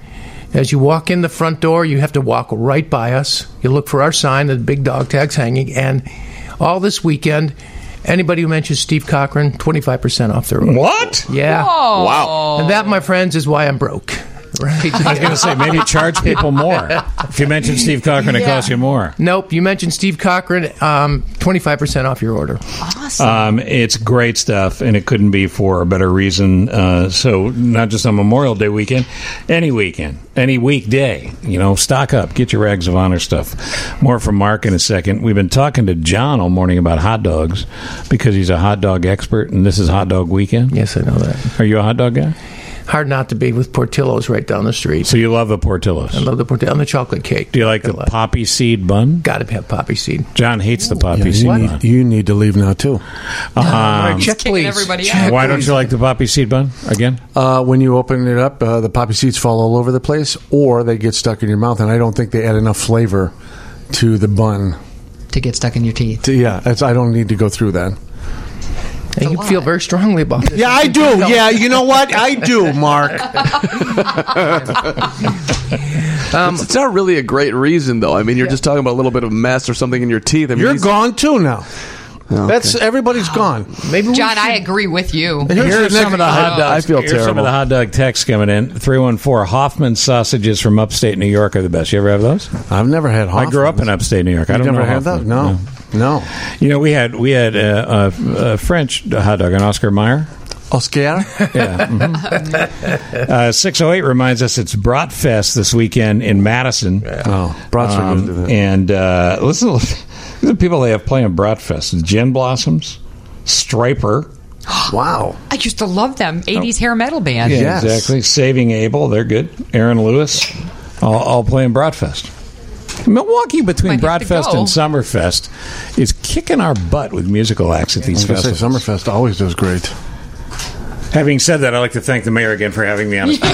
As you walk in the front door, you have to walk right by us. You look for our sign, the big dog tag's hanging, and all this weekend, anybody who mentions Steve Cochran, twenty-five percent off their order. What? Yeah. Whoa. Wow. And that, my friends, is why I'm broke. Right? I was going to say, maybe charge people more. If you mention Steve Cochran, it Yeah. costs you more. Nope. You mentioned Steve Cochran, um, twenty-five percent off your order. Awesome. Um, it's great stuff, and it couldn't be for a better reason. Uh, so not just on Memorial Day weekend, any weekend, any weekday, you know, stock up. Get your Rags of Honor stuff. More from Mark in a second. We've been talking to John all morning about hot dogs because he's a hot dog expert, and this is hot dog weekend. Yes, I know that. Are you a hot dog guy? Hard not to be with Portillo's right down the street. So you love the Portillo's? I love the Portillo's and the chocolate cake. Do you like the poppy seed bun? Got to have poppy seed. John hates the poppy Yeah, seed you, bun. need, you need to leave now, too. Um, Check, please. everybody Check, out. why please. don't you like the poppy seed bun again? Uh, when you open it up, uh, the poppy seeds fall all over the place, or they get stuck in your mouth, and I don't think they add enough flavor to the bun. To get stuck in your teeth. To, yeah, it's, I don't need to go through that. And you feel very strongly about this. Yeah, I do. Yeah, you know what? I do, Mark. um, it's not really a great reason, though. I mean, you're yeah. just talking about a little bit of mess or something in your teeth. I mean, you're these... gone, too, now. Okay. That's everybody's gone. Maybe John, I agree with you. Here's some of the hot dogs. I feel Here's terrible. some of the hot dog texts coming in. three one four Hoffman sausages from upstate New York are the best. You ever have those? I've never had Hoffman. I grew up in upstate New York. I You've don't never know had Hoffman. that? No. no. No. You know, we had we had a, a, a French hot dog, an Oscar Mayer. Oscar? Yeah. Mm-hmm. uh, six oh eight reminds us it's Bratfest this weekend in Madison. Yeah. Oh, Brats are um, good. And uh, listen, listen to the people they have playing Bratfest. Gin Blossoms, Striper. Wow. I used to love them. eighties hair metal band. Yeah, Yes. exactly. Saving Abel, they're good. Aaron Lewis, all, all playing Bratfest. Milwaukee, between Bratfest and Summerfest, is kicking our butt with musical acts at these I was gonna festivals. say, Summerfest always does great. Having said that, I'd like to thank the mayor again for having me on his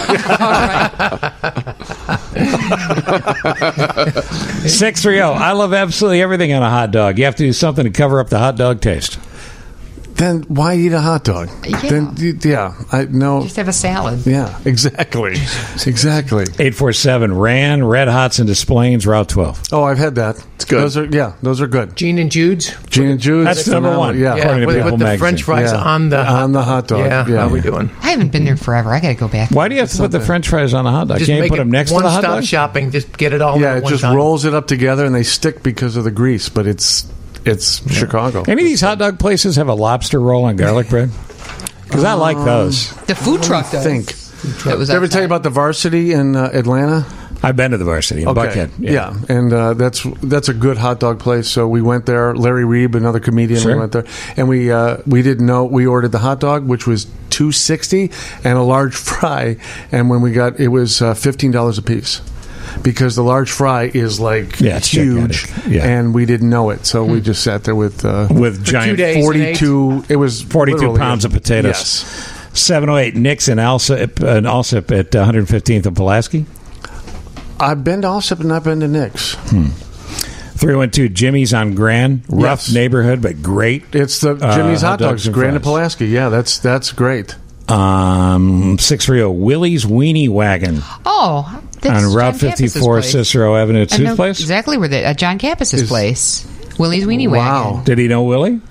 podcast. six three zero. I love absolutely everything on a hot dog. You have to do something to cover up the hot dog taste. Then why eat a hot dog? Yeah. Then, yeah. I no. Just have a salad. Yeah, exactly. Exactly. eight four seven Ran, Red Hots and Displays, Route twelve. Oh, I've had that. It's good. Those are, yeah, those are good. Gene and Jude's. Gene and Jude's. That's number one. Yeah. Yeah, according to with, People with the Magazine. French fries Yeah. on the On the hot dog. Yeah, Yeah. how we doing? I haven't been there forever. I got to go back. Why do you have to put the French fries on a hot dog? Just Can't you make put it them next to the hot one-stop dog? shopping. Just get it all. Yeah, at it one just time. rolls it up together and they stick because of the grease, but it's it's Chicago. Any of these hot dog places have a lobster roll on garlic bread? Because I like those. The food truck I does. think. It was Did I ever outside. tell you about the Varsity in uh, Atlanta? I've been to the Varsity in Buckhead. Yeah, and uh, that's that's a good hot dog place. So we went there. Larry Reeb, another comedian, Sure. we went there, and we uh, we didn't know. We ordered the hot dog, which was two sixty, and a large fry. And when we got, it was uh, fifteen dollars a piece. Because the large fry is like Yeah, it's huge, gigantic. Yeah. and we didn't know it, so we just sat there with uh, With giant days and ate. forty-two. It was forty-two literally- pounds of potatoes. Yes. seven oh eight Nick's in Alsip, uh, in Alsip at one hundred fifteenth and Pulaski. I've been to Allsip and not been to Nick's. three one two Jimmy's on Grand. Rough Yes. neighborhood, but great. It's the uh, Jimmy's hot dogs, and Grand and fries. Pulaski. Yeah, that's that's great. Um, six three zero Willie's Weenie Wagon Oh, that's on Route John Campus's fifty-four, place. Cicero Avenue. It's I whose know place? exactly where they at John Campus's Is- place. Willie's Weenie Wagon. Did he know Willie?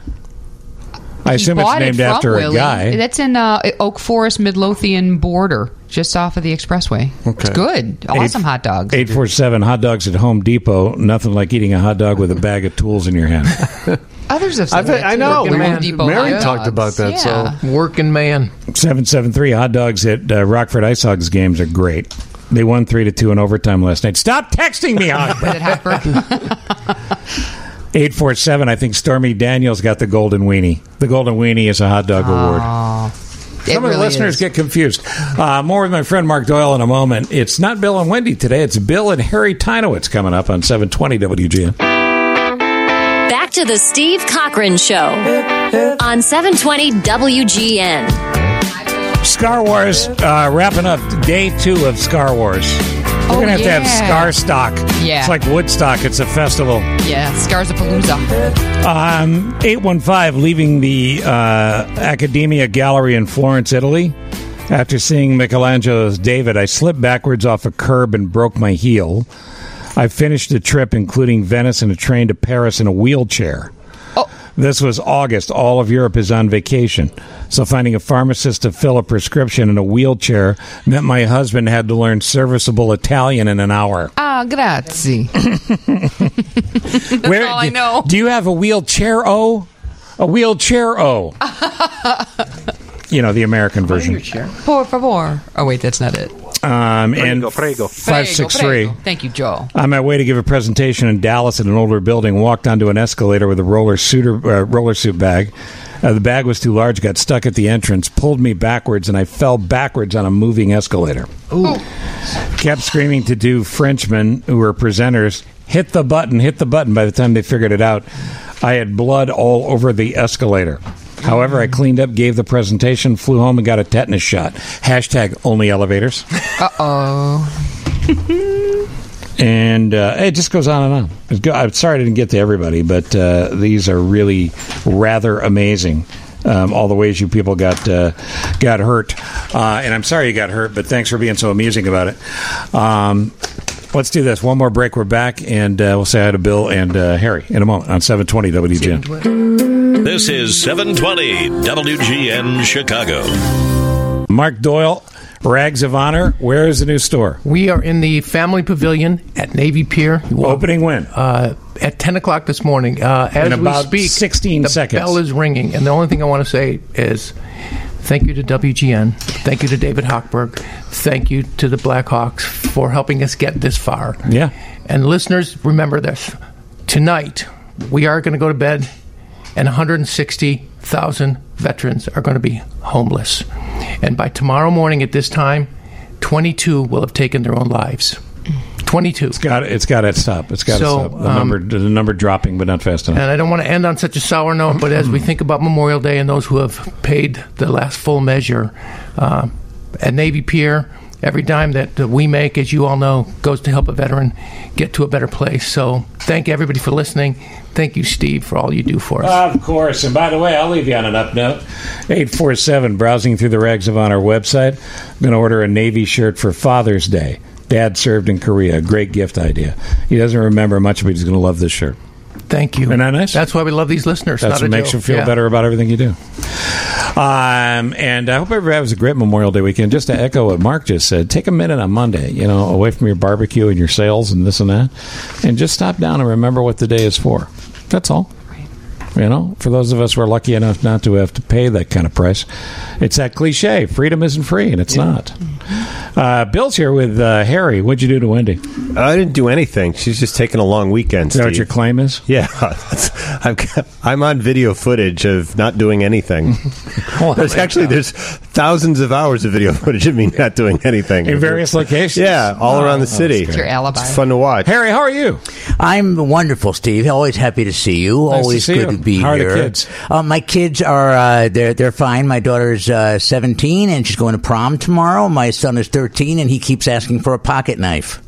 I He assume it's bought it named from after Willie. a guy. That's in uh, Oak Forest Midlothian border, just off of the expressway. It's good. Awesome hot dogs. eight four seven Hot Dogs at Home Depot. Nothing like eating a hot dog with a bag of tools in your hand. Others have said I, bet, that I too. know. Working We- Home Depot Mary hot talked dogs. about that. Yeah. So Working man. seven seven three Hot Dogs at uh, Rockford Ice Hogs games are great. They won three to two in overtime last night. Stop texting me, Hog. Was it Hotburg? eight four seven I think Stormy Daniels got the Golden Weenie. The Golden Weenie is a hot dog award. It Some of the really listeners is. get confused. Uh, more with my friend Mark Doyle in a moment. It's not Bill and Wendy today. It's Bill and Harry Tynowitz coming up on seven twenty W G N. Back to the Steve Cochran Show on seven twenty W G N. Scar Wars, uh, wrapping up day two of Scar Wars. We're Oh, going to have yeah. to have Scar Stock. Yeah. It's like Woodstock. It's a festival. Yeah, Scarzapalooza. Um, eight one five, leaving the uh, Accademia Gallery in Florence, Italy. After seeing Michelangelo's David, I slipped backwards off a curb and broke my heel. I finished the trip, including Venice and a train to Paris, in a wheelchair. Oh. This was August. All of Europe is on vacation. So finding a pharmacist to fill a prescription in a wheelchair meant my husband had to learn serviceable Italian in an hour. Ah, grazie. That's Where- all I do- know. Do you have a wheelchair O? A wheelchair O. You know, the American version. Por favor. Oh, wait, that's not it. Um, and Prego, prego. five six three. Prego. Thank you, Joe. On my way to give a presentation in Dallas at an older building, walked onto an escalator with a roller suiter, uh, roller suit bag. Uh, the bag was too large, got stuck at the entrance, pulled me backwards, and I fell backwards on a moving escalator. Ooh. Kept screaming to two Frenchmen who were presenters, hit the button, hit the button. By the time they figured it out, I had blood all over the escalator. However, I cleaned up, gave the presentation, flew home, and got a tetanus shot. Hashtag only elevators. Uh-oh. And uh, it just goes on and on. It's go- I'm sorry I didn't get to everybody, but uh, these are really rather amazing. Um, all the ways you people got uh, got hurt, uh, and I'm sorry you got hurt, but thanks for being so amusing about it. Um, let's do this. One more break. We're back, and uh, we'll say hi to Bill and uh, Harry in a moment on seven twenty W G N. This is seven twenty W G N Chicago. Mark Doyle, Rags of Honor. Where is the new store? We are in the Family Pavilion at Navy Pier. Opening when? Uh, at ten o'clock this morning. Uh, as In we about speak, sixteen the seconds. bell is ringing. And the only thing I want to say is thank you to W G N. Thank you to David Hochberg. Thank you to the Blackhawks for helping us get this far. Yeah. And listeners, remember this. Tonight, we are going to go to bed, and one hundred sixty thousand veterans are going to be homeless. And by tomorrow morning at this time, twenty-two will have taken their own lives. twenty-two. It's got it's got to stop. It's got to So, stop. The um, number the number dropping, but not fast enough. And I don't want to end on such a sour note, but as we think about Memorial Day and those who have paid the last full measure, uh, at Navy Pier, every dime that uh, we make, as you all know, goes to help a veteran get to a better place. So thank everybody for listening. Thank you, Steve, for all you do for us. Of course. And by the way, I'll leave you on an up note. eight four seven, browsing through the Rags of Honor website. I'm going to order a Navy shirt for Father's Day. Dad served in Korea. Great gift idea. He doesn't remember much, but he's going to love this shirt. Thank you. Isn't that nice? That's why we love these listeners. That's not what a makes joke. you feel Yeah. better about everything you do. Um, and I hope everybody has a great Memorial Day weekend. Just to echo what Mark just said, take a minute on Monday, you know, away from your barbecue and your sales and this and that, and just stop down and remember what the day is for. That's all. You know, for those of us who are lucky enough not to have to pay that kind of price, it's that cliche: freedom isn't free, and it's yeah. not. Uh, Bill's here with uh, Harry. What'd you do to Wendy? I didn't do anything. She's just taking a long weekend. Is that what your claim is? Yeah, I'm, I'm on video footage of not doing anything. well, there's actually there's thousands of hours of video footage of me not doing anything in various locations. Yeah, all oh, around the city. It's your alibi. It's fun to watch. Harry, how are you? I'm wonderful, Steve. Always happy to see you. Nice Always to see good you. to be how here. Are the kids? Uh, my kids are uh, they're they're fine. My daughter's uh, seventeen and she's going to prom tomorrow. My son is thirteen and he keeps asking for a pocket knife.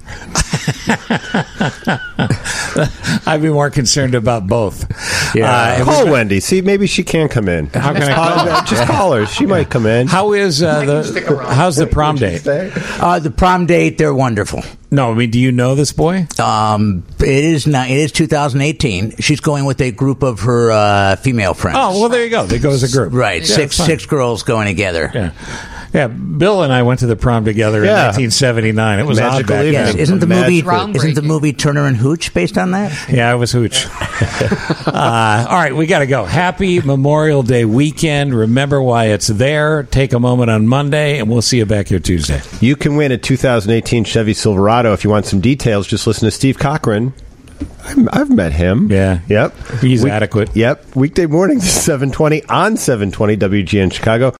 I'd be more concerned about both. Yeah, uh, call Wendy. See, maybe she can come in. How can I call her? Just call her. She might come in. How is uh, the? How's the prom date? Uh, the prom date, they're wonderful. No, I mean, do you know this boy? Um, it is not. It is two thousand eighteen. She's going with a group of her uh, female friends. Oh, well, there you go. They go as a group, right? Yeah, six six girls going together. Yeah. Yeah, Bill and I went to the prom together yeah. in nineteen seventy-nine. It was odd back then. Yes, isn't the movie isn't the movie Turner and Hooch based on that? Yeah, it was Hooch. uh, all right, we got to go. Happy Memorial Day weekend. Remember why it's there. Take a moment on Monday, and we'll see you back here Tuesday. You can win a two thousand eighteen Chevy Silverado. If you want some details, just listen to Steve Cochran. I've met him. Yeah. Yep. He's Week- adequate. Yep. Weekday mornings, seven twenty on seven twenty W G N Chicago.